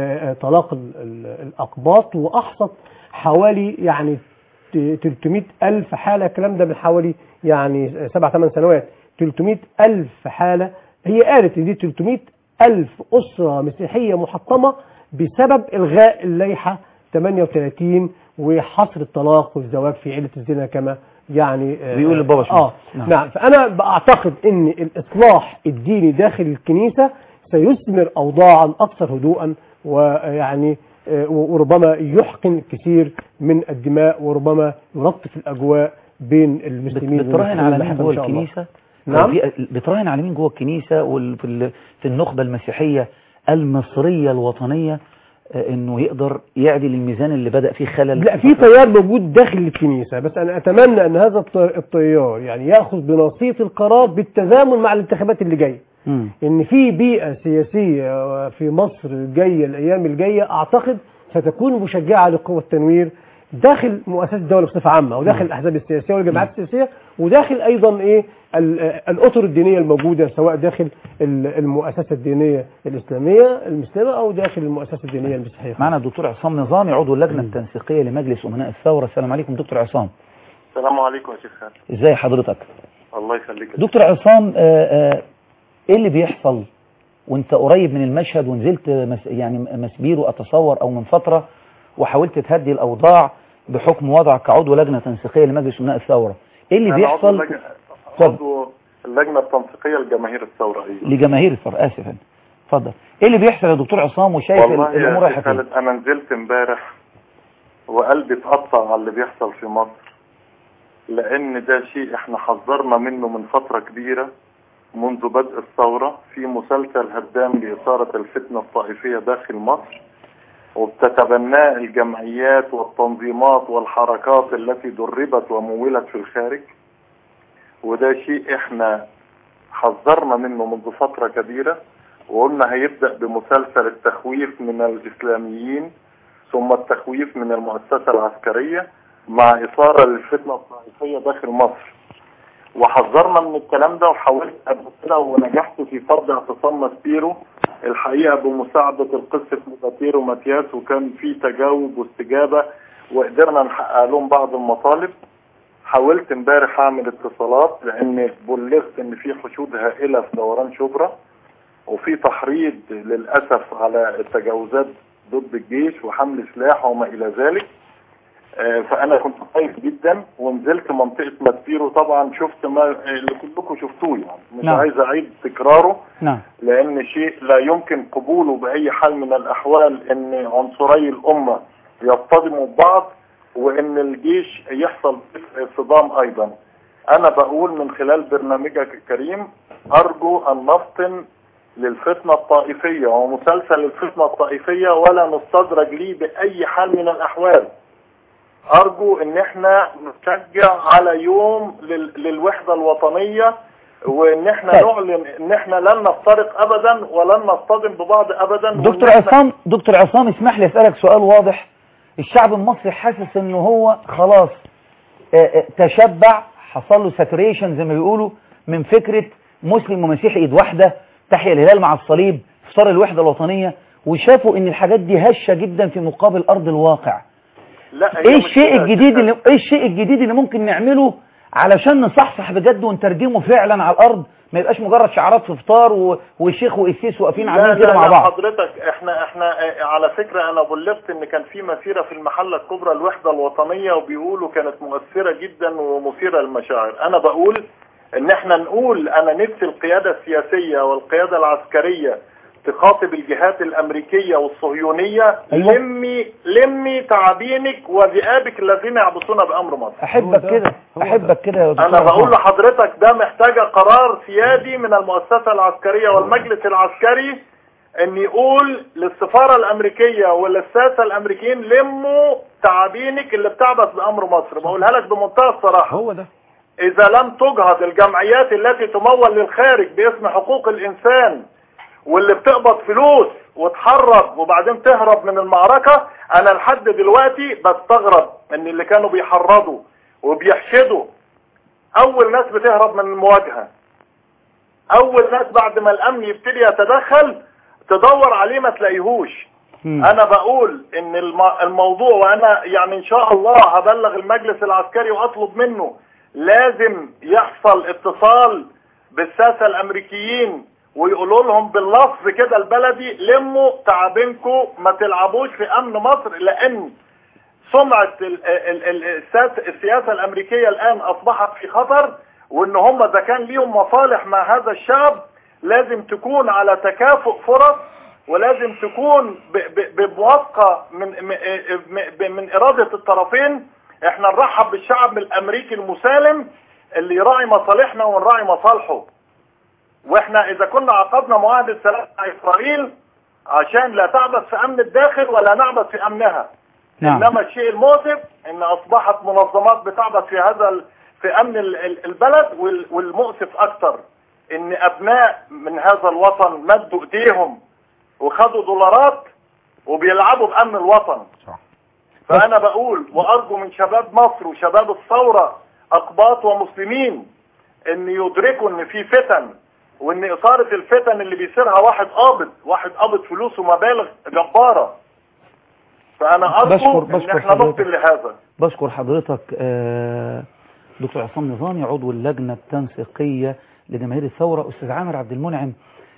طلاق الأقباط، وأحصت حوالي يعني ثلاثمائة ألف حالة، الكلام ده من حوالي يعني سبع ثمان سنوات. ثلاثمائة ألف حالة. هي قالت ان دي ثلاثمائة ألف أسرة مسيحية محطمة بسبب إلغاء اللائحة ثمانية وثلاثين وحصر الطلاق والزواج في عيلة الزنا كما يعني بيقول البابا شنودة. آه نعم. نعم. فأنا بعتقد أن الإصلاح الديني داخل الكنيسة سيثمر أوضاعا أكثر هدوءا، ويعني وربما يحقن كثير من الدماء، وربما يلطف الأجواء بين المسلمين. بتراهن على مين جوه الكنيسة؟ نعم. بتراهن على مين جوه الكنيسة وفي في النخبة المسيحية المصرية الوطنية انه يقدر يعدل الميزان اللي بدأ فيه خلل؟ لا، في تيار موجود داخل الكنيسة، بس انا اتمنى ان هذا التيار يعني ياخذ بنصية القرار بالتزامن مع الانتخابات اللي جايه. م. ان في بيئة سياسية في مصر جايه الايام الجايه اعتقد ستكون مشجعة لقوى التنوير داخل مؤسسات الدولة بصفة عامة، وداخل الأحزاب السياسية والجماعات السياسية، وداخل أيضا إيه الأطر الدينية الموجودة سواء داخل المؤسسة الدينية الإسلامية المسلمة أو داخل المؤسسة الدينية المسيحية. معنا الدكتور عصام نظامي عضو اللجنة التنسيقية لمجلس أمناء الثورة. السلام عليكم دكتور عصام. السلام عليكم يا شيخ خالد. إزاي حضرتك؟ الله يخليك. دكتور عصام، آآ آآ إيه اللي بيحصل وأنت قريب من المشهد ونزلت مس يعني مسبيرو أتصور أو من فترة وحاولت تهدي الأوضاع بحكم وضعك كعضو لجنة تنسيقية لمجلس أمناء الثورة؟ ايه اللي بيحصل؟ عضو, عضو اللجنة التنسيقية لجماهير الثورة. ايه لجماهير الثورة، اسف انا. اتفضل. ايه اللي بيحصل يا دكتور عصام وشايف الامور رايحه فين؟ والله انا نزلت امبارح وقلبي اتقطع على اللي بيحصل في مصر، لان ده شيء احنا حذرنا منه من فترة كبيرة منذ بدء الثورة في مسلسل هدام لإثارة الفتنة الطائفية داخل مصر، وبتتبناه الجمعيات والتنظيمات والحركات التي دربت ومولت في الخارج. وده شيء احنا حذرنا منه منذ فترة كبيرة، وقلنا هيبدأ بمسلسل التخويف من الإسلاميين ثم التخويف من المؤسسة العسكرية مع إثارة للفتنة الطائفية داخل مصر، وحذرنا من الكلام ده وحاولت قبل كده ونجحت في فرض اعتصام ماسبيرو الحقيقة بمساعدة القس ماتيرو ماتياس، وكان في تجاوب واستجابة وقدرنا نحقق لهم بعض المطالب. حاولت امبارح اعمل اتصالات لان بلغت ان في حشود هائلة في دوران شبرا وفي تحريض للأسف على التجاوزات ضد الجيش وحمل سلاح وما الى ذلك. فانا كنت خايف جدا ونزلت منطقة ماسبيرو. طبعا شفت ما اللي كلكم شفتوه، يعني مش نعم. عايز اعيد تكراره نعم. لان شيء لا يمكن قبوله باي حال من الاحوال ان عنصري الامة يصطدموا ببعض وان الجيش يحصل صدام ايضا. انا بقول من خلال برنامجك الكريم ارجو ان نفطن للفتنة الطائفية ومسلسل الفتنة الطائفية ولا نستدرج ليه باي حال من الاحوال. ارجو ان احنا نشجع على يوم لل... للوحدة الوطنية، وان احنا طيب. نعلن ان احنا لن نفترق ابدا ولن نصطدم ببعض ابدا. دكتور عصام دكتور عصام اسمح لي اسالك سؤال واضح. الشعب المصري حاسس انه هو خلاص تشبع، حصل له ساتوريشن زي ما بيقولوا من فكرة مسلم ومسيحي ايد واحدة، تحيا الهلال مع الصليب، افطار الوحدة الوطنية، وشافوا ان الحاجات دي هشة جدا في مقابل ارض الواقع. لا ايه الشيء الجديد اللي ايه الشيء الجديد اللي ممكن نعمله علشان نصحصح بجد ونترجمه فعلا على الارض، ما يبقاش مجرد شعارات في فطار و... وشيخ وقسيس واقفين عاملين كده مع بعض؟ حضرتك احنا احنا على فكرة انا بلغت ان كان في مسيرة في المحلة الكبرى الوحدة الوطنية وبيقولوا كانت مؤثرة جدا ومثيرة للمشاعر. انا بقول ان احنا نقول انا نفسي القيادة السياسية والقيادة العسكرية تخاطب الجهات الامريكية والصهيونية. أيوة. لمي لمي تعابينك وذئابك الذين يعبثون بامر مصر. احبك كده احبك كده يا دكتور. انا بقول لحضرتك ده محتاجة قرار سيادي من المؤسسة العسكرية والمجلس العسكري ان يقول للسفارة الامريكية وللساسة الامريكيين لموا تعابينك اللي بتعبث بامر مصر. بقولها لك بمنتهى الصراحة، هو ده. اذا لم تجهض الجمعيات التي تمول للخارج باسم حقوق الانسان واللي بتقبض فلوس وتحرض وبعدين تهرب من المعركة، انا لحد دلوقتي بستغرب ان اللي كانوا بيحرضوا وبيحشدوا اول ناس بتهرب من المواجهة، اول ناس بعد ما الامن يبتدي يتدخل تدور عليه ما تلاقيهوش. م. انا بقول ان الموضوع، وانا يعني ان شاء الله هبلغ المجلس العسكري واطلب منه لازم يحصل اتصال بالساسة الامريكيين ويقولوا لهم باللفظ كده البلدي لموا تعابينكم ما تلعبوش في امن مصر، لان سمعة السياسة الامريكية الان اصبحت في خطر، وان هم اذا كان ليهم مصالح مع هذا الشعب لازم تكون على تكافؤ فرص، ولازم تكون بموافقة من من ارادة الطرفين. احنا نرحب بالشعب الامريكي المسالم اللي يراعي مصالحنا ونراعي مصالحه، واحنا اذا كنا عقدنا معاهدة سلام مع اسرائيل عشان لا تعبث في امن الداخل ولا نعبث في امنها. نعم. انما الشيء المؤسف ان اصبحت منظمات بتعبث في هذا في امن البلد، والمؤسف اكتر ان ابناء من هذا الوطن مدوا ايديهم وخدوا دولارات وبيلعبوا بامن الوطن. صح. فانا بقول وارجو من شباب مصر وشباب الثورة اقباط ومسلمين ان يدركوا ان في فتن، وان اثارة الفتن اللي بيصيرها واحد قابض واحد قابض فلوس ومبالغ جبارة. فانا ارجو ان احنا نبطل لهذا. بشكر حضرتك دكتور عصام نظامي عضو اللجنة التنسيقية لجماهير الثورة. استاذ عامر عبد المنعم،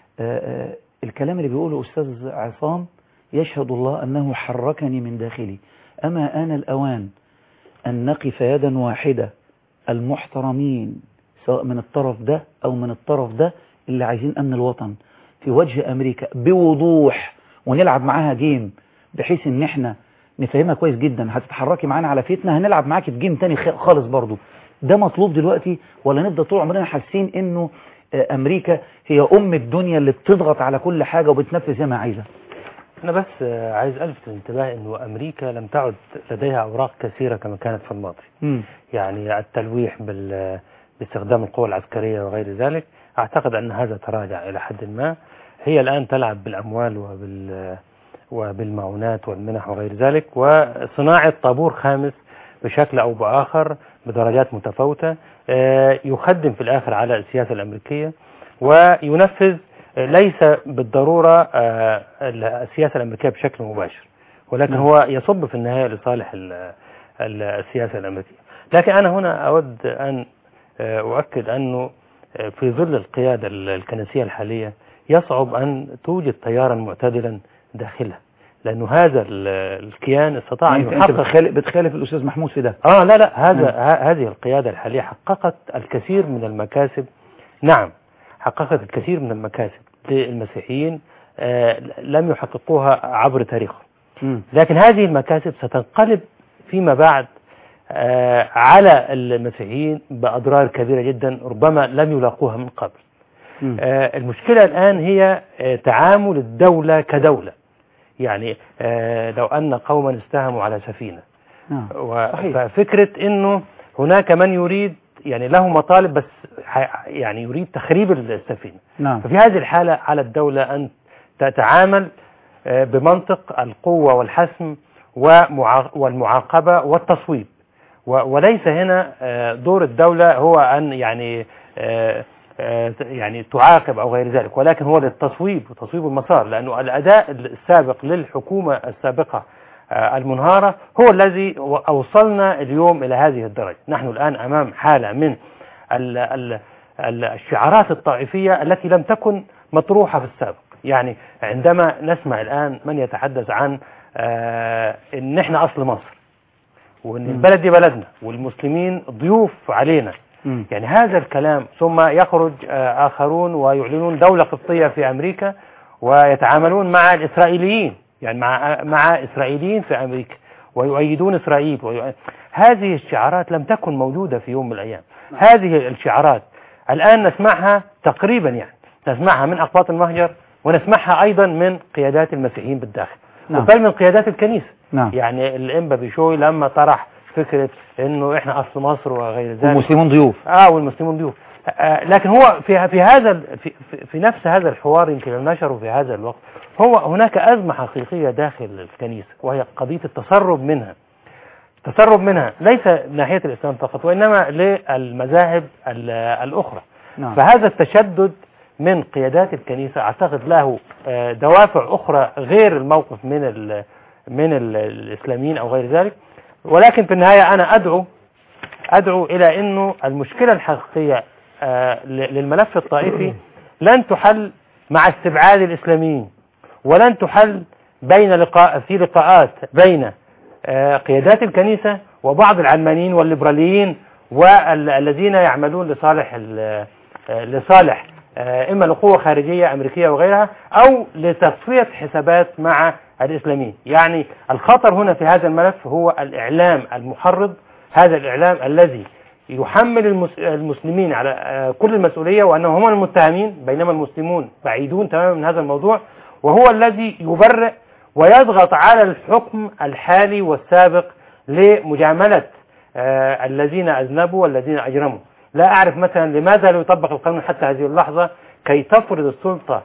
الكلام اللي بيقوله استاذ عصام يشهد الله انه حركني من داخلي. اما آن الاوان ان نقف يدا واحدة المحترمين سواء من الطرف ده او من الطرف ده اللي عايزين امن الوطن في وجه امريكا بوضوح، ونلعب معاها جيم بحيث ان احنا نفهمها كويس جدا. هتتحركي معانا على فتنة هنلعب معاكي في جيم تاني خالص برضو. ده مطلوب دلوقتي، ولا نفضل طول عمرنا حاسين انه امريكا هي ام الدنيا اللي بتضغط على كل حاجة وبتنفذ زي ما عايزة؟ انا بس عايز الفت الانتباه انه امريكا لم تعد لديها اوراق كثيرة كما كانت في الماضي. م. يعني التلويح بال باستخدام القوى العسكرية وغير ذلك، اعتقد ان هذا تراجع الى حد ما. هي الان تلعب بالاموال وبال وبالمعونات والمنح وغير ذلك، وصناعة طابور خامس بشكل أو بآخر بدرجات متفاوتة، يخدم في الآخر على السياسة الأمريكية وينفذ ليس بالضرورة السياسة الأمريكية بشكل مباشر، ولكن هو يصب في النهاية لصالح السياسة الأمريكية. لكن أنا هنا أود أن أؤكد أنه في ظل القيادة الكنسية الحالية يصعب أن توجد تيارا معتدلا داخلها، لأنه هذا الكيان استطاع أن يحقق. بتخالف, بتخالف الأستاذ محمود في ده؟ آه لا لا هذا ه- هذه القيادة الحالية حققت الكثير من المكاسب. نعم حققت الكثير من المكاسب للمسيحيين آه لم يحققوها عبر تاريخهم، لكن هذه المكاسب ستنقلب فيما بعد آه على المسيحيين بأضرار كبيرة جدا ربما لم يلاقوها من قبل. آه المشكلة الآن هي آه تعامل الدولة كدولة، يعني آه لو أن قوما استهموا على سفينة ففكرة أنه هناك من يريد يعني له مطالب بس يعني يريد تخريب السفينة. نعم. ففي هذه الحالة على الدولة أن تتعامل آه بمنطق القوة والحسم والمعاقبة والتصويب، وليس هنا آه دور الدولة هو أن يعني آه يعني تعاقب أو غير ذلك، ولكن هو للتصويب وتصويب المسار، لأنه الأداء السابق للحكومة السابقة المنهارة هو الذي أوصلنا اليوم إلى هذه الدرجة. نحن الآن أمام حالة من ال ال ال الشعارات الطائفية التي لم تكن مطروحة في السابق. يعني عندما نسمع الآن من يتحدث عن إن إحنا أصل مصر وإن البلد دي بلدنا والمسلمين ضيوف علينا، يعني هذا الكلام، ثم يخرج آخرون ويعلنون دولة قبطية في أمريكا ويتعاملون مع الإسرائيليين، يعني مع مع إسرائيليين في أمريكا ويؤيدون إسرائيل ويؤيد. هذه الشعارات لم تكن موجودة في يوم من الأيام. هذه الشعارات الآن نسمعها تقريبا، يعني نسمعها من أقباط المهجر ونسمعها أيضا من قيادات المسيحيين بالداخل، نعم. بل من قيادات الكنيسة. نعم. يعني الإنبا بيشوي لما طرح فكرة انه احنا اصل مصر وغير ذلك، والمسلمون ضيوف اه والمسلمون ضيوف آه لكن هو في في هذا في, في نفس هذا الحوار يمكن نشره في هذا الوقت هو هناك أزمة حقيقية داخل الكنيسة، وهي قضية التسرب منها تسرب منها ليس من ناحية الإسلام فقط وإنما للمذاهب الأخرى. نعم. فهذا التشدد من قيادات الكنيسة أعتقد له دوافع أخرى غير الموقف من ال من ال الإسلاميين أو غير ذلك، ولكن في النهاية أنا أدعو أدعو إلى أنه المشكلة الحقيقية للملف الطائفي لن تحل مع استبعاد الإسلاميين، ولن تحل بين لقاء في لقاءات بين قيادات الكنيسة وبعض العلمانيين والليبراليين والذين يعملون لصالح لصالح إما لقوة خارجية أمريكية وغيرها أو لتصفية حسابات مع الإسلاميين. يعني الخطر هنا في هذا الملف هو الإعلام المحرض، هذا الإعلام الذي يحمل المسلمين على كل المسؤولية وأنهم هم المتهمين بينما المسلمون بعيدون تماما من هذا الموضوع، وهو الذي يبرئ ويضغط على الحكم الحالي والسابق لمجاملة آه الذين أذنبوا والذين أجرموا. لا أعرف مثلا لماذا لا يطبق القانون حتى هذه اللحظة كي تفرض السلطة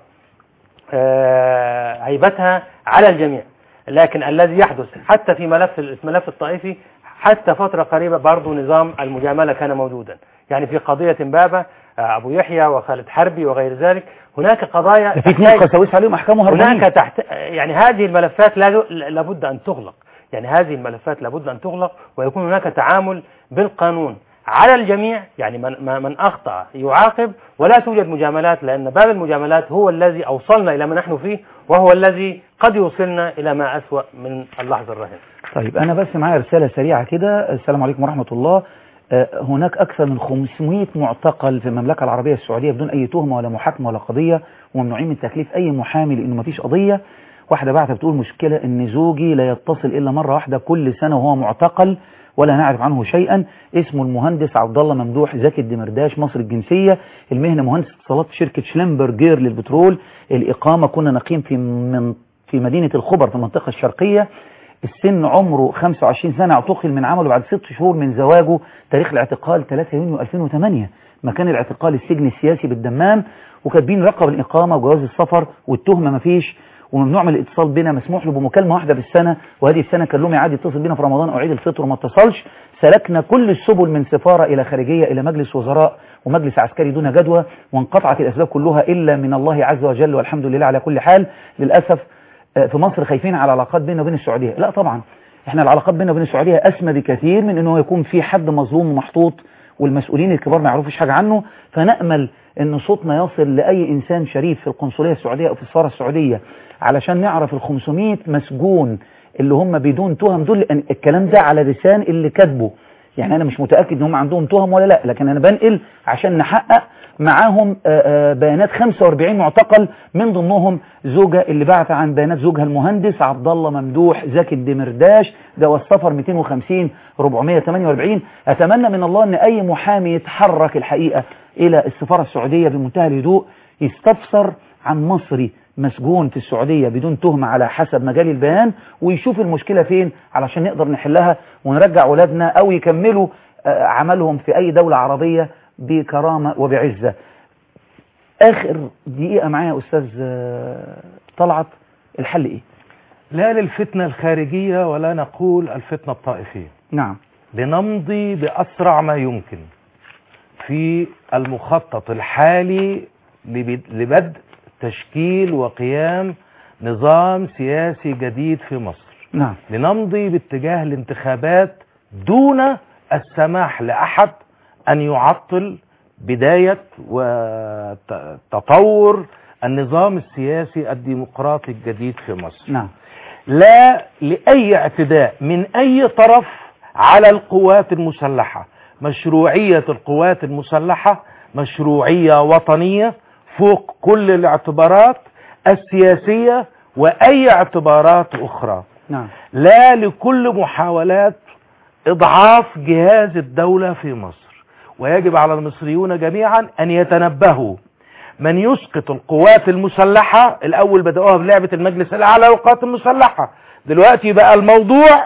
آه هيبتها على الجميع، لكن الذي يحدث حتى في ملف الملف الطائفي حتى فترة قريبة برضو نظام المجاملة كان موجودا. يعني في قضية إمبابة أبو يحيى وخالد حربي وغير ذلك هناك قضايا في اثنين قساويس عليهم أحكام هربانية. هناك تحت يعني هذه الملفات لابد أن تغلق، يعني هذه الملفات لابد أن تغلق ويكون هناك تعامل بالقانون على الجميع، يعني من من أخطأ يعاقب ولا توجد مجاملات، لأن باب المجاملات هو الذي أوصلنا إلى ما نحن فيه وهو الذي قد يوصلنا إلى ما أسوأ من اللحظة الراهنة. طيب أنا بس معايا رسالة سريعة كده. السلام عليكم ورحمة الله. هناك أكثر من خمسمائة معتقل في المملكة العربية السعودية بدون أي تهمة ولا محاكمة ولا قضية، وممنوعين من تكليف أي محامي لأنه ما فيش قضية. واحدة بعتها بتقول مشكلة إن زوجي لا يتصل إلا مرة واحدة كل سنة وهو معتقل ولا نعرف عنه شيئا. اسمه المهندس عبد الله ممدوح زكي الدمرداش، مصر الجنسية، المهنة مهندس اتصالات في شركة شلمبرجير للبترول، الإقامة كنا نقيم في من في مدينة الخبر في المنطقة الشرقية. السن عمره خمسة وعشرين سنة، اعتقل من عمله بعد ست شهور من زواجه. تاريخ الاعتقال ثلاثة يونيو ألفين وثمانية، مكان الاعتقال السجن السياسي بالدمام، وكاتبين رقم الإقامة وجواز السفر والتهمة مفيش. وممنوع من الاتصال بنا، مسموح له بمكالمة واحدة في السنة، وهذه السنة كان له ميعاد يتصل بنا في رمضان أو عيد الفطر وما اتصلش. سلكنا كل السبل من سفارة إلى خارجية إلى مجلس وزراء ومجلس عسكري دون جدوى، وانقطعت الأسباب كلها إلا من الله عز وجل، والحمد لله على كل حال. للأسف في مصر خايفين على العلاقات بيننا وبين السعودية. لا طبعا، احنا العلاقات بيننا وبين السعودية أسمى بكثير من أنه يكون في حد مظلوم ومحطوط والمسؤولين الكبار ما يعرفوش حاجة عنه. فنأمل أن صوتنا يصل لأي إنسان شريف في القنصلية السعودية أو في السفارة السعودية علشان نعرف ال خمسمائة مسجون اللي هم بدون تهم دول. الكلام ده على لسان اللي كاتبه، يعني أنا مش متأكد أن هم عندهم تهم ولا لا، لكن أنا بنقل عشان نحقق معاهم بيانات خمسة وأربعين معتقل، من ضمنهم زوجة اللي بعت عن بيانات زوجها المهندس عبد الله ممدوح زكي الدمرداش، ده والسفر مئتين وخمسين أربعمائة وثمانية وأربعين. أتمنى من الله أن أي محامي يتحرك الحقيقة إلى السفارة السعودية بمنتهى الهدوء يستفسر عن مصري مسجون في السعودية بدون تهمة على حسب مجال البيان، ويشوف المشكلة فين علشان نقدر نحلها ونرجع أولادنا أو يكملوا عملهم في أي دولة عربية بكرامة وبعزة. آخر دقيقة معايا أستاذ طلعت، الحل إيه؟ لا للفتنة الخارجية ولا نقول الفتنة الطائفية. نعم. لنمضي بأسرع ما يمكن في المخطط الحالي لبدء تشكيل وقيام نظام سياسي جديد في مصر. نعم. لنمضي باتجاه الانتخابات دون السماح لأحد أن يعطل بداية وتطور النظام السياسي الديمقراطي الجديد في مصر. نعم. لا لأي اعتداء من أي طرف على القوات المسلحة. مشروعية القوات المسلحة مشروعية وطنية فوق كل الاعتبارات السياسية وأي اعتبارات أخرى. نعم. لا لكل محاولات إضعاف جهاز الدولة في مصر. ويجب على المصريون جميعا أن يتنبهوا، من يسقط القوات المسلحة، الأول بدأوها بلعبة المجلس الأعلى للقوات المسلحة، دلوقتي بقى الموضوع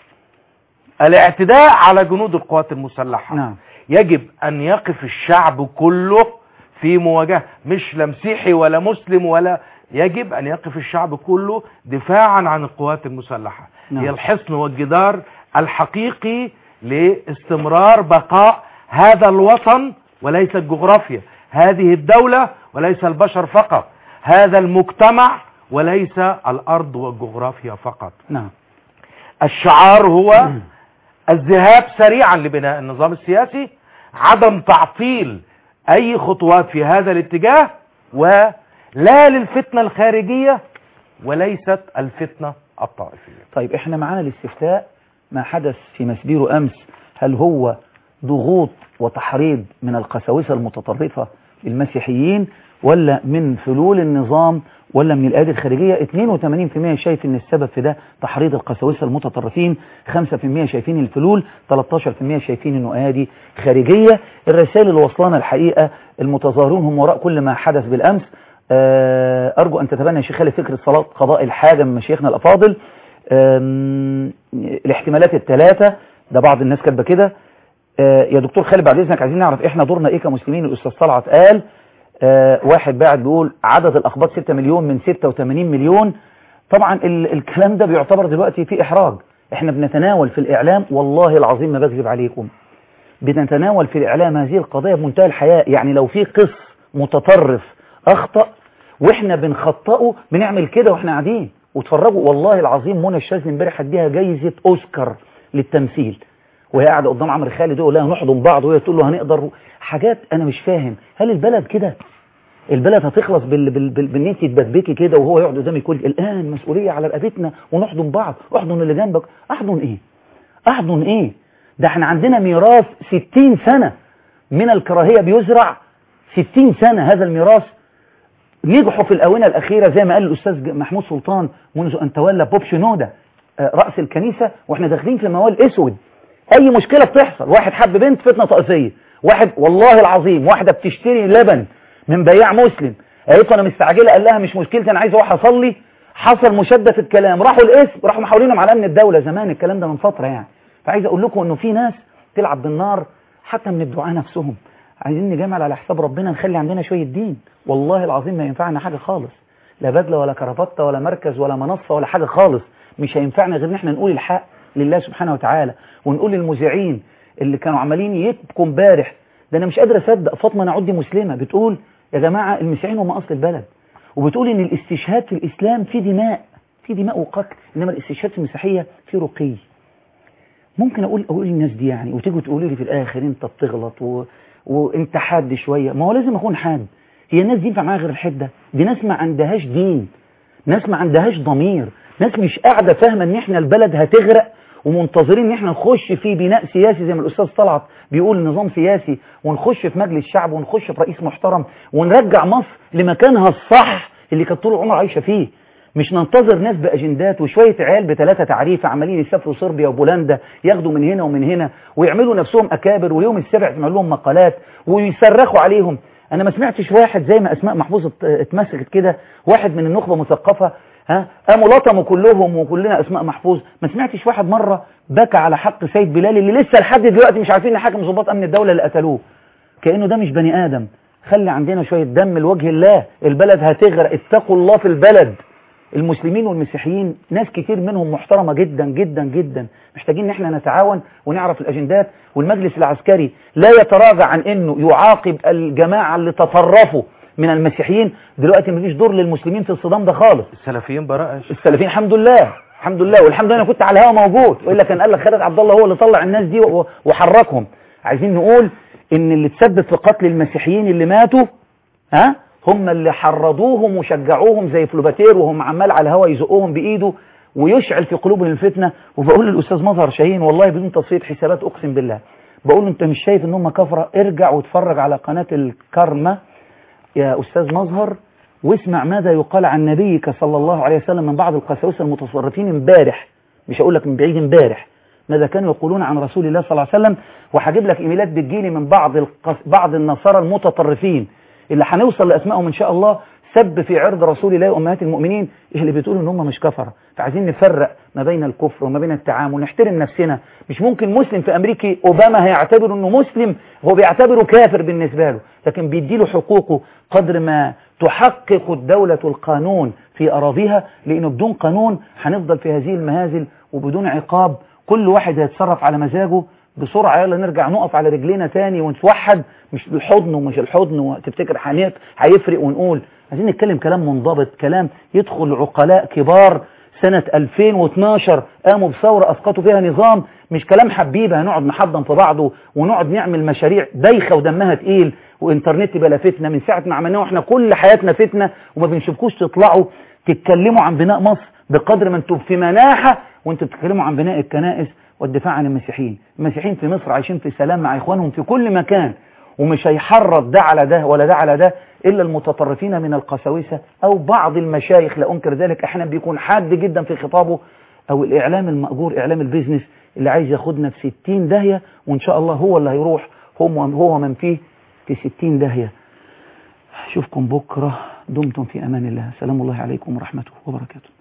الاعتداء على جنود القوات المسلحة. نعم. يجب أن يقف الشعب كله في مواجهة، مش لا مسيحي ولا مسلم ولا، يجب أن يقف الشعب كله دفاعا عن القوات المسلحة. نعم. هي الحصن والجدار الحقيقي لاستمرار بقاء هذا الوطن وليس الجغرافيا، هذه الدولة وليس البشر فقط، هذا المجتمع وليس الأرض والجغرافيا فقط. نعم. الشعار هو الذهاب سريعا لبناء النظام السياسي، عدم تعطيل أي خطوات في هذا الاتجاه، ولا للفتنة الخارجية وليست الفتنة الطائفية. طيب احنا معانا الاستفتاء، ما حدث في مسبيرو أمس هل هو ضغوط وتحريض من القساوسة المتطرفة للمسيحيين ولا من فلول النظام ولا من الأيادي الخارجية؟ اثنين وثمانين بالمئة شايف ان السبب في ده تحريض القساوسة المتطرفين، خمسة بالمئة شايفين الفلول، ثلاثة عشر بالمئة شايفين انه أيادي خارجية. الرسائل اللي وصلنا الحقيقة المتظاهرون هم وراء كل ما حدث بالأمس. أرجو أن تتبنى يا شيخ خالد فكرة صلاة قضاء الحاجة من مشايخنا الأفاضل. الاحتمالات الثلاثة ده بعض الناس كاتبه كده. يا دكتور خالد بعد إذنك عايزين نعرف إحنا دورنا إيه كمسلمين. الأستاذ طلعت قال آه واحد باعت بيقول عدد الأخباط ستة مليون من ستة وثمانين مليون. طبعا ال الكلام ده بيعتبر دلوقتي في إحراج. إحنا بنتناول في الإعلام، والله العظيم ما بكذب عليكم، بنتناول في الإعلام هذه القضية بمنتهى الحياء. يعني لو في قس متطرف أخطأ وإحنا بنخطئه بنعمل كده وإحنا قاعدين وتفرجوا. والله العظيم منى الشاذلي امبارح اديها جايزة أوسكار للتمثيل وهي قاعدة قدام عمرو خالد يقول لها نحضن بعض وهي تقول له هنقدر. حاجات أنا مش فاهم، هل البلد كده؟ البلد هتخلص بال... بال... بال... بان انت تبكبكي كده وهو يقعد قدامي يقول الآن مسؤولية على رقبتنا ونحضن بعض، احضن اللي جنبك. احضن ايه؟ احضن ايه؟ ده احنا عندنا ميراث ستين سنة من الكراهية بيزرع، ستين سنة هذا الميراث. نجحوا في الآونة الأخيرة زي ما قال الأستاذ محمود سلطان منذ أن تولى بوب شنودة رأس الكنيسة، واحنا داخلين في موال اسود. اي مشكلة بتحصل، واحد حب بنت فتنة طائفية، واحد والله العظيم واحدة بتشتري لبن من بياع مسلم قالت انا مستعجلة، قال لها مش مشكلتي انا عايز اروح اصلي، حصل مشادة في الكلام، راحوا الاسم راحوا محاولينهم على امن الدولة زمان، الكلام ده من فترة يعني. فعايز اقول لكم انه في ناس تلعب بالنار حتى من الدعاء نفسهم. عايزين نجمل على حساب ربنا، نخلي عندنا شوية دين، والله العظيم ما ينفعنا حاجة خالص. لا بدله ولا كرافته ولا مركز ولا منصه ولا حاجه خالص. مش هينفعنا غير ان احنا نقول الحق لله سبحانه وتعالى، ونقول للمذيعين اللي كانوا عمالين يبكوا امبارح. ده انا مش قادر اصدق فاطمه نعودي مسلمه بتقول يا جماعه المسيحيين هم اصل البلد، وبتقول ان الاستشهاد في الاسلام في دماء، في دماء وقتل، انما الاستشهاد في المسيحيه في رقي. ممكن اقول اقول للناس دي يعني، وتيجوا تقولوا لي في الاخر انت بتغلط و... وانت حاد شويه. ما هو لازم اكون حاد. هي الناس دي ينفع معاها غير الحده؟ دي ناس ما عندهاش دين، ناس ما عندهاش ضمير، ناس مش قاعده فاهمه ان احنا البلد هتغرق ومنتظرين ان احنا نخش في بناء سياسي زي ما الاستاذ طلعت بيقول نظام سياسي، ونخش في مجلس شعب ونخش في رئيس محترم ونرجع مصر لمكانها الصح اللي كانت طول العمر عايشه فيه. مش ننتظر ناس باجندات وشويه عيال بثلاثه تعريفه عمالين يسافروا صربيا وبولندا ياخدوا من هنا ومن هنا ويعملوا نفسهم اكابر، واليوم السابع يعملوا لهم مقالات ويصرخوا عليهم. انا ما سمعتش واحد زي ما اسماء محفوظ اتمسكت كده، واحد من النخبه مثقفه ها قاموا لطموا كلهم وكلنا اسماء محفوظ. ما سمعتش واحد مره بكى على حق سيد بلال اللي لسه لحد دلوقتي مش عارفين نحاكم ضباط امن الدوله اللي قتلوه، كانه ده مش بني ادم. خلي عندنا شويه دم لوجه الله، البلد هتغرق، اتقوا الله في البلد. المسلمين والمسيحيين ناس كتير منهم محترمه جدا جدا جدا، محتاجين ان احنا نتعاون ونعرف الاجندات. والمجلس العسكري لا يتراجع عن انه يعاقب الجماعه اللي تطرفوا من المسيحيين. دلوقتي مفيش دور للمسلمين في الصدام ده خالص. السلفيين براءه، السلفيين الحمد لله الحمد لله والحمد لله. انا كنت على الهوا موجود، والا كان قال لك خالد عبد الله هو اللي طلع الناس دي وحركهم. عايزين نقول ان اللي تسبب في قتل المسيحيين اللي ماتوا ها هم اللي حرضوهم وشجعوهم زي فلوباتير، وهم عمال على الهوا يزقوهم بايده ويشعل في قلوبهم الفتنه. وبقول للاستاذ مظهر شاهين والله بدون تصفيه حسابات اقسم بالله، بقول له انت مش شايف ان هم كفره؟ ارجع واتفرج على قناه الكرمه يا استاذ مظهر واسمع ماذا يقال عن نبيك صلى الله عليه وسلم من بعض القساوسه المتصرفين امبارح، مش هقول لك من بعيد، امبارح ماذا كانوا يقولون عن رسول الله صلى الله عليه وسلم. وهجيب لك ايميلات بتجيلي من بعض القس... بعض النصارى المتطرفين اللي هنوصل لاسمائهم ان شاء الله، سب في عرض رسول الله وامهات المؤمنين اللي بتقولوا ان هم مش كفره. فعايزين نفرق ما بين الكفر وما بين التعامل، نحترم نفسنا. مش ممكن مسلم في امريكي اوباما هيعتبر انه مسلم، هو بيعتبره كافر بالنسبه له، لكن بيديله حقوقه قدر ما تحقق الدوله القانون في اراضيها، لانه بدون قانون هنفضل في هذه المهازل وبدون عقاب. كل واحد هيتصرف على مزاجه بسرعة. يلا نرجع نقف على رجلينا تاني ونتوحد، مش الحضن ومش الحضن وتفتكر هيفرق. ونقول عايزين نتكلم كلام منضبط، كلام يدخل عقلاء كبار سنة ألفين واثناشر قاموا بثورة أسقطوا فيها نظام، مش كلام حبيبة هنقعد نحضن في بعضه ونقعد نعمل مشاريع بايخة ودمها تقيل وإنترنت بلا فتنة. من ساعة ما عملناه واحنا كل حياتنا فتنة وما بنشوفكوش تطلعوا تتكلموا عن بناء مصر بقدر ما انتم في مناحة وانتم بتتكلموا عن بناء الكنائس والدفاع عن المسيحيين. المسيحيين في مصر عايشين في سلام مع إخوانهم في كل مكان، ومش هيحرض ده على ده ولا ده على ده إلا المتطرفين من القساوسة أو بعض المشايخ، لا أنكر ذلك، أحيانا بيكون حاد جدا في خطابه، أو الإعلام المأجور إعلام البيزنس اللي عايز ياخدنا في ستين داهية، وإن شاء الله هو اللي هيروح هو هو من فيه في ستين داهية. أشوفكم بكرة، دمتم في أمان الله، سلام الله عليكم ورحمته وبركاته.